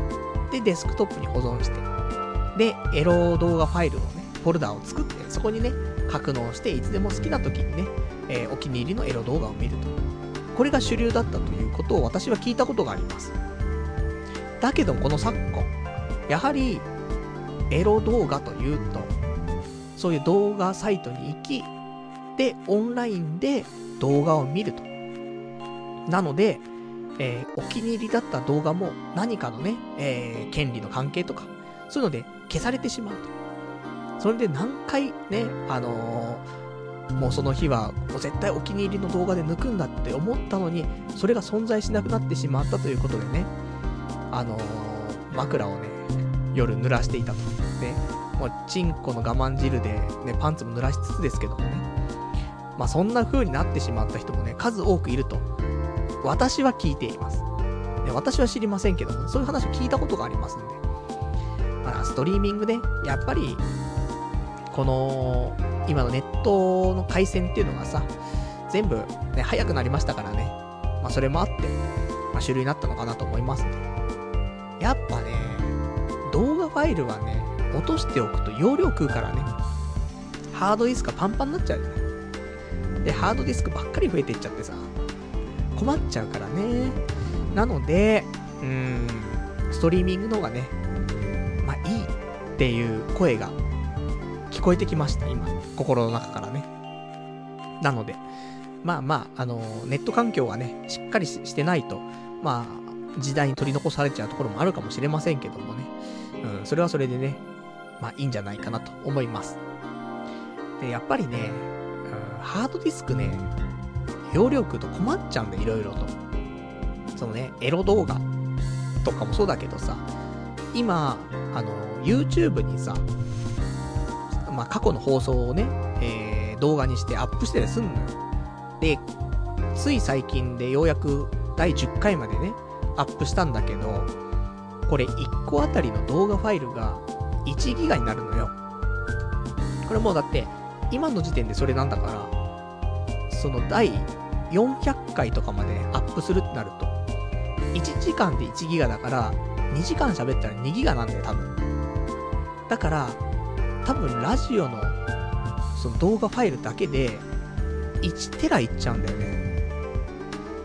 で、デスクトップに保存して、で、エロ動画ファイルをね、フォルダを作って、そこにね、格納して、いつでも好きな時にね、お気に入りのエロ動画を見ると。これが主流だったということを私は聞いたことがあります。だけどこの昨今、やはり、エロ動画というと、そういう動画サイトに行き、で、オンラインで動画を見ると。なので、お気に入りだった動画も何かのね、権利の関係とか、そういうので消されてしまうと。それで何回ね、もうその日はもう絶対お気に入りの動画で抜くんだって思ったのに、それが存在しなくなってしまったということでね、枕をね、夜濡らしていたと。ね、もうチンコの我慢汁で、ね、パンツも濡らしつつですけどもね。まあそんな風になってしまった人もね、数多くいると。私は聞いています。ね、私は知りませんけども、そういう話を聞いたことがありますんで。ストリーミングね、やっぱり、この、今のネットの回線っていうのがさ、全部、ね、早くなりましたからね。まあそれもあって、まあ主流になったのかなと思いますね。やっぱね、動画ファイルはね、落としておくと容量食うからね。ハードディスクがパンパンになっちゃうよね。で、ハードディスクばっかり増えていっちゃってさ、困っちゃうからね。なので、ストリーミングの方がね、まあいいっていう声が聞こえてきました、今。心の中からね。なので、まあまあ、ネット環境がね、しっかりしてないと、まあ、時代に取り残されちゃうところもあるかもしれませんけどもね。それはそれでね、まあいいんじゃないかなと思います。で、やっぱりね、ハードディスクね、容量食うと困っちゃうんだよ、いろいろと。そのね、エロ動画とかもそうだけどさ、今、YouTube にさ、まあ過去の放送をね、動画にしてアップしてたりすんのよ。で、つい最近でようやく第10回までね、アップしたんだけど、これ1個あたりの動画ファイルが1ギガになるのよ。これもうだって、今の時点でそれなんだから、その第400回とかまでアップするってなると、1時間で1ギガだから、2時間喋ったら2ギガなんだよ、多分。だから、多分ラジオの、その動画ファイルだけで、1テラいっちゃうんだよね。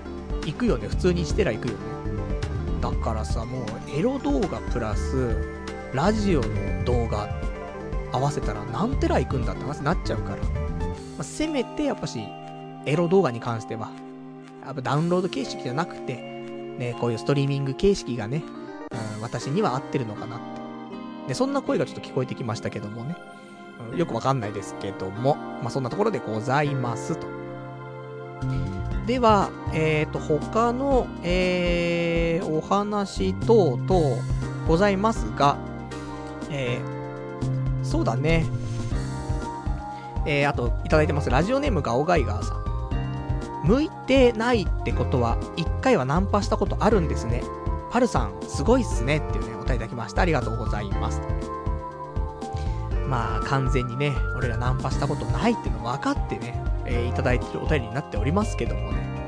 行くよね。普通にしてら行くよね。だからさ、もうエロ動画プラスラジオの動画合わせたら何テラ行くんだって話になっちゃうから、せめてやっぱしエロ動画に関してはやっぱダウンロード形式じゃなくてね、こういうストリーミング形式がね、私には合ってるのかなってで、そんな声がちょっと聞こえてきましたけどもね、よくわかんないですけども、そんなところでございますと。では、他の、お話等々ございますが、そうだね。あと、いただいてます。ラジオネームガオガイガーさん。向いてないってことは、一回はナンパしたことあるんですね。パルさん、すごいっすね。っていうね、お便りいただきました。ありがとうございます。完全にね、俺がナンパしたことないっていうの分かってね、いただいてるお便りになっておりますけどもね。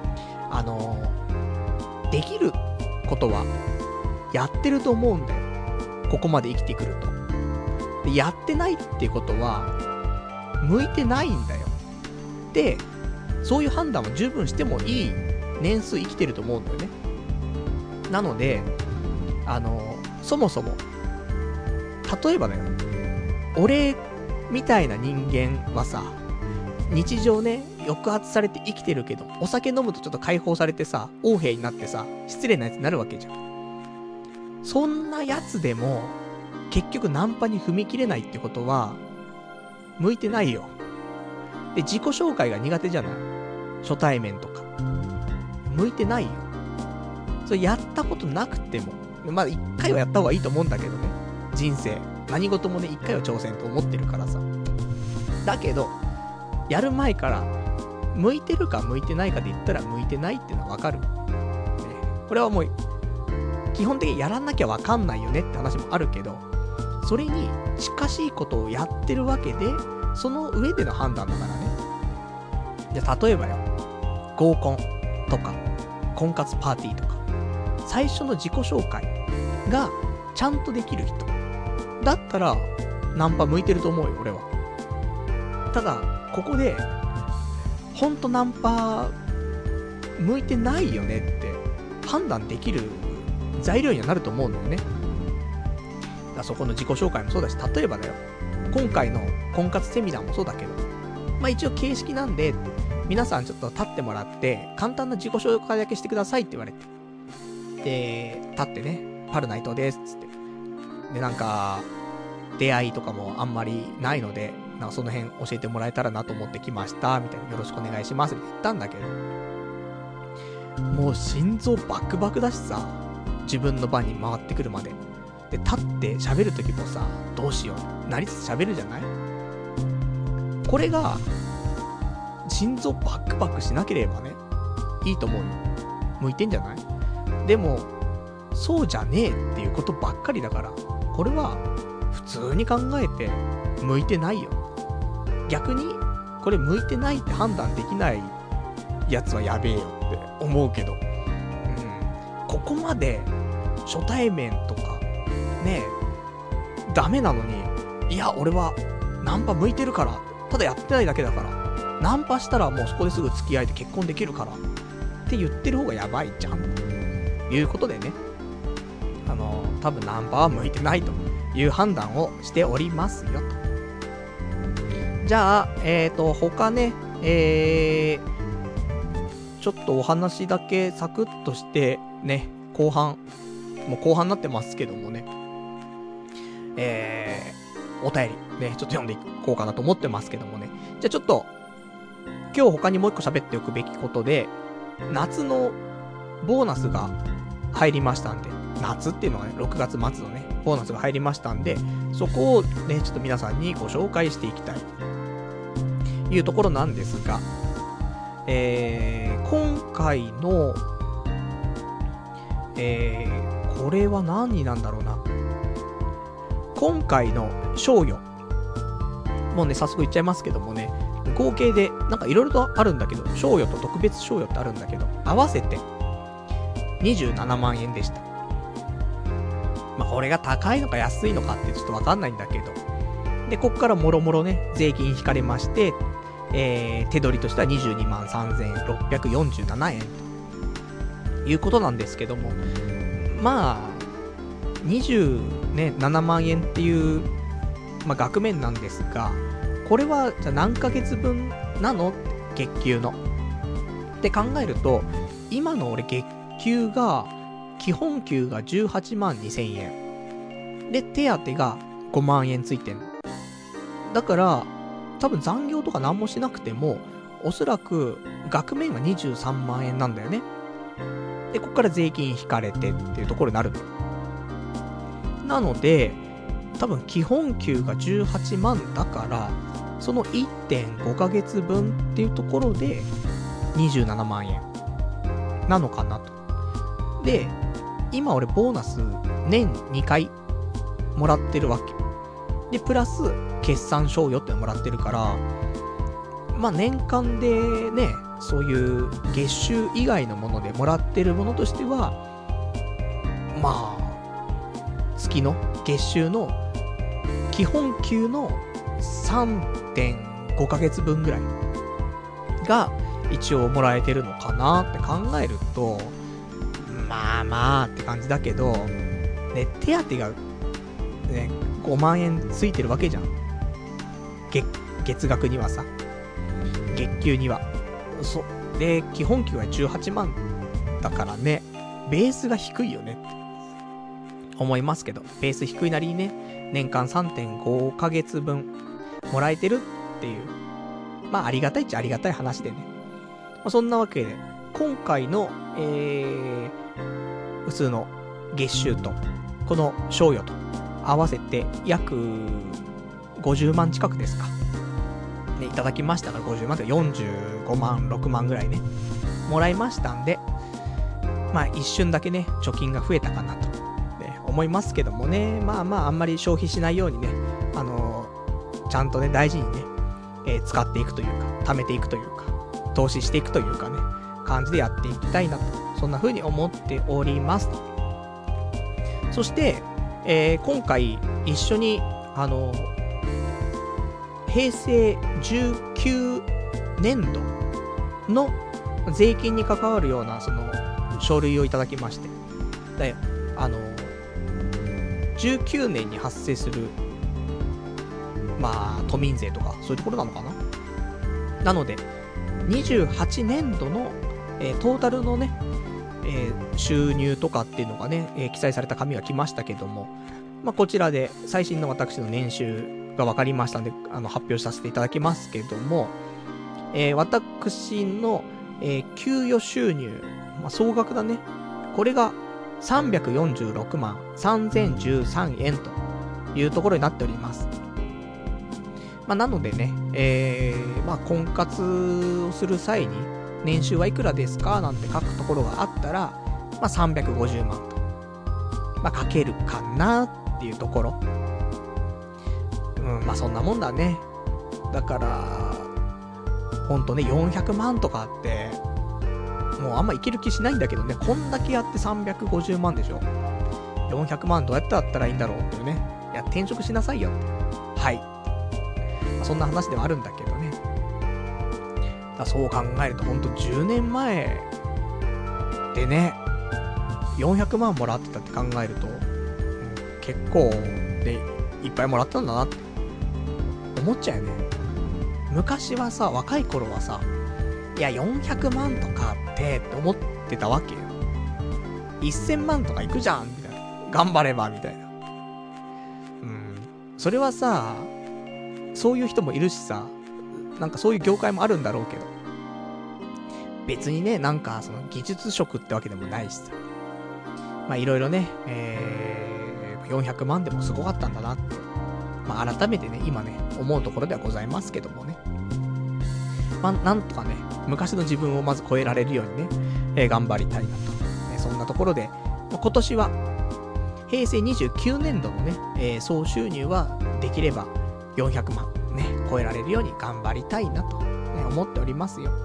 できることは、やってると思うんだよ。ここまで生きてくると。で、やってないっていうことは、向いてないんだよ。で、そういう判断は十分してもいい年数生きてると思うんだよね。なので、そもそも、例えばだよ、俺みたいな人間はさ、日常ね、抑圧されて生きてるけど、お酒飲むとちょっと解放されてさ、横柄になってさ、失礼なやつになるわけじゃん。そんなやつでも、結局ナンパに踏み切れないってことは、向いてないよ。で、自己紹介が苦手じゃない？初対面とか。向いてないよ。それやったことなくても、一回はやった方がいいと思うんだけどね。人生。何事もね、一回は挑戦と思ってるからさ。だけど、やる前から、向いてるか向いてないかで言ったら向いてないっていうのはわかる。ね。これはもう、基本的にやらなきゃわかんないよねって話もあるけど、それに近しいことをやってるわけで、その上での判断だからね。じゃあ例えばよ、合コンとか、婚活パーティーとか、最初の自己紹介がちゃんとできる人。だったら、ナンパ向いてると思うよ、俺は。ただ、ここで、ほんとナンパ、向いてないよねって判断できる材料にはなると思うんだよね。だそこの自己紹介もそうだし、例えばだよ、今回の婚活セミナーもそうだけど、一応形式なんで、皆さんちょっと立ってもらって、簡単な自己紹介だけしてくださいって言われて。で、立ってね、パルナイトです、つって。で、出会いとかもあんまりないので、その辺教えてもらえたらなと思って来ました、みたいな、よろしくお願いします、って言ったんだけど、もう心臓バクバクだしさ、自分の番に回ってくるまで。で、立って喋るときもさ、どうしよう、なりつつ喋るじゃない？これが、心臓バクバクしなければね、いいと思うよ。向いてんじゃない？でも、そうじゃねえっていうことばっかりだから、これは、普通に考えて、向いてないよ。逆に、これ向いてないって判断できないやつはやべえよって思うけど、ここまで、初対面とか、ねえ、ダメなのに、いや、俺は、ナンパ向いてるから、ただやってないだけだから、ナンパしたらもうそこですぐ付き合えて結婚できるからって言ってる方がやばいじゃんということでね、多分ナンパは向いてないという判断をしておりますよと。じゃあ他ね、ちょっとお話だけサクッとしてね、もう後半になってますけどもね、お便りね、ちょっと読んでいこうかなと思ってますけどもね。じゃあちょっと今日他にもう一個喋っておくべきことで、夏のボーナスが入りましたんで、夏っていうのがね、6月末のね、ボーナスが入りましたんで、そこをね、ちょっと皆さんにご紹介していきたいというところなんですが、今回の、これは何になんだろうな。今回の賞与。もうね、早速言っちゃいますけどもね、合計で、いろいろとあるんだけど、賞与と特別賞与ってあるんだけど、合わせて27万円でした。これが高いのか安いのかってちょっとわかんないんだけど。で、こっからもろもろね、税金引かれまして、手取りとしては22万3647円ということなんですけども、まあ、27万円っていう、額面なんですが、これはじゃあ何ヶ月分なの月給の。って考えると、今の俺月給が、基本給が18万2000円。で、手当が5万円ついてんの。だから、多分残業とか何もしなくても、おそらく額面は23万円なんだよね。で、ここから税金引かれてっていうところになるの。なので、多分基本給が18万だから、その 1.5 ヶ月分っていうところで27万円なのかなと。で、今俺ボーナス年2回もらってるわけ。で、プラス決算賞与ってのもらってるから、年間でね、そういう月収以外のものでもらってるものとしては、月の月収の基本給の 3.5 ヶ月分ぐらいが一応もらえてるのかなって考えると、って感じだけど、ね、手当がね、5万円ついてるわけじゃん。月額にはさ。月給には。で、基本給は18万だからね、ベースが低いよねって思いますけど、ベース低いなりにね、年間 3.5 ヶ月分もらえてるっていう、ありがたいっちゃありがたい話でね。そんなわけで、今回の、普通の月収と、この賞与と合わせて約50万近くですか。ね、いただきましたから50万とか45万、6万ぐらいね、もらいましたんで、一瞬だけね、貯金が増えたかなと、ね、思いますけどもね、あんまり消費しないようにね、ちゃんとね、大事にね、使っていくというか、貯めていくというか、投資していくというかね、感じでやっていきたいなと、そんな風に思っております。そして、今回一緒に平成19年度の税金に関わるようなその書類をいただきまして、で19年に発生する都民税とかそういうところなのかな。なので28年度の、トータルのね、収入とかっていうのがね、記載された紙が来ましたけども、こちらで最新の私の年収が分かりましたので、発表させていただきますけども、私の、給与収入、総額だね、これが346万3013円というところになっております。なのでね、婚活をする際に年収はいくらですかなんて書くところがあったら、350万と、書けるかなっていうところ。そんなもんだね。だからほんとね、400万とかってもうあんまいける気しないんだけどね、こんだけやって350万でしょ。400万どうやってやったらいいんだろうっていうね。いや、転職しなさいよって。はい。そんな話ではあるんだけどね。そう考えるとほんと10年前でね、400万もらってたって考えると、結構でいっぱいもらったんだなって思っちゃうよね。昔はさ、若い頃はさ、いや400万とかって思ってたわけよ。1000万とかいくじゃんみたいな。頑張ればみたいな。それはさ、そういう人もいるしさ、なんかそういう業界もあるんだろうけど、別にね、なんかその技術職ってわけでもないしさ、いろいろね、400万でもすごかったんだなって、改めてね、今ね、思うところではございますけどもね。なんとかね、昔の自分をまず超えられるようにね、頑張りたいなと。そんなところで、今年は、平成29年度のね、総収入はできれば400万ね、超えられるように頑張りたいなと、ね、思っておりますよ。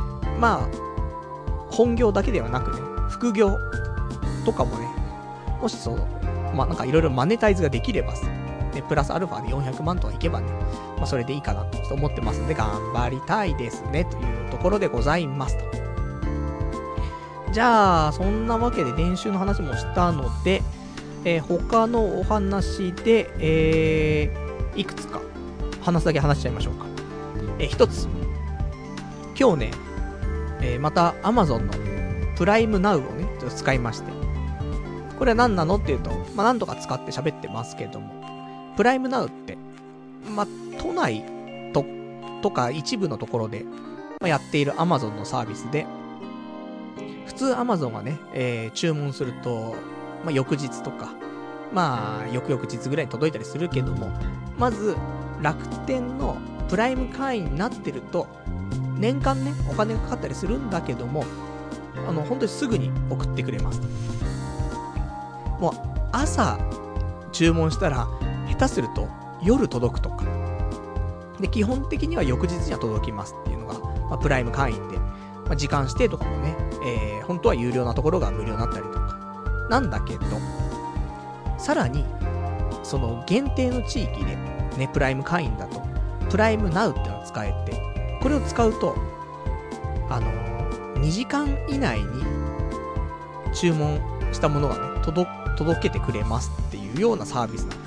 本業だけではなくね、副業とかもね、もしそう、なんかいろいろマネタイズができればさ、ね、プラスアルファで400万とかいけばね、それでいいかなと思ってますので、頑張りたいですね、というところでございますと。 じゃあ、そんなわけで練習の話もしたので、他のお話で、いくつか話すだけ話しちゃいましょうか。一つ。今日ね、また Amazon のプライムナウをね、ちょっと使いまして。これは何なのっていうと、何度か使って喋ってますけども、プライムナウって、都内とか一部のところで、やっている Amazon のサービスで、普通 Amazon がね、注文すると、翌日とか、翌々日ぐらいに届いたりするけども、まず、楽天のプライム会員になってると、年間ね、お金がかかったりするんだけども、本当にすぐに送ってくれます。もう、朝、注文したら、下手すると、夜届くとか。で、基本的には翌日には届きますっていうのが、プライム会員で、時間指定とかもね、本当は有料なところが無料になったりとか。なんだけど、さらに、その限定の地域で、ね、プライム会員だと、プライムナウってのが使えて、これを使うと、2時間以内に注文したものがね、届けてくれますっていうようなサービスな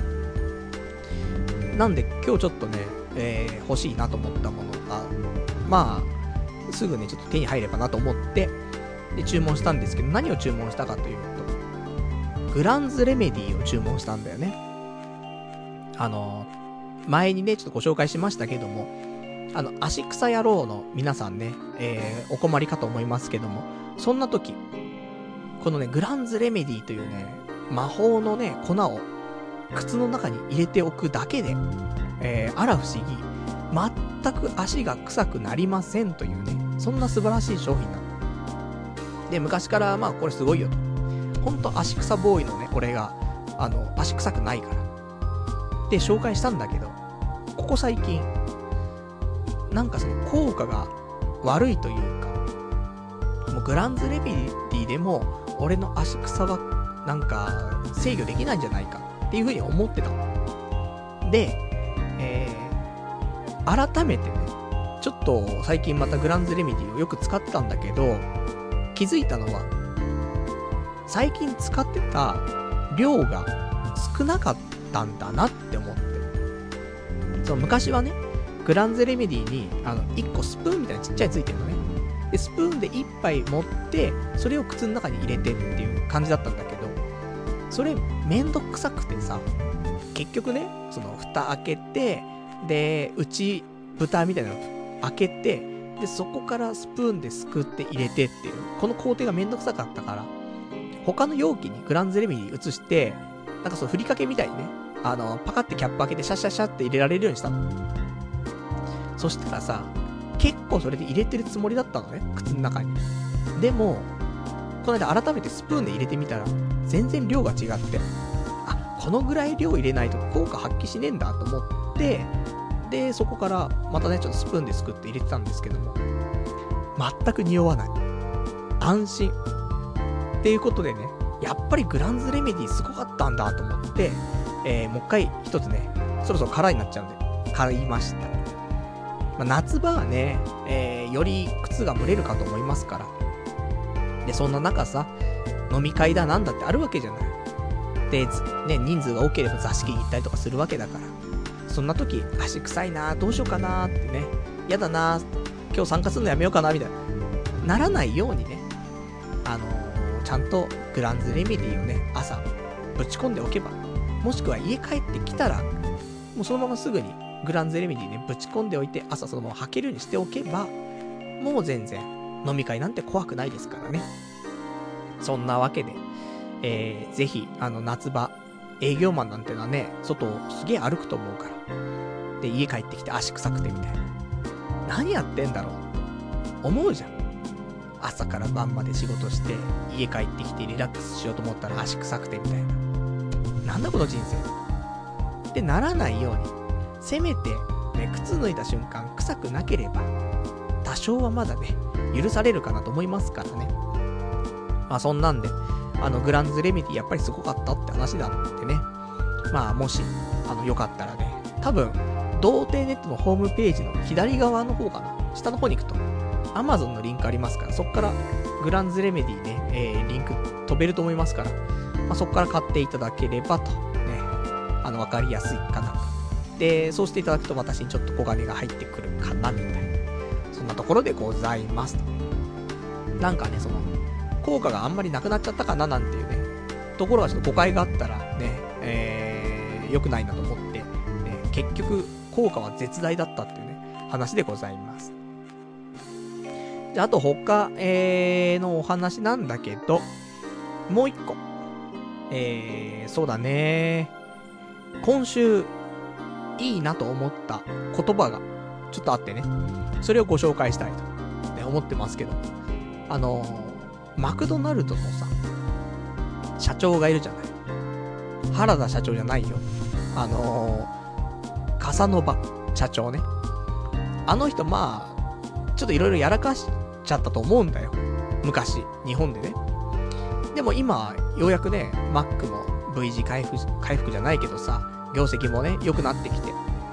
の。なんで今日ちょっとね、欲しいなと思ったものが、すぐね、ちょっと手に入ればなと思って、で、注文したんですけど、何を注文したかというと、グランズレメディを注文したんだよね。前にね、ちょっとご紹介しましたけども、足草野郎の皆さんね、お困りかと思いますけども、そんな時、このね、グランズレメディというね、魔法のね、粉を靴の中に入れておくだけで、あら不思議、全く足が臭くなりませんというね、そんな素晴らしい商品なの。で、昔からこれすごいよと。ほんと足草ボーイのね、俺が、足臭くないから。で、紹介したんだけど、ここ最近、なんかその効果が悪いというか、もうグランズレメディでも、俺の足草は、なんか、制御できないんじゃないかっていう風に思ってたの。で、改めてね、ちょっと最近またグランズレメディをよく使ってたんだけど、気づいたのは、最近使ってた量が少なかったんだなって思って。そう、昔はね、グランズレメディに、1個スプーンみたいなちっちゃいついてるのね。で、スプーンで1杯持って、それを靴の中に入れてっていう感じだったんだけど、それめんどくさくてさ、結局ね、その蓋開けて、で、内蓋みたいなの開けて、で、そこからスプーンですくって入れてっていう、この工程がめんどくさかったから、他の容器にグランズレメディ移して、なんかそのふりかけみたいにね、パカってキャップ開けてシャシャシャって入れられるようにしたの。そしたらさ、結構それで入れてるつもりだったのね、靴の中に。でも、この間改めてスプーンで入れてみたら、全然量が違って、このぐらい量入れないと効果発揮しねえんだと思って、で、そこからまたね、ちょっとスプーンですくって入れてたんですけども、全く匂わない。安心。っていうことでね、やっぱりグランズレメディすごかったんだと思って、もう一回一つね、そろそろ空になっちゃうんで、買いました。夏場はね、より靴が蒸れるかと思いますから。で、そんな中さ、飲み会だなんだってあるわけじゃない。で、ね、人数が多ければ座敷に行ったりとかするわけだから。そんな時、足臭いな、どうしようかなってね、やだな、今日参加するのやめようかな、みたいな。ならないようにね、ちゃんとグランズレメディをね、朝、ぶち込んでおけば、もしくは家帰ってきたら、もうそのまますぐにグランズレメディね、ぶち込んでおいて、朝そのまま履けるようにしておけば、もう全然、飲み会なんて怖くないですからね。そんなわけで、ぜひ、夏場、営業マンなんてのはね、外をすげえ歩くと思うから。で、家帰ってきて足臭くてみたいな。何やってんだろう思うじゃん。朝から晩まで仕事して、家帰ってきてリラックスしようと思ったら足臭くてみたいな。なんだこの人生。ってならないように、せめて、ね、靴脱いだ瞬間臭くなければ、多少はまだね、許されるかなと思いますからね。そんなんで、グランズレメディやっぱりすごかったって話なんでね。もし、よかったらね、多分、童貞ネットのホームページの左側の方かな。下の方に行くと、 Amazon のリンクありますから、そこからグランズレメディね、リンク飛べると思いますから、そこから買っていただければと、ね、わかりやすいかなと。で、そうしていただくと私にちょっと小金が入ってくるかな、みたいな。そんなところでございますと。なんかね、その、効果があんまりなくなっちゃったかな、なんていうね、ところがちょっと誤解があったらね、良くないなと思って、ね、結局、効果は絶大だったっていうね、話でございます。じゃあ、あと他、のお話なんだけど、もう一個。そうだね。今週、いいなと思った言葉がちょっとあってね。それをご紹介したいと、ね、思ってますけど。マクドナルドのさ、社長がいるじゃない。原田社長じゃないよ。カサノバ社長ね。あの人まあ、ちょっといろいろやらかしちゃったと思うんだよ。昔、日本でね。でも今、ようやくね、マックも V 字回復じゃないけどさ、業績もね、良くなってきて。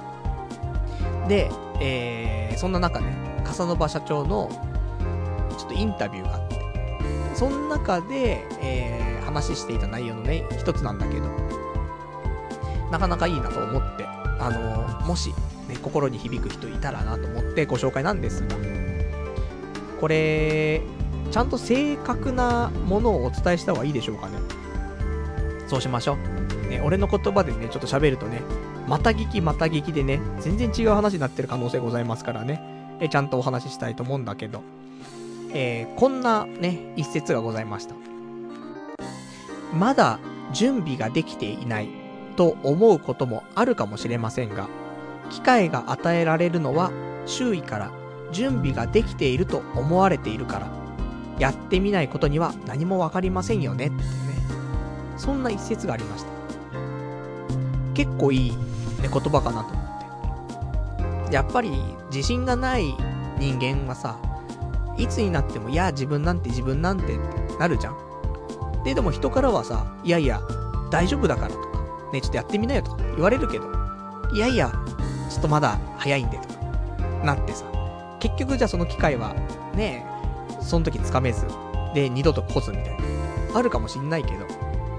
で、そんな中ね、カサノバ社長の、ちょっとインタビューがあって、その中で、話していた内容のね、一つなんだけど、なかなかいいなと思って、もし、ね、心に響く人いたらなと思ってご紹介なんですが、これ、ちゃんと正確なものをお伝えした方がいいでしょうかね。そうしましょう。ね、俺の言葉でね、ちょっと喋るとね、また聞きでね、全然違う話になってる可能性ございますからね、ちゃんとお話ししたいと思うんだけど、こんなね、一節がございました。まだ準備ができていないと思うこともあるかもしれませんが、機会が与えられるのは周囲から準備ができていると思われているから、やってみないことには何もわかりませんよねってね、そんな一節がありました。結構いい、ね、言葉かなと思って。やっぱり自信がない人間はさ、いつになってもいや自分なんてってなるじゃん。でも人からはさ、いやいや大丈夫だからとかね、ちょっとやってみなよとか言われるけど、いやいやちょっとまだ早いんでとかなってさ、結局じゃあその機会はね、その時つかめずで二度と来ずみたいなあるかもしんないけど、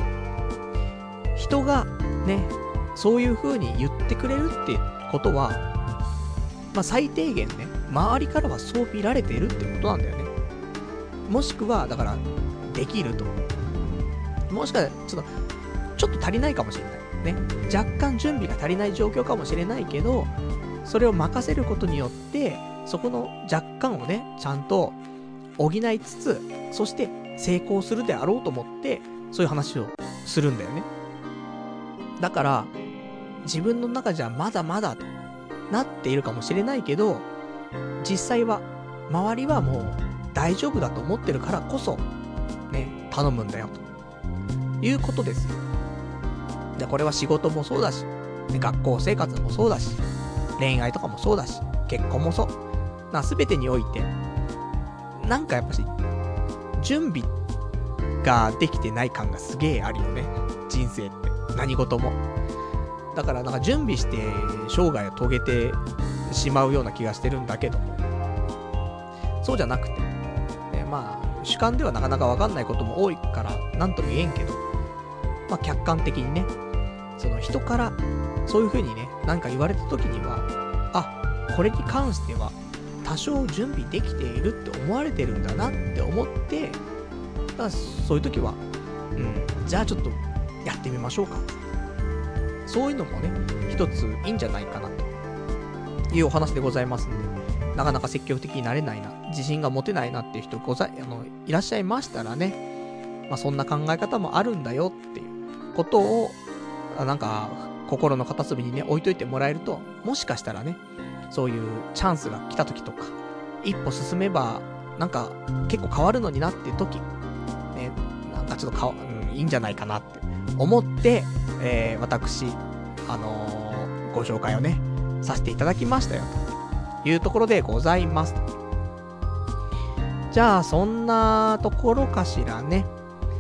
人がねそういう風に言ってくれるってことは、まあ最低限ね、周りからはそう見られているってことなんだよね。もしくはだからできると、もしかしたらちょっと足りないかもしれないね、若干準備が足りない状況かもしれないけど、それを任せることによってそこの若干をねちゃんと補いつつ、そして成功するであろうと思ってそういう話をするんだよね。だから自分の中じゃまだまだとなっているかもしれないけど、実際は周りはもう大丈夫だと思ってるからこそね頼むんだよということですよ。でこれは仕事もそうだし、ね、学校生活もそうだし、恋愛とかもそうだし、結婚もそう全てにおいてなんかやっぱし準備ができてない感がすげえあるよね、人生って何事も。だからなんか準備して生涯を遂げてしまうような気がしてるんだけども、そうじゃなくて、ね、まあ主観ではなかなか分かんないことも多いから何とも言えんけど、まあ客観的にね、その人からそういう風にねなんか言われた時には、あ、これに関しては多少準備できているって思われてるんだなって思って、だからそういう時はじゃあちょっとやってみましょうか、そういうのもね一ついいんじゃないかなというお話でございますんで、なかなか積極的になれないな、自信が持てないなっていう人いらっしゃいましたらね、まあ、そんな考え方もあるんだよっていうことをなんか心の片隅にね置いといてもらえると、もしかしたらねそういうチャンスが来た時とか、一歩進めばなんか結構変わるのになっていう時ね、なんかちょっといいんじゃないかなって思って、私ご紹介をねさせていただきましたよというところでございます。じゃあそんなところかしらね。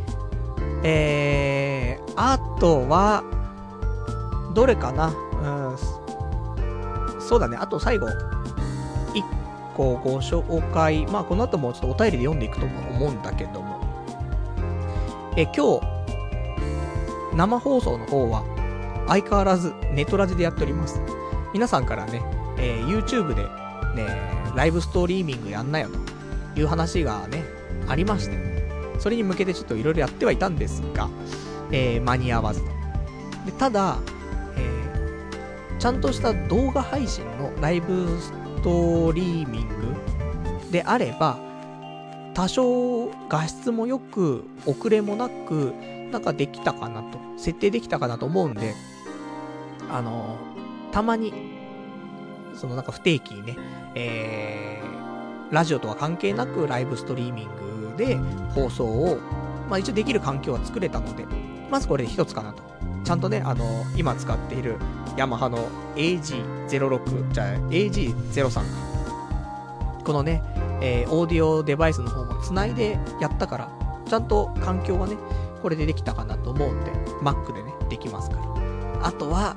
あとはどれかな、そうだね、あと最後1 個ご紹介、まあこの後もちょっとお便りで読んでいくと思うんだけども、今日、生放送の方は相変わらずネトラジでやっております。皆さんからね、YouTube でね、ライブストリーミングやんなよという話がね、ありまして、それに向けてちょっといろいろやってはいたんですが、間に合わずと。で、ただ、ちゃんとした動画配信のライブストリーミングであれば、多少画質もよく遅れもなくなんかできたかなと、設定できたかなと思うんで、たまにそのなんか不定期にね、ラジオとは関係なくライブストリーミングで放送をまあ一応できる環境は作れたので、まずこれで一つかなと。ちゃんとね、今使っているヤマハの AG06 じゃあ AG03 か、このね、オーディオデバイスの方もつないでやったから、ちゃんと環境はねこれでできたかなと思うんで、 Mac でねできますから、あとは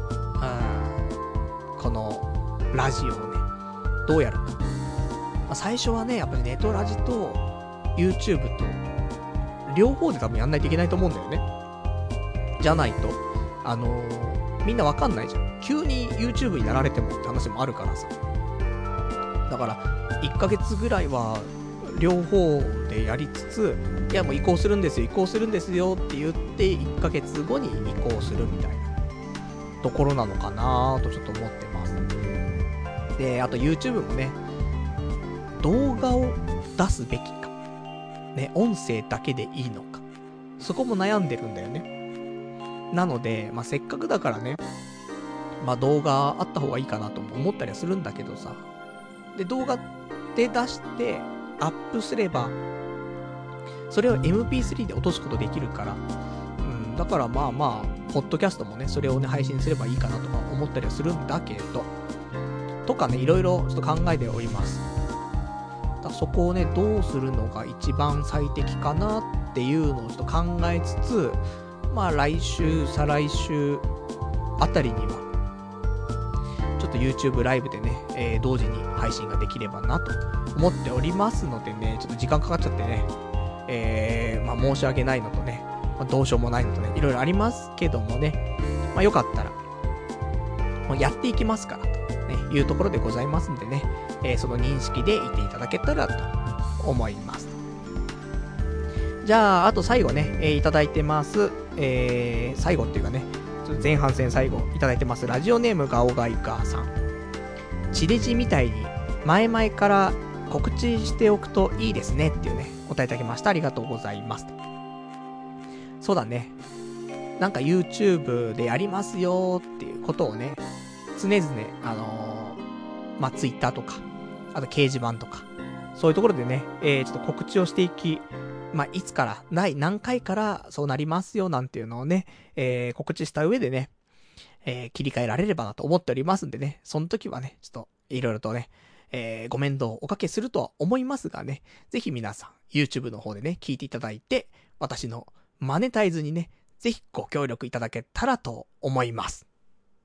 このラジオをねどうやるか、まあ、最初はねやっぱりネトラジと YouTube と両方で多分やんないといけないと思うんだよね。じゃないとみんなわかんないじゃん。急に YouTube になられてもって話もあるからさ。だから1ヶ月ぐらいは両方でやりつつ、いやもう移行するんですよって言って1ヶ月後に移行するみたいなところなのかなとちょっと思ってます。で、あと YouTube もね、動画を出すべきかね、音声だけでいいのか、そこも悩んでるんだよね。なので、まあ、せっかくだからね、まあ、動画あった方がいいかなと思ったりはするんだけどさ。で、動画で出してアップすれば、それを MP3 で落とすことできるから、だからまあまあ、ポッドキャストもね、それをね、配信すればいいかなとか思ったりはするんだけど、とかね、いろいろちょっと考えております。だそこをね、どうするのが一番最適かなっていうのをちょっと考えつつ、まあ来週、再来週あたりには、ちょっと YouTube ライブでね、同時に配信ができればなと思っておりますのでね、ちょっと時間かかっちゃってね、まあ申し訳ないのとね、まあ、どうしようもないのとね、いろいろありますけどもね、まあよかったら、もうやっていきますからと、ね、いうところでございますんでね、その認識でいていただけたらと思います。じゃあ、あと最後ね、いただいてます。最後っていうかね、ちょっと前半戦最後いただいてます。ラジオネームガオガイガーさん。地デジみたいに前々から告知しておくといいですねっていうね、お答えいただきました。ありがとうございます。そうだね。なんか YouTube でやりますよっていうことをね、常々、まあ、Twitter とか、あと掲示板とか、そういうところでね、ちょっと告知をしていき、まあ、いつから、何回からそうなりますよなんていうのをね、告知した上でね、切り替えられればなと思っておりますんでね、その時はね、ちょっといろいろとね、ご面倒おかけするとは思いますがね、ぜひ皆さん YouTube の方でね、聞いていただいて、私のマネタイズにね、ぜひご協力いただけたらと思います。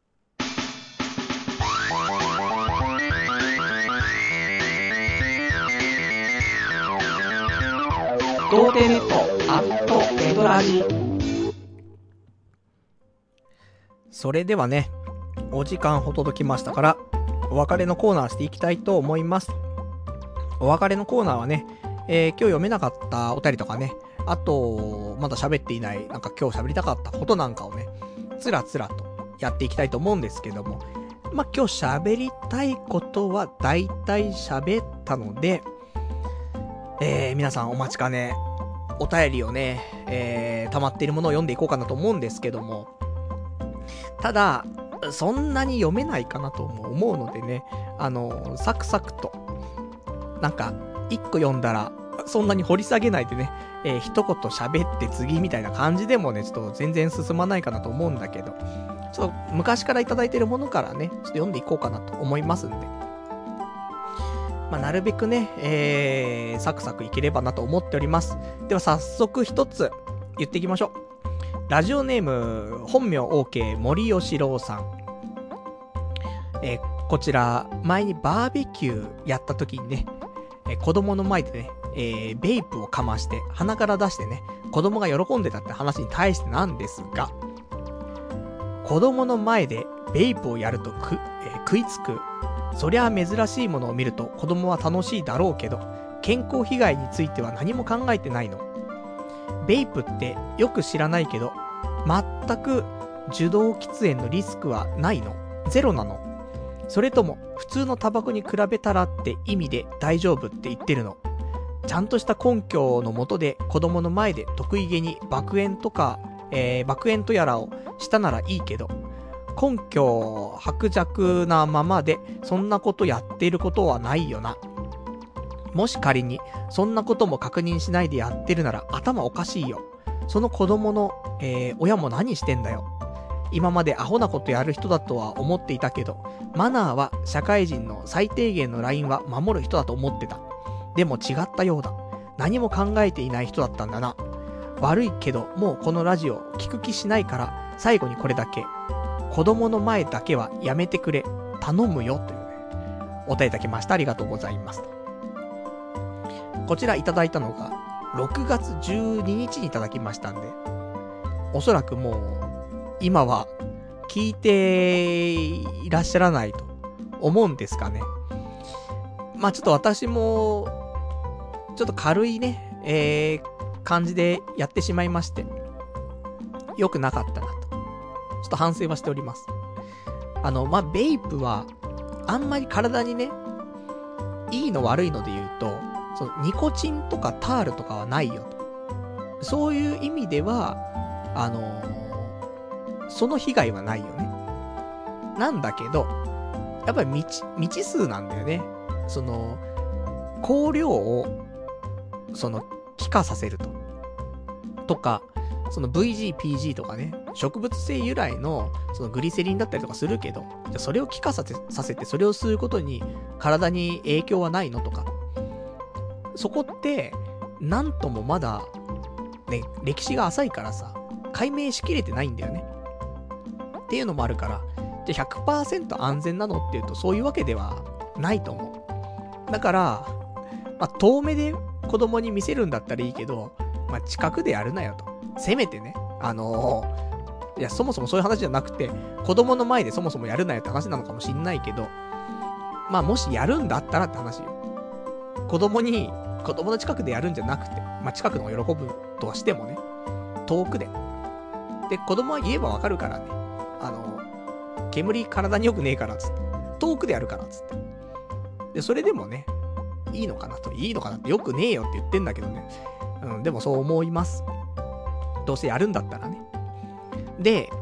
童貞ネットアットネトラジ。それではね、お時間ほど届きましたから、お別れのコーナーしていきたいと思います。お別れのコーナーはね、今日読めなかったお便りとかね、あと、まだ喋っていない、なんか今日喋りたかったことなんかをね、つらつらとやっていきたいと思うんですけども、まあ、今日喋りたいことは大体喋ったので、皆さんお待ちかね、お便りをね、溜まっているものを読んでいこうかなと思うんですけども、ただ、そんなに読めないかなと思うのでね、サクサクと、なんか、一個読んだら、そんなに掘り下げないでね、一言喋って次みたいな感じでもね、ちょっと全然進まないかなと思うんだけど、ちょっと昔からいただいているものからね、ちょっと読んでいこうかなと思いますんで、まあ、なるべくね、サクサクいければなと思っております。では早速一つ言っていきましょう。ラジオネーム、本名 OK 森喜朗さん。 こちら、前にバーベキューやった時にね、子供の前でね、ベイプをかまして、鼻から出してね、子供が喜んでたって話に対してなんですが、子供の前でベイプをやると食いつく。そりゃ珍しいものを見ると子供は楽しいだろうけど、健康被害については何も考えてないの。ベイプってよく知らないけど、全く受動喫煙のリスクはないの？ゼロなの？それとも普通のタバコに比べたらって意味で大丈夫って言ってるの？ちゃんとした根拠のもとで子供の前で得意げに爆煙とやらをしたならいいけど、根拠薄弱なままでそんなことやっていることはないよな。もし仮にそんなことも確認しないでやってるなら頭おかしいよ。その子供の、親も何してんだよ。今までアホなことやる人だとは思っていたけど、マナーは社会人の最低限のラインは守る人だと思ってた。でも違ったようだ。何も考えていない人だったんだな。悪いけどもうこのラジオ聞く気しないから、最後にこれだけ。子供の前だけはやめてくれ。頼むよ。というね、お便りいただきました。ありがとうございます。こちらいただいたのが6月12日にいただきましたんで、おそらくもう今は聞いていらっしゃらないと思うんですかね。まあちょっと私もちょっと軽いね、感じでやってしまいまして、良くなかったなとちょっと反省はしております。まあベイプはあんまり体にね、いいの悪いので言うと、そのニコチンとかタールとかはないよと。そういう意味ではその被害はないよね。なんだけど、やっぱり未知数なんだよね。その香料を気化させるとか、その VG、PG とかね、植物性由来のそのグリセリンだったりとかするけど、じゃそれを気化させてそれを吸うことに体に影響はないのとか、そこってなんともまだね、歴史が浅いからさ、解明しきれてないんだよねっていうのもあるから、じゃ 100% 安全なのっていうとそういうわけではないと思う。だから、まあ、遠目で子供に見せるんだったらいいけど、まあ、近くでやるなよと。せめてね、いや、そもそもそういう話じゃなくて、子供の前でそもそもやるなよって話なのかもしんないけど、まあ、もしやるんだったらって話よ。子供の近くでやるんじゃなくて、まあ、近くの喜ぶとはしてもね、遠くで。で、子供は言えばわかるからね、煙体に良くねえからつって、遠くでやるからつって。で、それでもね、いいのかなってよくねえよって言ってんだけどね。でもそう思います。どうせやるんだったらね。で、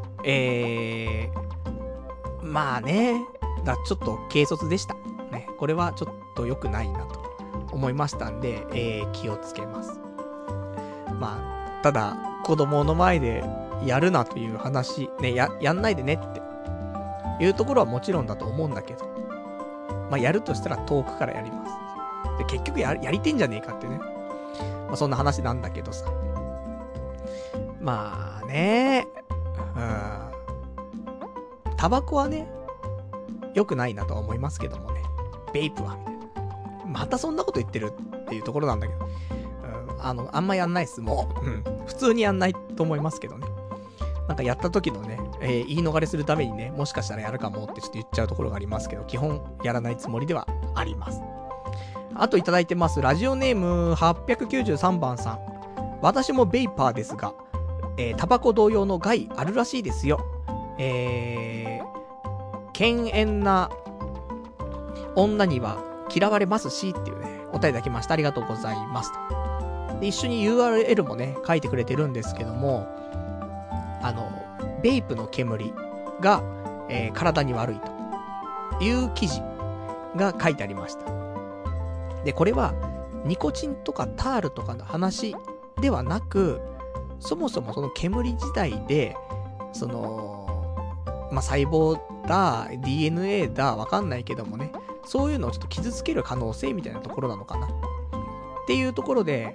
まあね、ちょっと軽率でした。ね、これはちょっと良くないなと思いましたんで、気をつけます。まあ、ただ、子供の前でやるなという話、ね、やんないでねっていうところはもちろんだと思うんだけど、まあやるとしたら遠くからやります。で、結局やりてんじゃねえかってね。まあそんな話なんだけどさ。まあね、タバコはね、良くないなとは思いますけどもね。ベイプはみたいな。またそんなこと言ってるっていうところなんだけど。あんまやんないっす、もう。普通にやんないと思いますけどね。なんかやった時のね、言い逃れするためにね、もしかしたらやるかもってちょっと言っちゃうところがありますけど、基本やらないつもりではあります。あといただいてます。ラジオネーム893番さん。私もベイパーですが、タバコ同様の害あるらしいですよ。犬猿な女には嫌われますしっていうね、お便りいただきました。ありがとうございますと。で、一緒に URL もね、書いてくれてるんですけども、ベイプの煙が、体に悪いという記事が書いてありました。で、これはニコチンとかタールとかの話ではなく、そもそもその煙自体で、まあ、細胞だ、DNA だ、わかんないけどもね、そういうのをちょっと傷つける可能性みたいなところなのかな。っていうところで、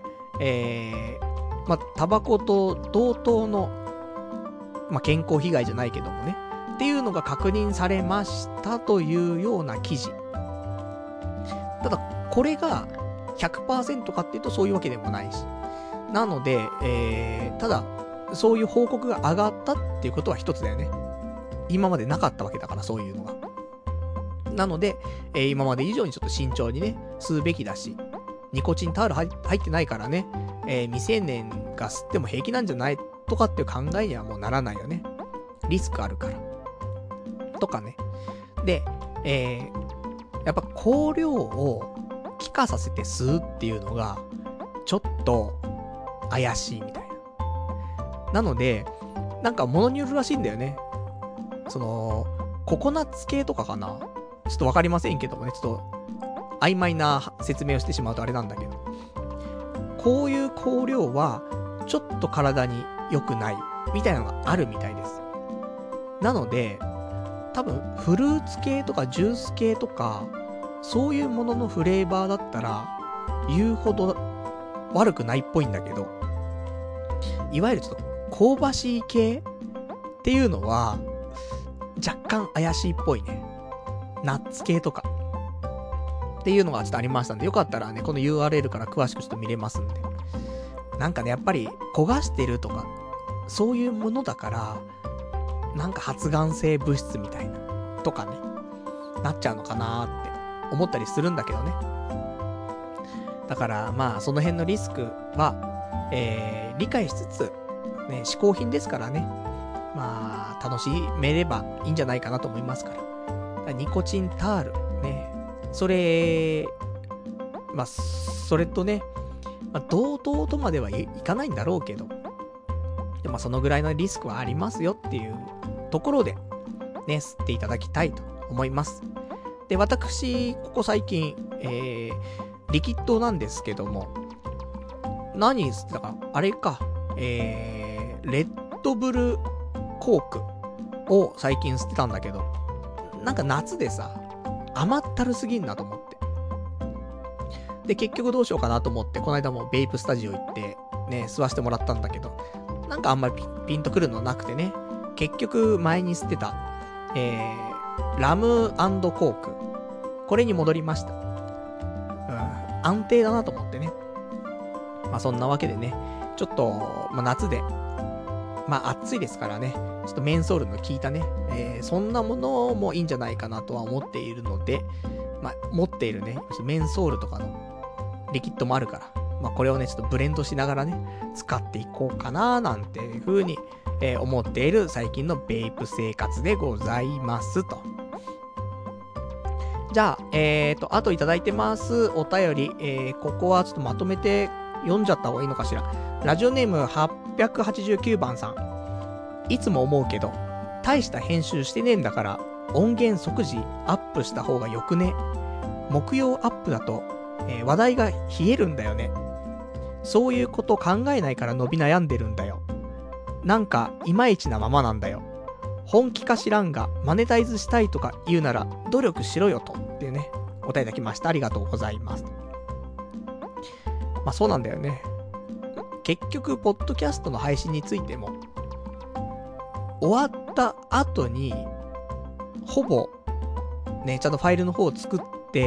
まあ、タバコと同等の、まあ、健康被害じゃないけどもね、っっていうのが確認されましたというような記事。ただ、これが 100% かっていうとそういうわけでもないし。なので、ただ、そういう報告が上がったっていうことは一つだよね。今までなかったわけだから、そういうのが。なので、今まで以上にちょっと慎重にね、吸うべきだし、ニコチンタオル入ってないからね、未成年が吸っても平気なんじゃないとかっていう考えにはもうならないよね。リスクあるから。とかね。で、やっぱ香料を気化させて吸うっていうのが、ちょっと怪しいみたいな。なので、なんか物によるらしいんだよね。ココナッツ系とかかな？ちょっとわかりませんけどもね、ちょっと曖昧な説明をしてしまうとあれなんだけど。こういう香料は、ちょっと体に良くない、みたいなのがあるみたいです。なので、多分、フルーツ系とかジュース系とか、そういうもののフレーバーだったら、言うほど悪くないっぽいんだけど、いわゆるちょっと香ばしい系っていうのは、若干怪しいっぽいね。ナッツ系とか。っていうのがちょっとありましたんで、よかったらね、この URL から詳しくちょっと見れますんで。なんかね、やっぱり焦がしてるとか、そういうものだから、なんか発がん性物質みたいな、とかね、なっちゃうのかなーって思ったりするんだけどね。だからまあ、その辺のリスクは、理解しつつ、ね、嗜好品ですからね、まあ、楽しめればいいんじゃないかなと思いますから。ニコチンタール、ね、それとね、同等とまではいかないんだろうけど、でもそのぐらいのリスクはありますよっていうところで、ね、吸っていただきたいと思います。で、私、ここ最近、リキッドなんですけども、何吸ってたか、あれか、レッドブルコークを最近吸ってたんだけど、なんか夏でさ、甘ったるすぎんなと思って。で、結局どうしようかなと思って、この間もベイプスタジオ行って、ね、吸わせてもらったんだけど、なんかあんまりピンとくるのなくてね、結局前に吸ってた、ラム&コーク。これに戻りました。安定だなと思ってね。まあそんなわけでね、ちょっと、まあ夏で、まあ暑いですからね、ちょっとメンソールの効いたね、そんなものもいいんじゃないかなとは思っているので、まあ持っているね、メンソールとかのリキッドもあるから、まあこれをね、ちょっとブレンドしながらね、使っていこうかななんていう風に、思っている最近のベイプ生活でございますと。じゃあ、あといただいてますお便り、ここはちょっとまとめて読んじゃった方がいいのかしら。ラジオネーム889番さん。いつも思うけど、大した編集してねえんだから、音源即時アップした方がよくね。木曜アップだと、話題が冷えるんだよね。そういうこと考えないから伸び悩んでるんだよ。なんか、いまいちなままなんだよ。本気か知らんが、マネタイズしたいとか言うなら、努力しろよと。っていうね、お便りいただきました。ありがとうございます。まあそうなんだよね。結局、ポッドキャストの配信についても、終わった後に、ほぼ、ね、ちゃんとファイルの方を作って、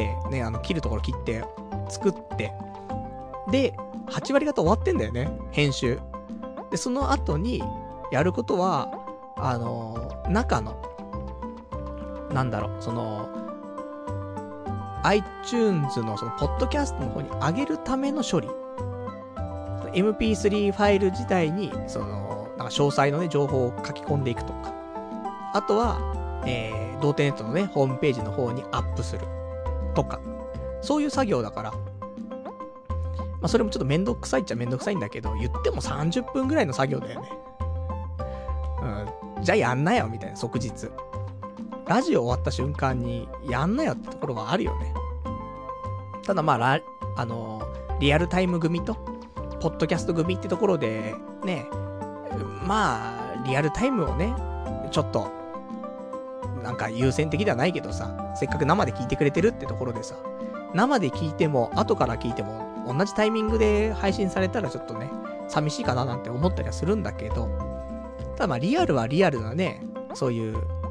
ね、切るところ切って、作って、で、8割方終わってんだよね、編集。で、その後に、やることは、中の、なんだろう、iTunes のポッドキャストの方に上げるための処理。MP3 ファイル自体に、なんか詳細のね、情報を書き込んでいくとか。あとは、同点ネットのね、ホームページの方にアップする。とか。そういう作業だから。まあ、それもちょっとめんどくさいっちゃめんどくさいんだけど、言っても30分ぐらいの作業だよね。じゃあやんなよ、みたいな、即日。ラジオ終わった瞬間に、やんなよってところはあるよね。ただまあ、リアルタイム組と、ポッドキャスト組ってところで、ね、まあ、リアルタイムをね、ちょっと、なんか優先的ではないけどさ、せっかく生で聞いてくれてるってところでさ、生で聞いても、後から聞いても、同じタイミングで配信されたらちょっとね、寂しいかななんて思ったりはするんだけど、ただまあリアルはリアルなね、そういう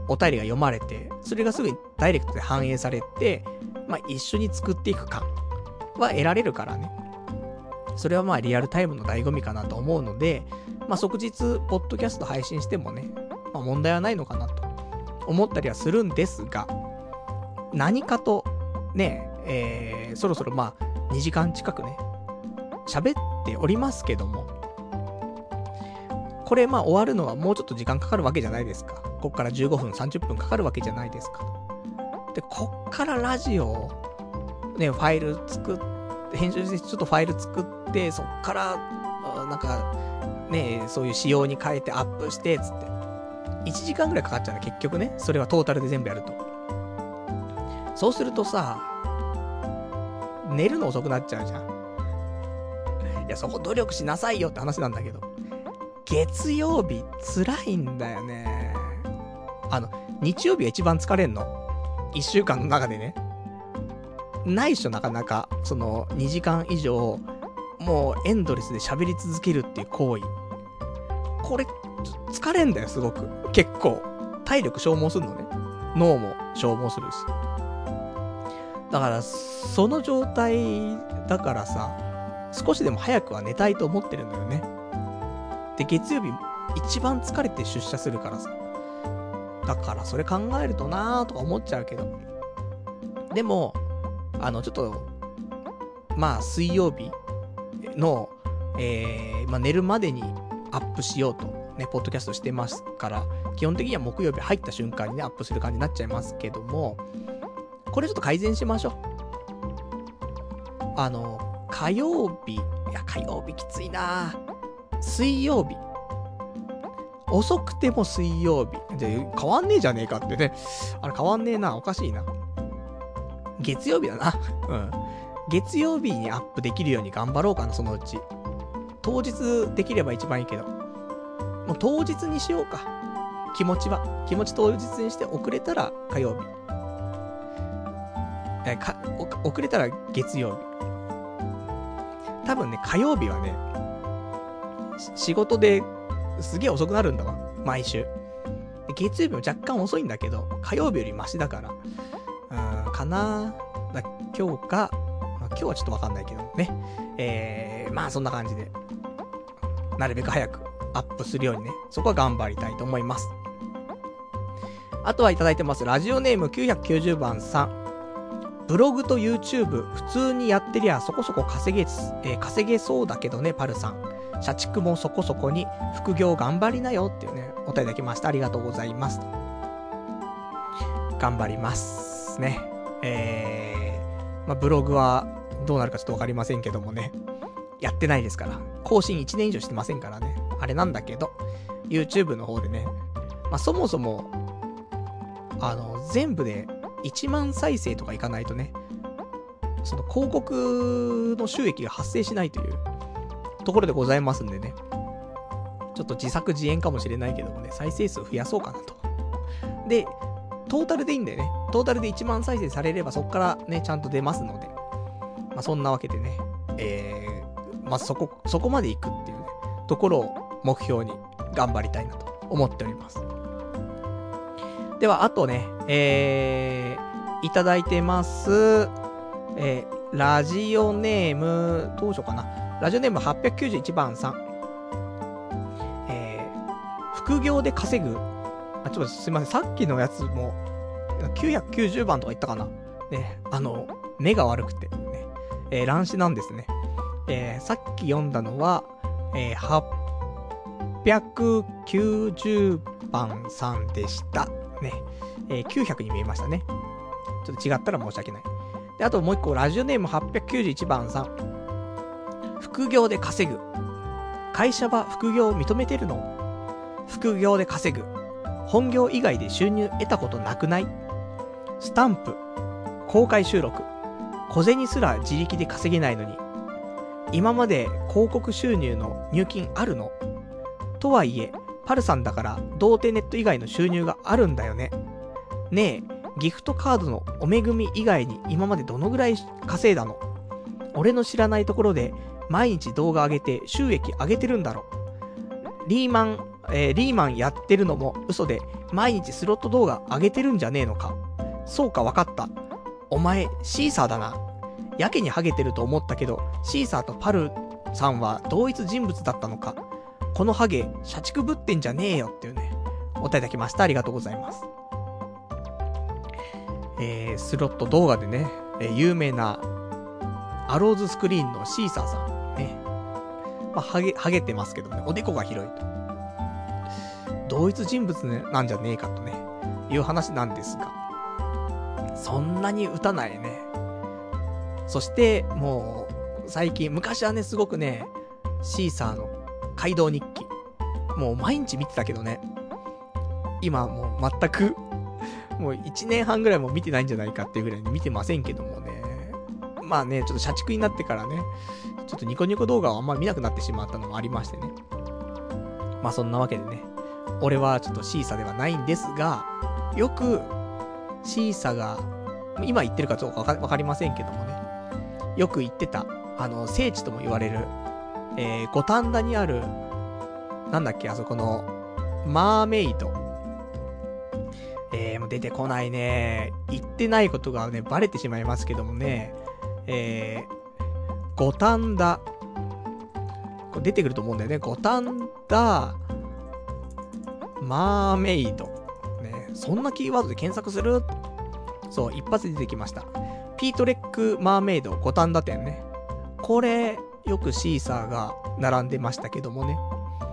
お便りが読まれて、それがすぐダイレクトで反映されて、まあ一緒に作っていく感は得られるからね。それはまあリアルタイムの醍醐味かなと思うので、まあ即日ポッドキャスト配信してもね、まあ問題はないのかなと思ったりはするんですが、何かとね、そろそろまあ2時間近くね喋っておりますけども、これまあ終わるのはもうちょっと時間かかるわけじゃないですか。こっから15分30分かかるわけじゃないですか。でこっからラジオをねファイル作って編集してちょっとファイル作って、そっからなんかねそういう仕様に変えてアップしてつって1時間ぐらいかかっちゃうね結局ね。それはトータルで全部やると。そうするとさ、寝るの遅くなっちゃうじゃん。いやそこ努力しなさいよって話なんだけど、月曜日辛いんだよね。日曜日が一番疲れんの。1週間の中でね。ないっしょ、なかなか。その、2時間以上、もうエンドレスで喋り続けるっていう行為。これ、疲れんだよ、すごく。結構。体力消耗するのね。脳も消耗するし。だから、その状態だからさ、少しでも早くは寝たいと思ってるんだよね。で、月曜日一番疲れて出社するからさ。だからそれ考えるとなーとか思っちゃうけど。でも、ちょっと、まあ水曜日の、まあ寝るまでにアップしようとね、ポッドキャストしてますから、基本的には木曜日入った瞬間にね、アップする感じになっちゃいますけども、これちょっと改善しましょう。火曜日、いや火曜日きついなー。水曜日遅くても水曜日で変わんねえじゃねえかってね。あれ変わんねえな、おかしいな。月曜日だな。うん月曜日にアップできるように頑張ろうかな、そのうち。当日できれば一番いいけど、もう当日にしようか。気持ち当日にして、遅れたら火曜日、遅れたら月曜日。多分ね、火曜日はね仕事ですげえ遅くなるんだわ、毎週。で月曜日も若干遅いんだけど、火曜日よりマシだから、かなだ今日か、まあ、今日はちょっとわかんないけどね。まあそんな感じで、なるべく早くアップするようにね、そこは頑張りたいと思います。あとはいただいてます。ラジオネーム990番さん。ブログと YouTube 普通にやってりゃそこそこ稼げそうだけどね、パルさん。社畜もそこそこに副業頑張りなよっていうね、お便りいただきました。ありがとうございます。頑張りますね。まあ、ブログはどうなるかちょっとわかりませんけどもね、やってないですから、更新1年以上してませんからね、あれなんだけど、YouTube の方でね、まあ、そもそも全部で1万再生とかいかないとね、その広告の収益が発生しないというところでございますんでね、ちょっと自作自演かもしれないけどもね、再生数増やそうかなと。で、トータルでいいんだよね。トータルで1万再生されればそこからね、ちゃんと出ますので、まあそんなわけでね、まあそこまで行くっていう、ね、ところを目標に頑張りたいなと思っております。では、あとね、いただいてます。ラジオネーム、どうしようかな。ラジオネーム891番さん。副業で稼ぐ。ちょっとすいません。さっきのやつも、990番とか言ったかな。ね、目が悪くて、ね。乱視なんですね。さっき読んだのは、890番さんでした。ね。900に見えましたね。ちょっと違ったら申し訳ない。で、あともう一個、ラジオネーム891番さん。副業で稼ぐ。会社は副業を認めてるの？副業で稼ぐ。本業以外で収入得たことなくない？スタンプ、公開収録、小銭すら自力で稼げないのに、今まで広告収入の入金あるの？とはいえ、パルさんだから童貞ネット以外の収入があるんだよね。ねえ、ギフトカードのお恵み以外に今までどのぐらい稼いだの？俺の知らないところで毎日動画上げて収益上げてるんだろ。リーマンリーマンやってるのも嘘で、毎日スロット動画上げてるんじゃねえのか。そうか、わかった。お前、シーサーだな。やけにハゲてると思ったけど、シーサーとパルさんは同一人物だったのか。このハゲ、社畜ぶってんじゃねえよっていうね、お答えいただきました。ありがとうございます。スロット動画でね、有名な、アローズスクリーンのシーサーさん。ね。まあ、ハゲてますけどね、おでこが広いと。同一人物、ね、なんじゃねえかとね、いう話なんですが。そんなに打たないね。そして、もう、最近、昔はね、すごくね、シーサーの街道日記。もう毎日見てたけどね。今もう全く、もう1年半ぐらいも見てないんじゃないかっていうぐらいに見てませんけどもね。まあね、ちょっと社畜になってからね、ちょっとニコニコ動画をあんまり見なくなってしまったのもありましてね。まあそんなわけでね、俺はちょっとシーサではないんですが、よく、シーサが、今言ってるかちょっとわかりませんけどもね、よく言ってた、聖地とも言われる、五反田にある、なんだっけ、あそこの、マーメイド。もう出てこないね。言ってないことがね、バレてしまいますけどもね、五反田。これ出てくると思うんだよね。五反田、マーメイド。ね、そんなキーワードで検索する？そう、一発で出てきました。ピートレックマーメイド五反田店ね。これ、よくシーサーが並んでましたけどもね。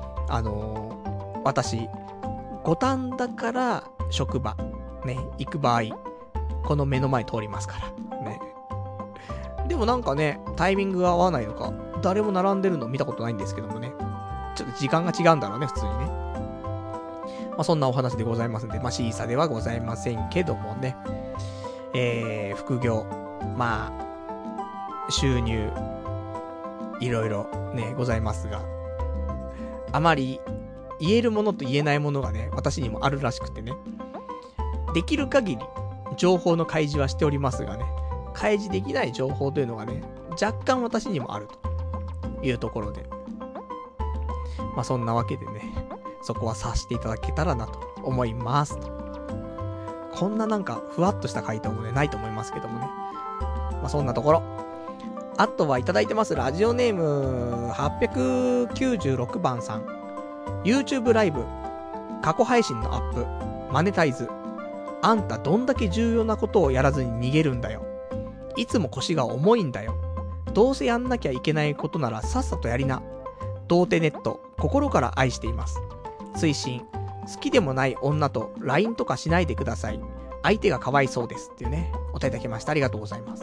私、五反田から職場、ね、行く場合、この目の前通りますから。ね。でもなんかね、タイミングが合わないのか、誰も並んでるの見たことないんですけどもね。ちょっと時間が違うんだろうね、普通にね。まあそんなお話でございますんで、まあシーサーではございませんけどもね。副業、まあ、収入、いろいろね、ございますが、あまり言えるものと言えないものがね、私にもあるらしくてね。できる限り、情報の開示はしておりますがね、開示できない情報というのがね、若干私にもあるというところで。まあそんなわけでね、そこは察していただけたらなと思いますと。こんななんかふわっとした回答もね、ないと思いますけどもね。まあそんなところ。あとはいただいてます。ラジオネーム896番さん。YouTube ライブ、過去配信のアップ、マネタイズ。あんたどんだけ重要なことをやらずに逃げるんだよ。いつも腰が重いんだよ。どうせやんなきゃいけないことならさっさとやりな。童貞ネット、心から愛しています。推進、好きでもない女と LINE とかしないでください。相手がかわいそうですっていうね、お答えいただきました。ありがとうございます。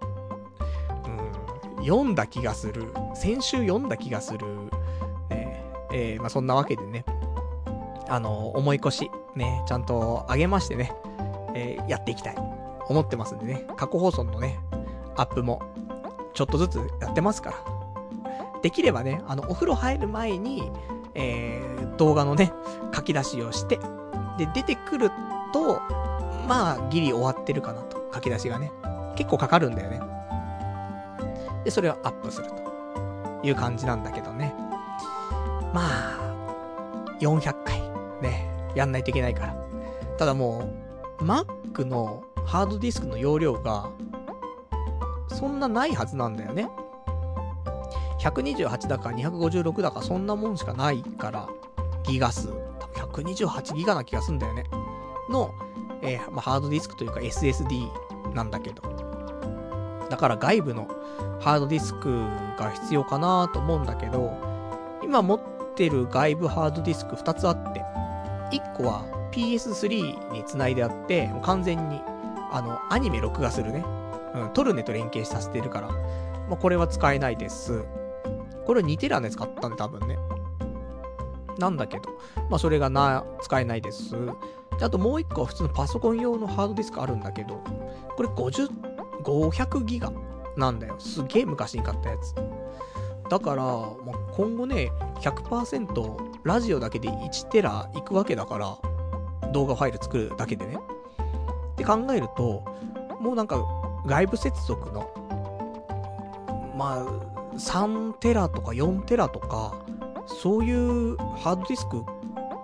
読んだ気がする。先週読んだ気がする。まあ、そんなわけでね、思い越し、ね、ちゃんと上げましてね、やっていきたい。思ってますんでね、過去放送のね、アップも、ちょっとずつやってますから。できればね、お風呂入る前に、動画のね、書き出しをして、で、出てくると、まあ、ギリ終わってるかなと。書き出しがね。結構かかるんだよね。で、それをアップするという感じなんだけどね。まあ、400回、ね、やんないといけないから。ただもう、Mac のハードディスクの容量が、そんなないはずなんだよね。128だか256だかそんなもんしかないから、ギガ数。多分128ギガな気がすんだよね。の、まあ、ハードディスクというか SSD なんだけど。だから外部のハードディスクが必要かなと思うんだけど、今持ってる外部ハードディスク2つあって、1個は PS3 につないであって、もう完全に、アニメ録画するね。トルネと連携させてるから、まあ、これは使えないです。これ2テラのやつ買ったんで多分ね。なんだけど、まあそれが使えないです。であともう1個は普通のパソコン用のハードディスクあるんだけど、これ500ギガなんだよ。すげえ昔に買ったやつ。だから、まあ、今後ね、100% ラジオだけで1テラいくわけだから、動画ファイル作るだけでね。って考えると、もうなんか外部接続の、まあ、3テラとか4テラとか、そういうハードディスク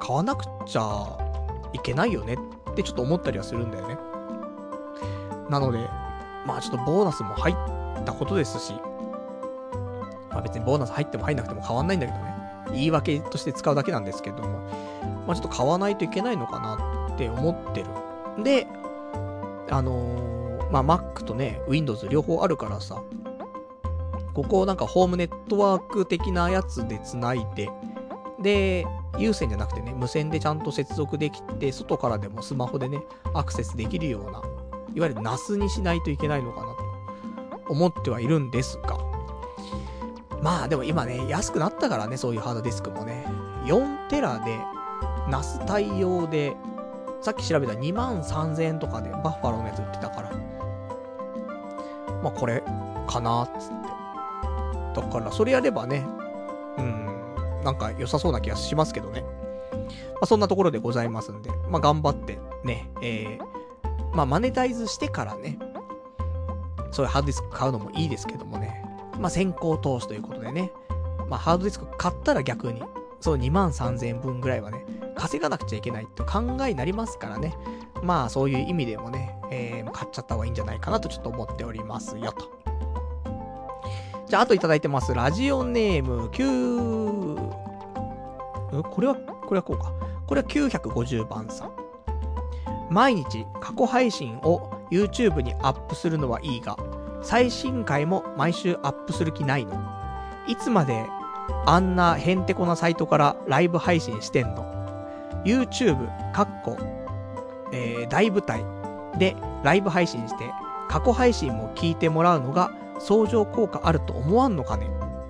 買わなくちゃいけないよねってちょっと思ったりはするんだよね。なので、まあちょっとボーナスも入ったことですし、まあ別にボーナス入っても入んなくても変わんないんだけどね。言い訳として使うだけなんですけども、まあちょっと買わないといけないのかなって思ってる。で、まあ Mac とね、Windows 両方あるからさ、ここをなんかホームネットワーク的なやつで繋いで、で、有線じゃなくてね、無線でちゃんと接続できて、外からでもスマホでね、アクセスできるような、いわゆる NAS にしないといけないのかなと思ってはいるんですが、まあでも今ね、安くなったからね、そういうハードディスクもね、4テラで NAS 対応で、さっき調べたら23,000円とかでバッファローのやつ売ってたから、まあこれかなーっつって。だからそれやればね、なんか良さそうな気がしますけどね。まあそんなところでございますんで、まあ頑張ってね、まあマネタイズしてからね、そういうハードディスク買うのもいいですけどもね、まあ先行投資ということでね、まあハードディスク買ったら逆に、そう23,000円分ぐらいはね、稼がなくちゃいけないって考えになりますからね、まあそういう意味でもね、買っちゃった方がいいんじゃないかなとちょっと思っておりますよと。じゃあ、あといただいてます。ラジオネームこれはこうか。これは950番さん。毎日過去配信を YouTube にアップするのはいいが、最新回も毎週アップする気ないの？いつまであんなへんてこなサイトからライブ配信してんの？ YouTube 大舞台でライブ配信して過去配信も聞いてもらうのが相乗効果あると思わんのかね。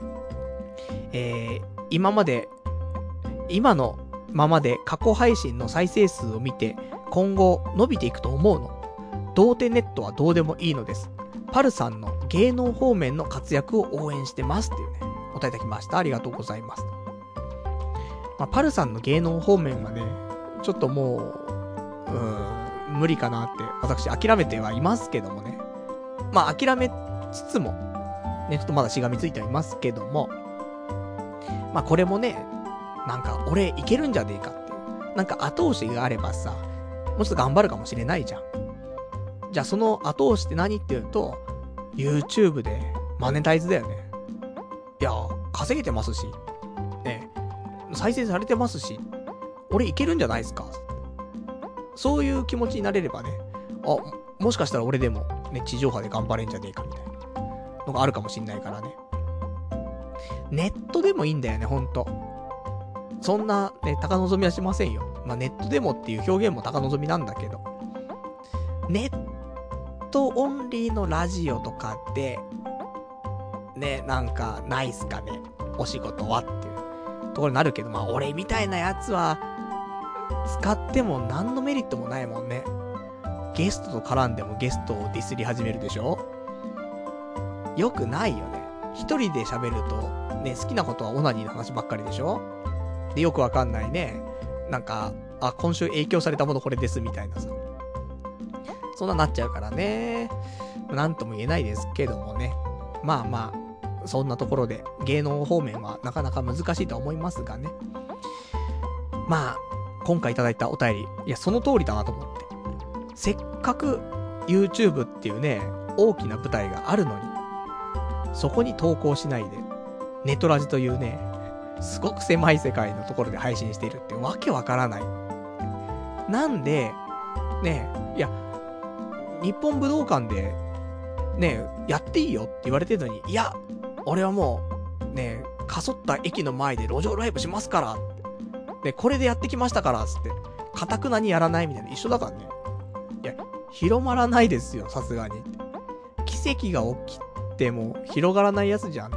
今のままで過去配信の再生数を見て今後伸びていくと思うの？童貞ネットはどうでもいいのです。パルさんの芸能方面の活躍を応援してますっていうね、お答えいただきました。ありがとうございます。まあ、パルさんの芸能方面はね、ちょっともう、無理かなって私諦めてはいますけどもね。まあ諦めつつも、ね、ちょっとまだしがみついてはいますけども、まあこれもね、なんか俺いけるんじゃねえかっていう、なんか後押しがあればさ、もうちょっと頑張るかもしれないじゃん。じゃあその後押しって何っていうと、YouTube でマネタイズだよね。いや、稼げてますし、ね、再生されてますし、俺いけるんじゃないですか。そういう気持ちになれればね、もしかしたら俺でもね、地上波で頑張れんじゃねえかみたいなのがあるかもしんないからね。ネットでもいいんだよね、ほんと。そんなね、高望みはしませんよ。まあネットでもっていう表現も高望みなんだけど、ネットオンリーのラジオとかでね、なんかないっすかね、お仕事はっていうところになるけど、まあ俺みたいなやつは使っても何のメリットもないもんね。ゲストと絡んでもゲストをディスり始めるでしょ。よくないよね。一人で喋るとね、好きなことはオナニーの話ばっかりでしょ。で、よくわかんないね、なんか今週影響されたものこれですみたいなさ、そんななっちゃうからね、なんとも言えないですけどもね。まあまあそんなところで芸能方面はなかなか難しいと思いますがね。まあ今回いただいたお便り、いやその通りだなと思って、せっかく YouTube っていうね、大きな舞台があるのに、そこに投稿しないでネトラジというね、すごく狭い世界のところで配信しているってわけわからない。なんでね、いや日本武道館でね、やっていいよって言われてるのに、いや俺はもうね、かそった駅の前で路上ライブしますからって、でこれでやってきましたからつって堅くなにやらないみたいな、一緒だからね。いや広まらないですよ、さすがに。奇跡が起きても広がらないやつじゃんつって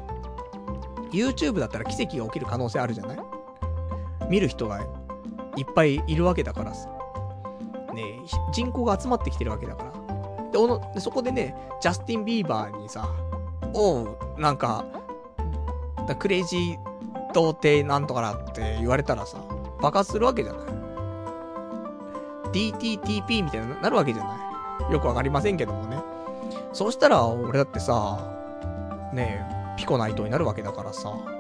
。YouTube だったら奇跡が起きる可能性あるじゃない？見る人がいっぱいいるわけだからさ。ね、人口が集まってきてるわけだから。で、そこでね、ジャスティン・ビーバーにさ、なんか、クレイジー童貞なんとかなって言われたらさ、爆発するわけじゃない。DTTP みたいになるわけじゃない。よくわかりませんけどもね。そうしたら、俺だってさ、ねえ、ピコナイトになるわけだからさ、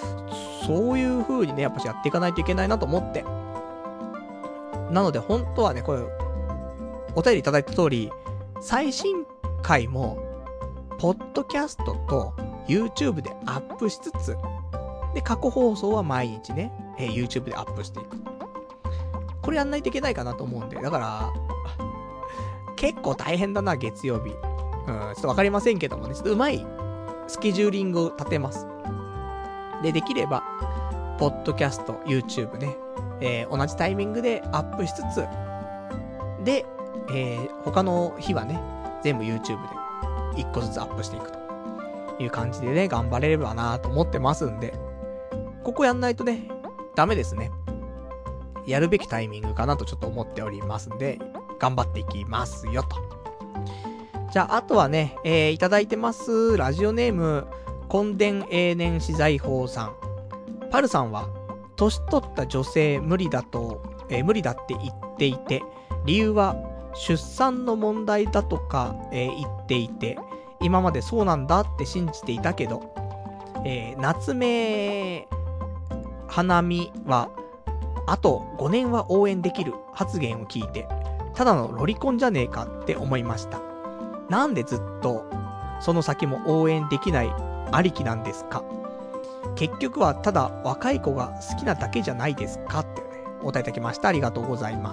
そういう風にね、やっぱしやっていかないといけないなと思って。なので本当はね、これ、お便りいただいた通り、最新回も、ポッドキャストと YouTube でアップしつつ、で、過去放送は毎日ね、YouTube でアップしていく。これやんないといけないかなと思うんで、だから、結構大変だな、月曜日。ちょっとわかりませんけどもね、ちょっとうまいスケジューリングを立てます。で、できれば、ポッドキャスト、YouTube ね、同じタイミングでアップしつつ、で、他の日はね、全部 YouTube で1個ずつアップしていくという感じでね、頑張れればなと思ってますんで、ここやんないとね、ダメですね。やるべきタイミングかなとちょっと思っておりますんで、頑張っていきますよと。じゃあ、あとはね、いただいてます。ラジオネーム、根伝永年資材法さん。パルさんは、年取った女性無理だって言っていて、理由は出産の問題だとか、言っていて、今までそうなんだって信じていたけど、夏目花見は、あと5年は応援できる発言を聞いて、ただのロリコンじゃねえかって思いました。なんでずっと、その先も応援できないありきなんですか？結局はただ若い子が好きなだけじゃないですかってね、お答えいただきました。ありがとうございます。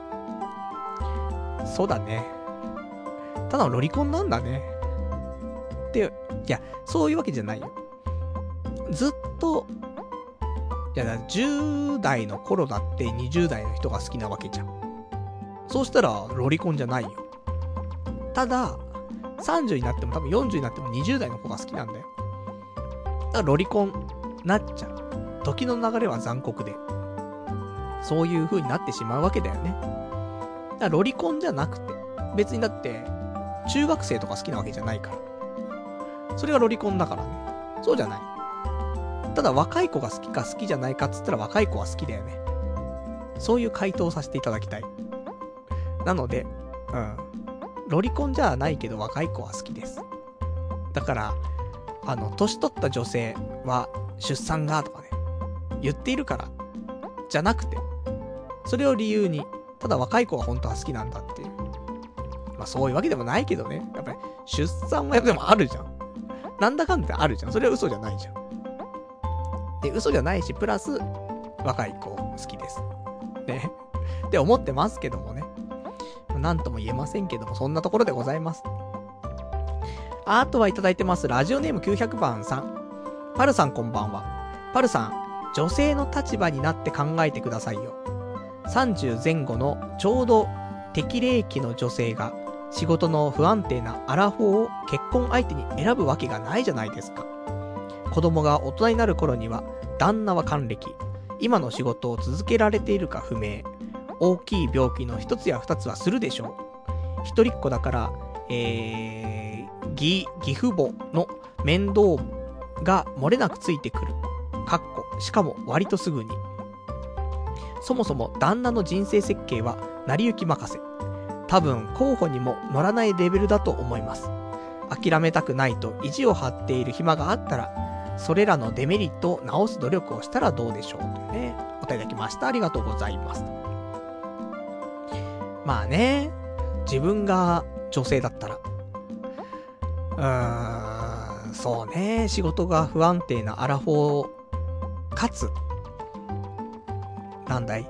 そうだね。ただのロリコンなんだね。で、いや、そういうわけじゃないよ。ずっと、いや、10代の頃だって20代の人が好きなわけじゃん。そうしたらロリコンじゃないよ。ただ、30になっても多分40になっても20代の子が好きなんだよ。だからロリコンなっちゃう。時の流れは残酷で。そういう風になってしまうわけだよね。だからロリコンじゃなくて、別にだって、中学生とか好きなわけじゃないから。それがロリコンだからね。そうじゃない。ただ若い子が好きか好きじゃないかっつったら若い子は好きだよね。そういう回答をさせていただきたい。なので、ロリコンじゃないけど若い子は好きです。だから、年取った女性は出産がとかね、言っているから、じゃなくて、それを理由に、ただ若い子は本当は好きなんだっていう。まあそういうわけでもないけどね。やっぱり出産はでもあるじゃん。なんだかんだあるじゃん。それは嘘じゃないじゃん。で、嘘じゃないし、プラス、若い子好きです。ね。って思ってますけどもね。なんとも言えませんけども、そんなところでございます。あとはいただいてます。ラジオネーム900番さん。パルさんこんばんは。パルさん、女性の立場になって考えてくださいよ。30前後のちょうど適齢期の女性が仕事の不安定なアラフォーを結婚相手に選ぶわけがないじゃないですか。子供が大人になる頃には旦那は還暦、今の仕事を続けられているか不明、大きい病気の一つや二つはするでしょう。一人っ子だから、義父母の面倒が漏れなくついてくる。しかも割とすぐに。そもそも旦那の人生設計は成り行き任せ。多分候補にも乗らないレベルだと思います。諦めたくないと意地を張っている暇があったら、それらのデメリットを直す努力をしたらどうでしょうとね、お答えいただきました。ありがとうございます。まあね、自分が女性だったら、そうね、仕事が不安定なアラフォー、かつ、なんだい、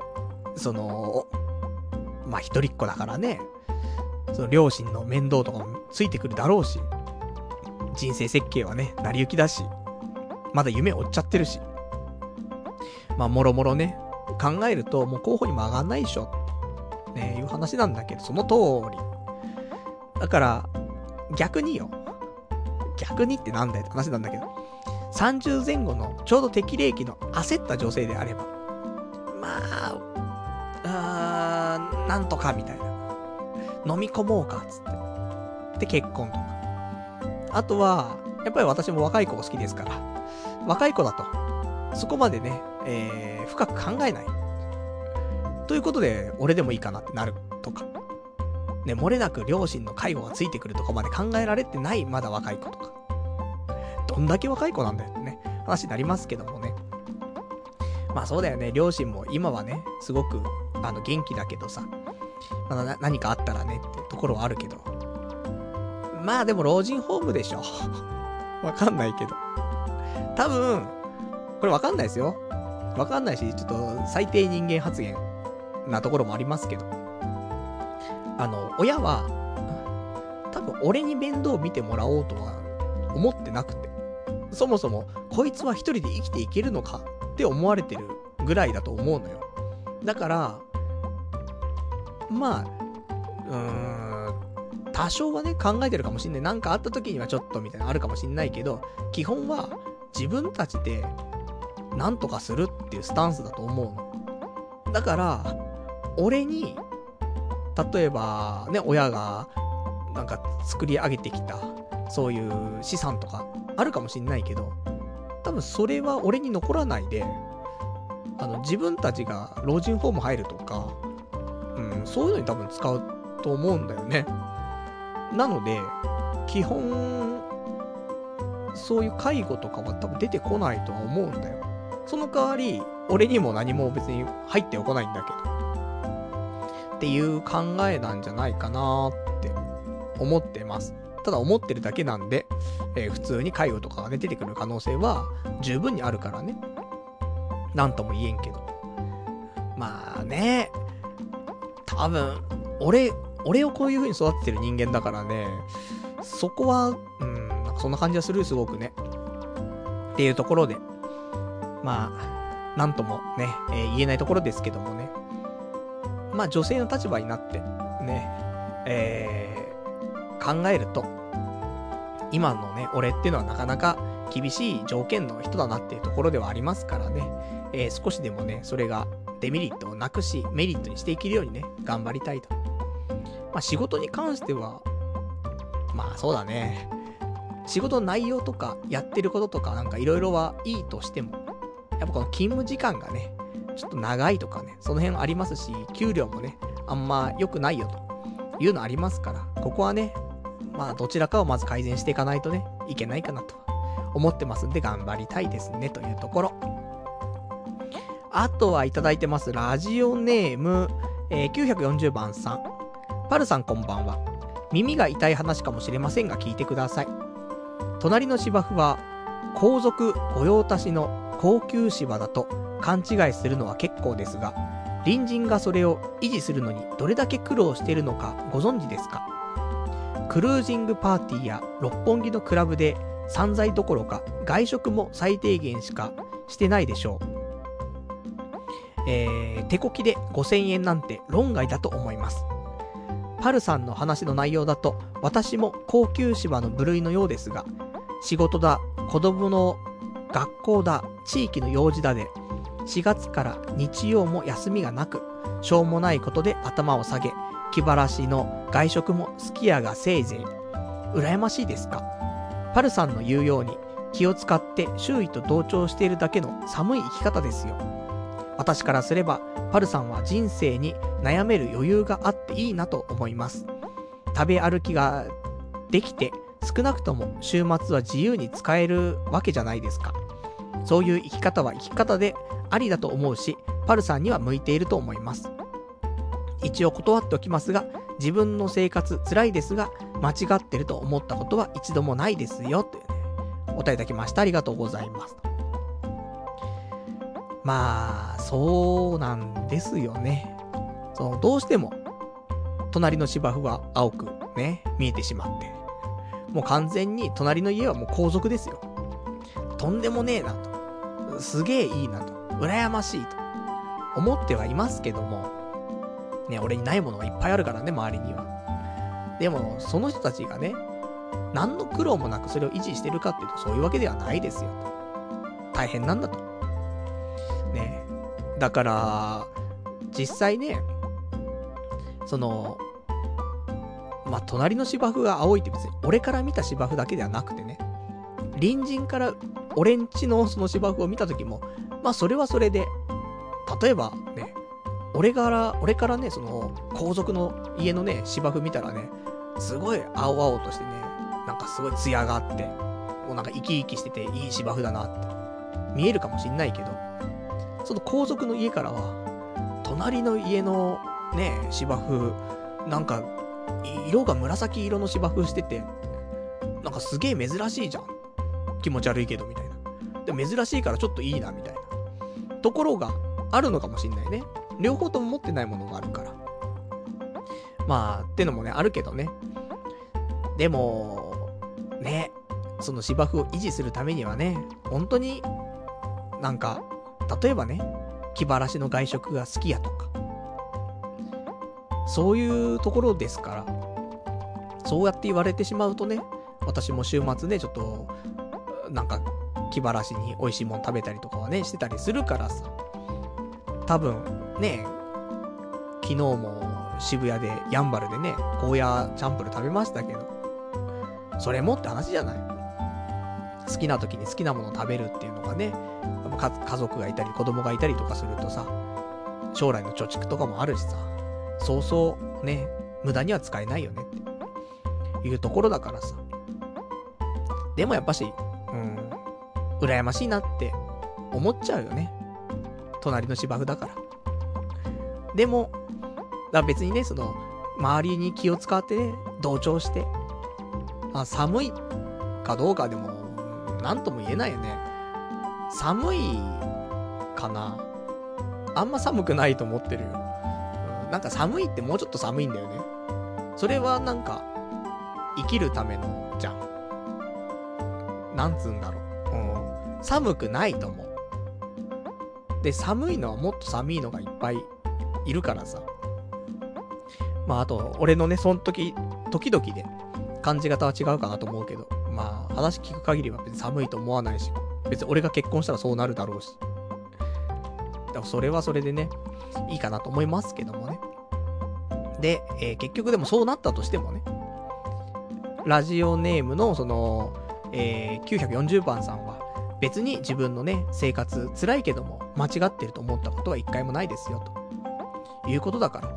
まあ一人っ子だからね、その両親の面倒とかもついてくるだろうし、人生設計はね、成り行きだし、まだ夢追っちゃってるし、まあもろもろね、考えるともう候補にも上がんないでしょ、ね、いう話なんだけど、その通り。だから、逆にってなんだよって話なんだけど、30前後のちょうど適齢期の焦った女性であれば、まあ、なんとかみたいな。飲み込もうか、つって。で、結婚とか。あとは、やっぱり私も若い子が好きですから、若い子だと、そこまでね、深く考えない。ということで、俺でもいいかなってなるとか。ね、漏れなく両親の介護がついてくるとこまで考えられてない、まだ若い子とか。どんだけ若い子なんだよってね、 話になりますけどもね。まあそうだよね、両親も今はね、すごく、元気だけどさ、まあ、何かあったらねってところはあるけど。まあでも老人ホームでしょ。わかんないけど。多分、これわかんないですよ。わかんないし、ちょっと最低人間発言なところもありますけど。親は、多分俺に面倒を見てもらおうとは思ってなくて。そもそも、こいつは一人で生きていけるのかって思われてるぐらいだと思うのよ。だから、まあ、多少はね、考えてるかもしんない。なんかあった時にはちょっとみたいなのあるかもしんないけど、基本は自分たちでなんとかするっていうスタンスだと思うの。だから、俺に、例えばね、親がなんか作り上げてきた、そういう資産とかあるかもしんないけど、多分それは俺に残らないで、自分たちが老人ホーム入るとか、そういうのに多分使うと思うんだよね。なので、基本、そういう介護とかは多分出てこないとは思うんだよ。その代わり、俺にも何も別に入ってこないんだけど。っていう考えなんじゃないかなって思ってます。ただ思ってるだけなんで、普通に介護とかがね、出てくる可能性は十分にあるからね。なんとも言えんけど。まあね、多分、俺をこういう風に育ててる人間だからね、そこは、なんかそんな感じはする、すごくね。っていうところで、まあ、なんともね、言えないところですけどもね。まあ女性の立場になって、ね、考えると、今のね、俺っていうのはなかなか厳しい条件の人だなっていうところではありますからね、少しでもね、それがデメリットをなくし、メリットにしていけるようにね、頑張りたいと。まあ仕事に関しては、まあそうだね、仕事の内容とかやってることとかなんかいろいろはいいとしても、やっぱこの勤務時間がね、ちょっと長いとかね、その辺ありますし、給料もね、あんま良くないよというのありますから、ここはね、まあどちらかをまず改善していかないとね、いけないかなと思ってますんで頑張りたいですねというところ。あとはいただいてます。ラジオネーム、940番さん。パルさんこんばんは。耳が痛い話かもしれませんが聞いてください。隣の芝生は皇族御用達の高級芝だと勘違いするのは結構ですが、隣人がそれを維持するのにどれだけ苦労しているのかご存知ですか？クルージングパーティーや六本木のクラブで散財どころか外食も最低限しかしてないでしょう。手こきで5000円なんて論外だと思います。パルさんの話の内容だと私も高級芝の部類のようですが、仕事だ、子供の学校だ、地域の用事だで4月から日曜も休みがなく、しょうもないことで頭を下げ、気晴らしの外食もすき家がせいぜい。羨ましいですか？パルさんの言うように気を使って周囲と同調しているだけの寒い生き方ですよ。私からすればパルさんは人生に悩める余裕があっていいなと思います。食べ歩きができて少なくとも週末は自由に使えるわけじゃないですか。そういう生き方は生き方でありだと思うし、パルさんには向いていると思います。一応断っておきますが、自分の生活辛いですが間違ってると思ったことは一度もないですよというね、お答えいただきました。ありがとうございます。まあそうなんですよね。どうしても隣の芝生は青くね見えてしまって、もう完全に隣の家はもう皇族ですよ。とんでもねえなと、すげえいいなと、羨ましいと思ってはいますけどもね、俺にないものがいっぱいあるからね、周りには。でもその人たちがね、何の苦労もなくそれを維持してるかっていうとそういうわけではないですよと。大変なんだとね。だから実際ね、まあ、隣の芝生が青いって別に俺から見た芝生だけではなくてね、隣人から俺んちのその芝生を見た時も、まあそれはそれで、例えばね、俺からね、その皇族の家のね芝生見たらね、すごい青々としてね、なんかすごい艶があって、もうなんか生き生きしてていい芝生だなって見えるかもしんないけど、その皇族の家からは、隣の家のね、芝生、なんか、色が紫色の芝生してて、なんかすげえ珍しいじゃん。気持ち悪いけど、みたいな。で、珍しいからちょっといいな、みたいな。ところがあるのかもしんないね。両方とも持ってないものがあるから。まあ、ってのもね、あるけどね。でも、ね、その芝生を維持するためにはね、本当に、なんか、例えばね、気晴らしの外食が好きやとか、そういうところですから、そうやって言われてしまうとね、私も週末ね、ちょっと、なんか、気晴らしに美味しいもん食べたりとかはね、してたりするからさ、多分、ね、昨日も渋谷で、やんばるでね、ゴーヤーチャンプル食べましたけど、それもって話じゃない。好きな時に好きなものを食べるっていうのがね、家族がいたり子供がいたりとかするとさ、将来の貯蓄とかもあるしさ、そうそうね、無駄には使えないよねっていうところだからさ。でもやっぱし、羨ましいなって思っちゃうよね。隣の芝生だから。でも、別にね、その、周りに気を使ってね、同調して、寒いかどうかでも、なんとも言えないよね。寒いかな。あんま寒くないと思ってるよ。なんか寒いってもうちょっと寒いんだよね。それはなんか、生きるための、じゃん。なんつうんだろう。寒くないと思う。で、寒いのはもっと寒いのがいっぱいいるからさ。まあ、あと、俺のね、その時々で、感じ方は違うかなと思うけど、まあ、話聞く限りは別に寒いと思わないし、別に俺が結婚したらそうなるだろうし。だからそれはそれでね、いいかなと思いますけどもね。で、結局でもそうなったとしてもね、ラジオネームのその、940番さんは、別に自分のね、生活辛いけども、間違ってると思ったことは一回もないですよ、ということだから。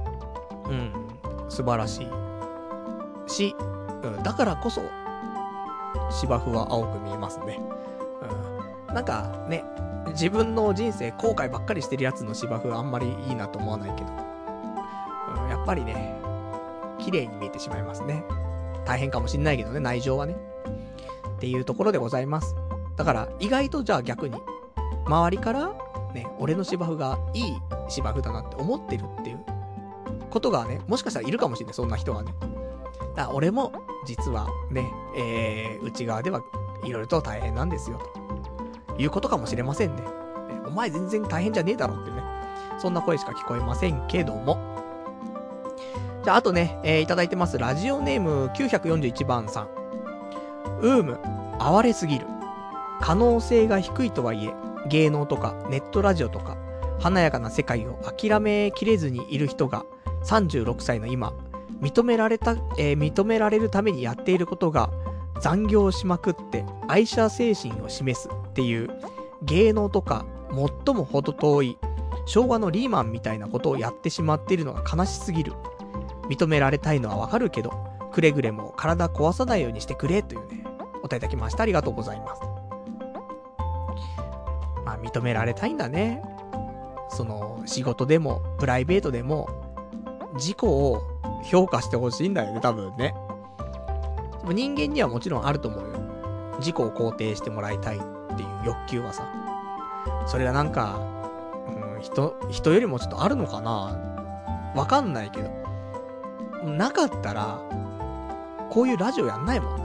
素晴らしい。し、だからこそ、芝生は青く見えますね。なんかね、自分の人生後悔ばっかりしてるやつの芝生はあんまりいいなと思わないけど、やっぱりね、綺麗に見えてしまいますね。大変かもしんないけどね、内情はね。っていうところでございます。だから意外とじゃあ逆に、周りからね、俺の芝生がいい芝生だなって思ってるっていうことがね、もしかしたらいるかもしれない、そんな人がね。だから俺も実はね、内側ではいろいろと大変なんですよということかもしれませんね。お前全然大変じゃねえだろってね、そんな声しか聞こえませんけども。じゃああとね、いただいてますラジオネーム941番さん。哀れすぎる。可能性が低いとはいえ、芸能とかネットラジオとか華やかな世界を諦めきれずにいる人が36歳の今、認められるためにやっていることが残業しまくって愛者精神を示すっていう、芸能とか最も程遠い昭和のリーマンみたいなことをやってしまっているのが悲しすぎる。認められたいのはわかるけど、くれぐれも体壊さないようにしてくれというね、お答えいただきました。ありがとうございます。まあ認められたいんだね。その仕事でもプライベートでも自己を評価してほしいんだよね、多分ね。でも人間にはもちろんあると思うよ。自己を肯定してもらいたいっていう欲求はさ。それがなんか、人よりもちょっとあるのかな？わかんないけど。なかったら、こういうラジオやんないもんね。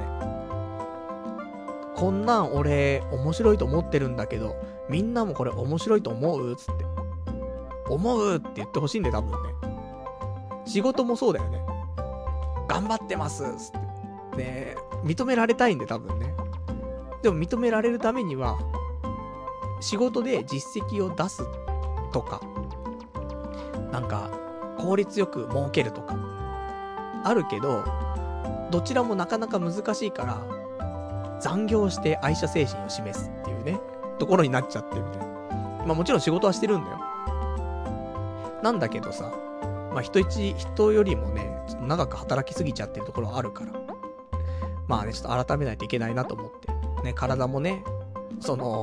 こんなん俺面白いと思ってるんだけど、みんなもこれ面白いと思う？つって。思うって言ってほしいんだよ、多分ね。仕事もそうだよね。頑張ってますつって。ね、認められたいんで多分ね。でも認められるためには、仕事で実績を出すとか、なんか効率よく儲けるとかあるけど、どちらもなかなか難しいから残業して愛者精神を示すっていうねところになっちゃってるみたいな。まあもちろん仕事はしてるんだよ。なんだけどさ、まあ人よりもねちょっと長く働きすぎちゃってるところはあるから、まあねちょっと改めないといけないなと思ってね、体もねその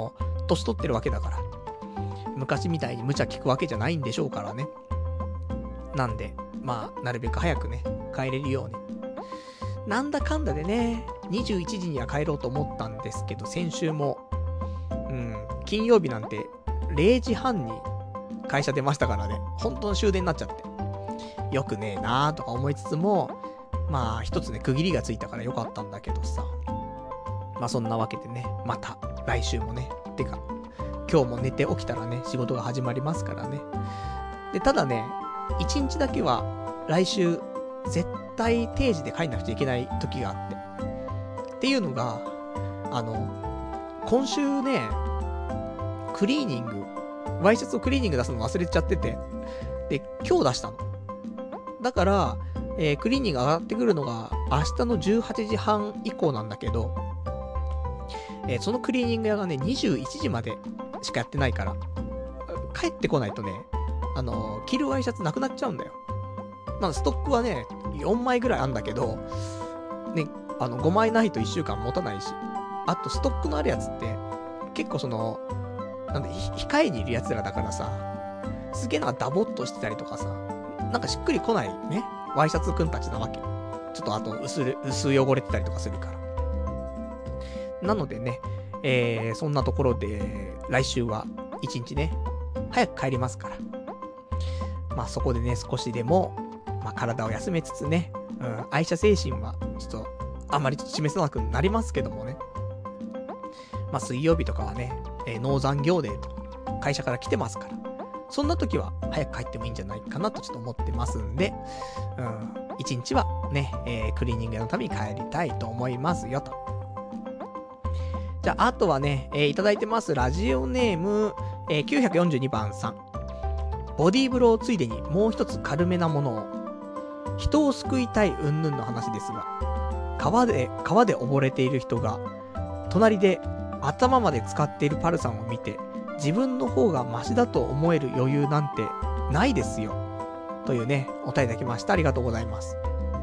年取ってるわけだから。昔みたいに無茶聞くわけじゃないんでしょうからね。なんで、まあ、なるべく早くね、帰れるように。なんだかんだでね、21時には帰ろうと思ったんですけど、先週も、金曜日なんて0時半に会社出ましたからね、本当の終電になっちゃって。よくねえなーとか思いつつも、まあ一つね、区切りがついたからよかったんだけどさ。まあそんなわけでね、また来週もね、てか、今日も寝て起きたらね、仕事が始まりますからね。で、ただね、1日だけは来週、絶対定時で帰んなくちゃいけない時があって。っていうのが、今週ね、クリーニング、ワイシャツをクリーニング出すの忘れちゃってて、で、今日出したの。だから、クリーニング上がってくるのが明日の18時半以降なんだけど、そのクリーニング屋がね、21時までしかやってないから、帰ってこないとね、着るワイシャツなくなっちゃうんだよ。まあ、ストックはね、4枚ぐらいあんだけど、ね、5枚ないと1週間持たないし、あとストックのあるやつって、結構なんだ、控えにいるやつらだからさ、すげえなんかダボっとしてたりとかさ、なんかしっくりこないね、ワイシャツくんたちなわけ。ちょっとあと薄汚れてたりとかするから。なのでね、そんなところで、来週は1日ね、早く帰りますから。まあそこでね、少しでも、まあ体を休めつつね、愛車精神は、ちょっと、あまり示さなくなりますけどもね。まあ水曜日とかはね、農残業デーと会社から来てますから、そんな時は早く帰ってもいいんじゃないかなとちょっと思ってますんで、一日はね、クリーニングのために帰りたいと思いますよと。じゃあ、あとはね、いただいてます。ラジオネーム、942番さん。ボディーブローついでにもう一つ軽めなものを。人を救いたい云々の話ですが、川で溺れている人が、隣で頭まで使っているパルさんを見て、自分の方がマシだと思える余裕なんてないですよ。というね、お便りいただきました。ありがとうございます。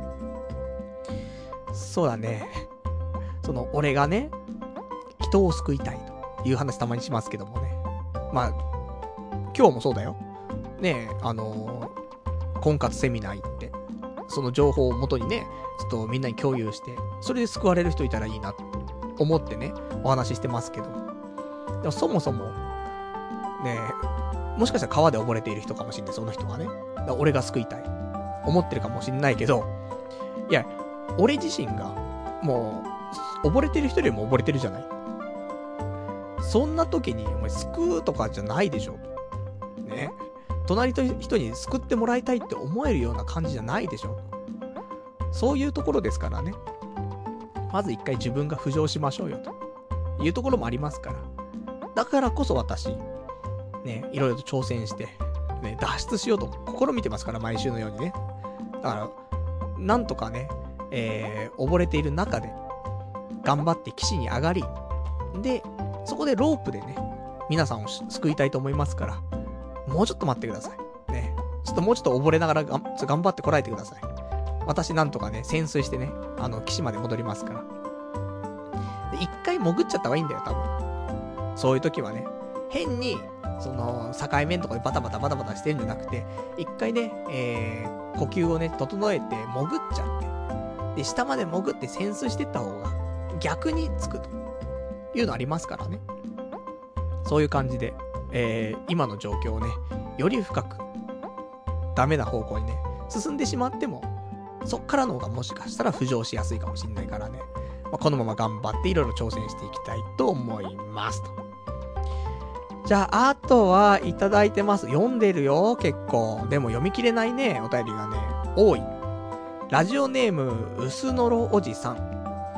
そうだね。俺がね、人を救いたいという話たまにしますけどもね。まあ、今日もそうだよ。ねえ、婚活セミナー行って、その情報を元にね、ちょっとみんなに共有して、それで救われる人いたらいいなと思ってね、お話ししてますけど。でもそもそも、ねえ、もしかしたら川で溺れている人かもしれない、その人がね。だから俺が救いたい。思ってるかもしれないけど、いや、俺自身が、もう、溺れてる人よりも溺れてるじゃない。そんな時に、お前救うとかじゃないでしょ。ね。隣の人に救ってもらいたいって思えるような感じじゃないでしょ。そういうところですからね。まず一回自分が浮上しましょうよというところもありますから。だからこそ私、ね、いろいろと挑戦して、ね、脱出しようと試みてますから、毎週のようにね。だから、なんとかね、溺れている中で、頑張って岸に上がり、で、そこでロープでね、皆さんを救いたいと思いますから、もうちょっと待ってください。ね。ちょっともうちょっと溺れながら頑張ってこられてください。私なんとかね、潜水してね、岸まで戻りますから。で、一回潜っちゃった方がいいんだよ、多分。そういう時はね、変に、境目のとこでバタバタしてるんじゃなくて、一回ね、呼吸をね、整えて潜っちゃって、で、下まで潜って潜水してった方が、逆につくというのありますからね。そういう感じで、今の状況をね、より深く、ダメな方向にね、進んでしまっても、そっからの方がもしかしたら浮上しやすいかもしれないからね。まあ、このまま頑張っていろいろ挑戦していきたいと思いますと。じゃあ、あとはいただいてます。読んでるよ、結構。でも読み切れないね、お便りがね、多い。ラジオネーム、うすのろおじさん。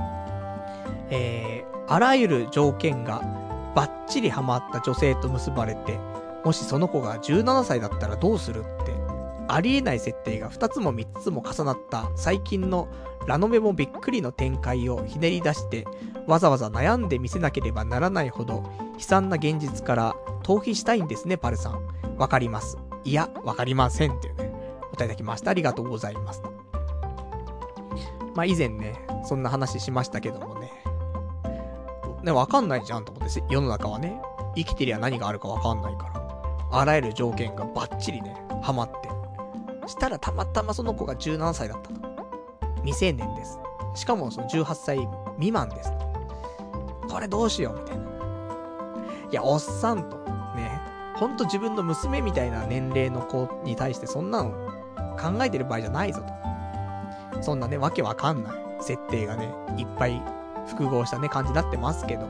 あらゆる条件がバッチリハマった女性と結ばれて、もしその子が17歳だったらどうするって、ありえない設定が2つも3つも重なった最近のラノベもびっくりの展開をひねり出して、わざわざ悩んで見せなければならないほど悲惨な現実から逃避したいんですね、パルさん。わかります。いや、わかりませんっていうね、お答えいただきました。ありがとうございます。まあ以前ね、そんな話しましたけどもね。ね、わかんないじゃんと思って、世の中はね。 生きてりゃ何があるかわかんないから、あらゆる条件がバッチリね、ハマって。したらたまたまその子が17歳だったの。未成年です。しかもその18歳未満です。これどうしようみたいな。いや、おっさんと、ね、ほんと自分の娘みたいな年齢の子に対してそんなの考えてる場合じゃないぞと。そんなね、わけわかんない設定がね、いっぱい複合したね、感じになってますけど。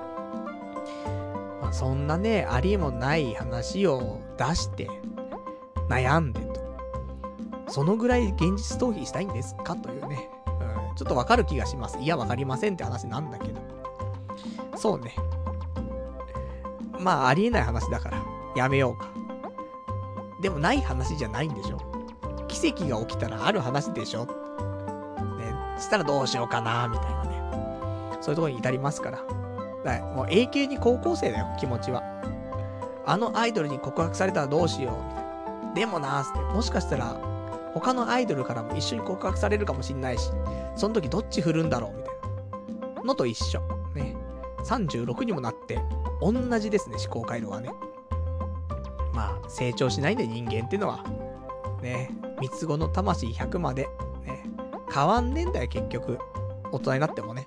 まあ、そんなね、ありもない話を出して、悩んでと。そのぐらい現実逃避したいんですかというね。ちょっとわかる気がします。いや、わかりませんって話なんだけど。そうね。まあ、ありえない話だから、やめようか。でもない話じゃないんでしょ。奇跡が起きたらある話でしょ。ね、したらどうしようかな、みたいなね。そういうところに至りますから。もう永久に高校生だよ、気持ちは。あのアイドルに告白されたらどうしよう、みたいな。でもなーって、もしかしたら、他のアイドルからも一緒に告白されるかもしんないし、その時どっち振るんだろう、みたいな。のと一緒。ね。36にもなって、同じですね、思考回路はね。まあ、成長しないんで人間っていうのは、ね、三つ子の魂100まで、ね、変わんねえんだよ、結局。大人になってもね。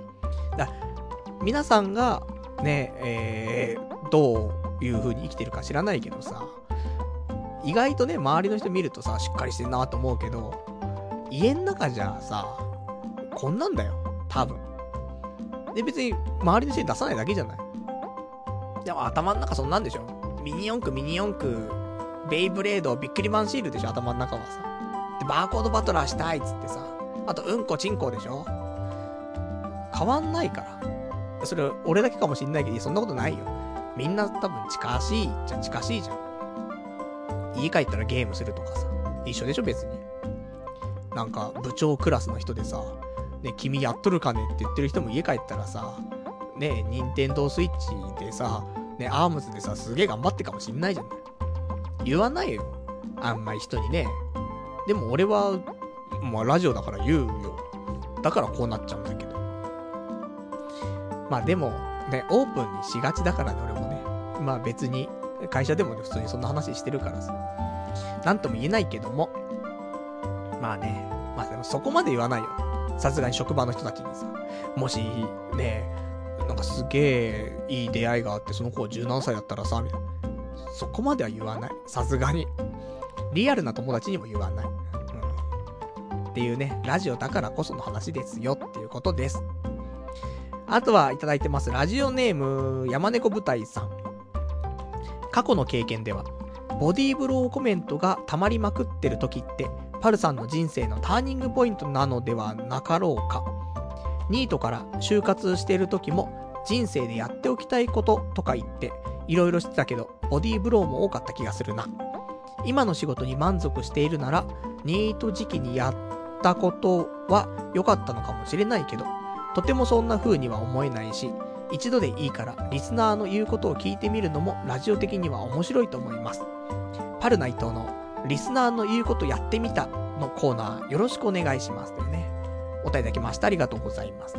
皆さんが、ね、どういう風に生きてるか知らないけどさ、意外とね、周りの人見るとさ、しっかりしてんなと思うけど、家の中じゃさ、こんなんだよ、多分。で、別に、周りの人に出さないだけじゃない。でも頭の中そんなんでしょ。ミニ四駆、ベイブレード、ビックリマンシールでしょ、頭の中はさ。で、バーコードバトラーしたいっつってさ。あと、うんこちんこでしょ。変わんないから。それ、俺だけかもしんないけど、そんなことないよ。みんな多分近しいじゃん、近しいじゃん。家帰ったらゲームするとかさ。一緒でしょ、別に。なんか、部長クラスの人でさ、ね、君やっとるかねって言ってる人も家帰ったらさ、ね、任天堂スイッチでさ、ね、アームズでさ、すげえ頑張ってかもしんないじゃない。言わないよ。あんまり人にね。でも俺は、まあラジオだから言うよ。だからこうなっちゃうんだけど。まあでも、ね、オープンにしがちだからね、俺もね。まあ別に、会社でもね、普通にそんな話してるからさ。なんとも言えないけども。まあね、まあでもそこまで言わないよ。さすがに職場の人たちにさ。もし、ね、なんかすげえいい出会いがあってその子17歳だったらさ、みたいな。そこまでは言わない。さすがに。リアルな友達にも言わない。っていうね、ラジオだからこその話ですよっていうことです。あとはいただいてます。ラジオネーム、山猫舞台さん。過去の経験では、ボディーブローコメントが溜まりまくってる時って、パルさんの人生のターニングポイントなのではなかろうか。ニートから就活している時も、人生でやっておきたいこととか言って、いろいろしてたけど、ボディーブローも多かった気がするな。今の仕事に満足しているなら、ニート時期にやったことは良かったのかもしれないけど、とてもそんな風には思えないし、一度でいいからリスナーの言うことを聞いてみるのもラジオ的には面白いと思います。パルナイトのリスナーの言うことやってみたのコーナーよろしくお願いしますというね、お便りいただきました。ありがとうございます。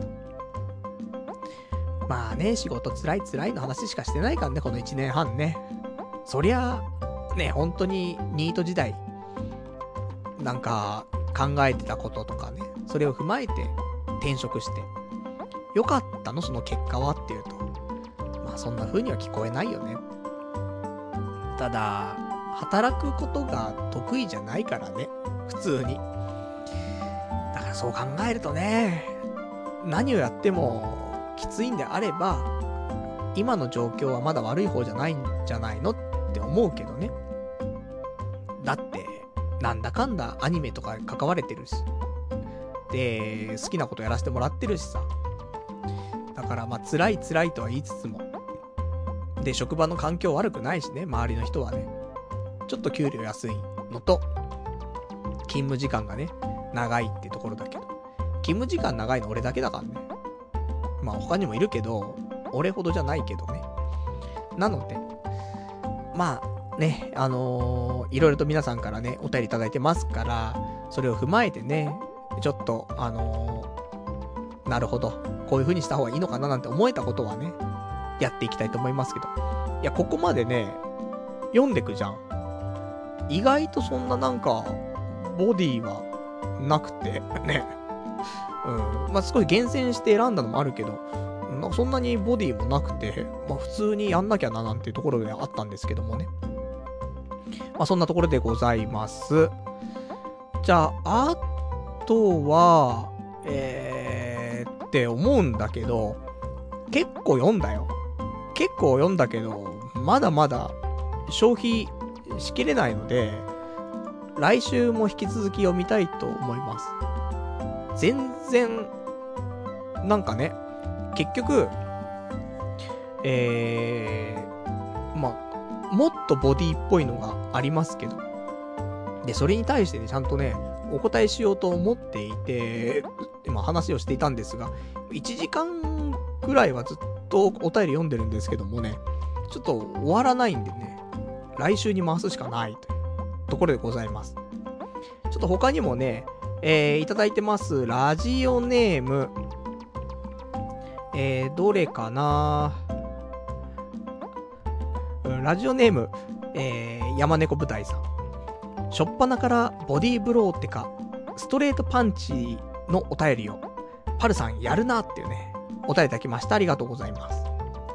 まあね、仕事辛いの話しかしてないからね、この1年半ね。そりゃね、本当にニート時代なんか考えてたこととかね、それを踏まえて転職してよかったのその結果はっていうと、まあそんな風には聞こえないよね。ただ働くことが得意じゃないからね、普通に。だからそう考えるとね、何をやってもきついんであれば、今の状況はまだ悪い方じゃないんじゃないのって思うけどね。だってなんだかんだアニメとか関われてるし、で好きなことやらせてもらってるしさ。だからまあ辛いとは言いつつも、で職場の環境悪くないしね、周りの人はね。ちょっと給料安いのと勤務時間がね長いってところだけど、勤務時間長いの俺だけだからね。まあ他にもいるけど俺ほどじゃないけどね。なのでまあね、いろいろと皆さんからねお便りいただいてますから、それを踏まえてね、ちょっとなるほどこういう風にした方がいいのかななんて思えたことはね、 やっていきたいと思いますけど。いや、ここまでね、読んでくじゃん。意外とそんななんか、ボディはなくて、ね。まあ、少し厳選して選んだのもあるけど、そんなにボディもなくて、まあ、普通にやんなきゃななんていうところであったんですけどもね。まあ、そんなところでございます。じゃあ、あとは、って思うんだけど、結構読んだよ。結構読んだけど、まだまだ消費しきれないので、来週も引き続き読みたいと思います。全然、なんかね、結局、まあ、もっとボディっぽいのがありますけど、で、それに対してね、ちゃんとね、お答えしようと思っていて、今話をしていたんですが、1時間くらいはずっとお便り読んでるんですけどもね、ちょっと終わらないんでね、来週に回すしかないというところでございます。ちょっと他にもね、いただいてます。ラジオネーム、どれかな、ラジオネーム、山猫舞台さん。しょっぱなからボディーブローってか、ストレートパンチのお便りを、パルさんやるなっていうね、お便りいただきました。ありがとうございます。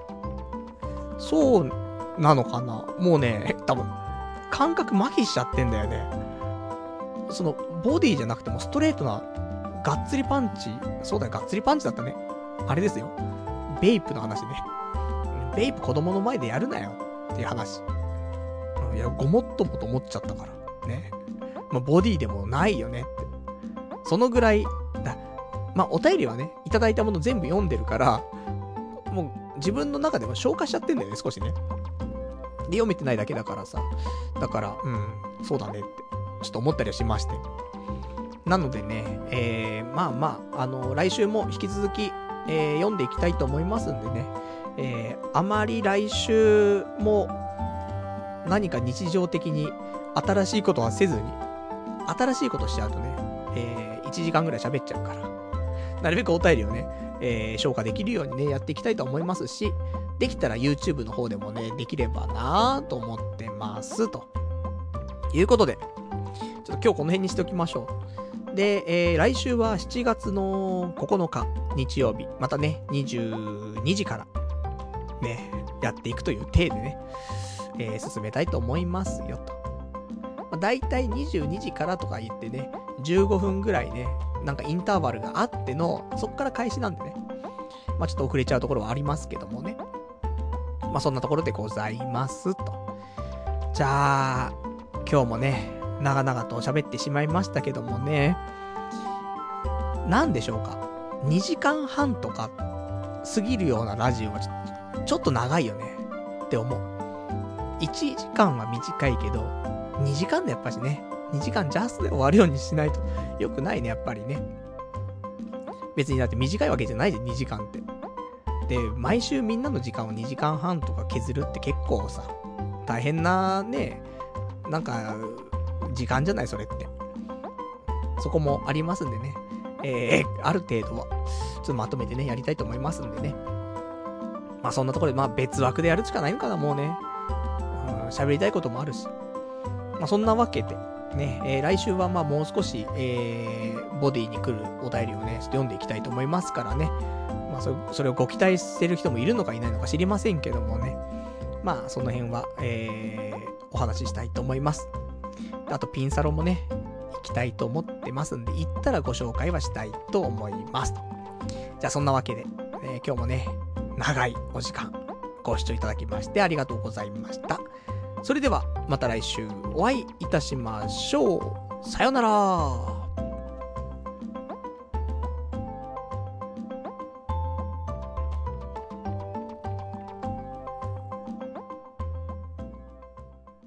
そうなのかな、もうね、多分、感覚麻痺しちゃってんだよね。その、ボディじゃなくてもストレートな、がっつりパンチ、そうだよ、がっつりパンチだったね。あれですよ。ベイプの話ね。ベイプ子供の前でやるなよっていう話。いや、ごもっともと思っちゃったから。ね。まあ、ボディでもないよねって。そのぐらい、まあ、お便りはね、いただいたもの全部読んでるから、もう自分の中でも消化しちゃってんだよね、少しね。で、読めてないだけだからさ。だから、そうだねって、ちょっと思ったりはしまして。なのでね、まあまあ、来週も引き続き、読んでいきたいと思いますんでね。あまり来週も、何か日常的に新しいことはせずに、新しいことしちゃうとね、1時間ぐらい喋っちゃうから、なるべくお便りをね、消化できるようにね、やっていきたいと思いますし、できたら YouTube の方でもね、できればなぁと思ってます。ということで、ちょっと今日この辺にしておきましょう。で、来週は7月の9日、日曜日、またね、22時から、ね、やっていくという体でね、進めたいと思いますよと。だいたい22時からとか言ってね、15分ぐらいね、なんかインターバルがあっての、そっから開始なんでね。まあちょっと遅れちゃうところはありますけどもね。まあそんなところでございますと。じゃあ、今日もね、長々と喋ってしまいましたけどもね。なんでしょうか。2時間半とか過ぎるようなラジオはちょっと長いよねって思う。1時間は短いけど、2時間でやっぱしね、2時間ジャストで終わるようにしないと良くないね、やっぱりね。別にだって短いわけじゃないじゃん、2時間って。で、毎週みんなの時間を2時間半とか削るって結構さ、大変なね、なんか、時間じゃないそれって。そこもありますんでね。ある程度は、ちょっとまとめてね、やりたいと思いますんでね。まあそんなところで、まあ別枠でやるしかないのかな、もうね。喋りたいこともあるし。まあそんなわけで、ね、来週はまあもう少し、ボディに来るお便りをね、ちょっと読んでいきたいと思いますからね。まあそれをご期待してる人もいるのかいないのか知りませんけどもね。まあその辺は、お話ししたいと思います。あとピンサロもね、行きたいと思ってますんで、行ったらご紹介はしたいと思います。じゃあそんなわけで、今日もね、長いお時間ご視聴いただきましてありがとうございました。それではまた来週お会いいたしましょう。さよなら。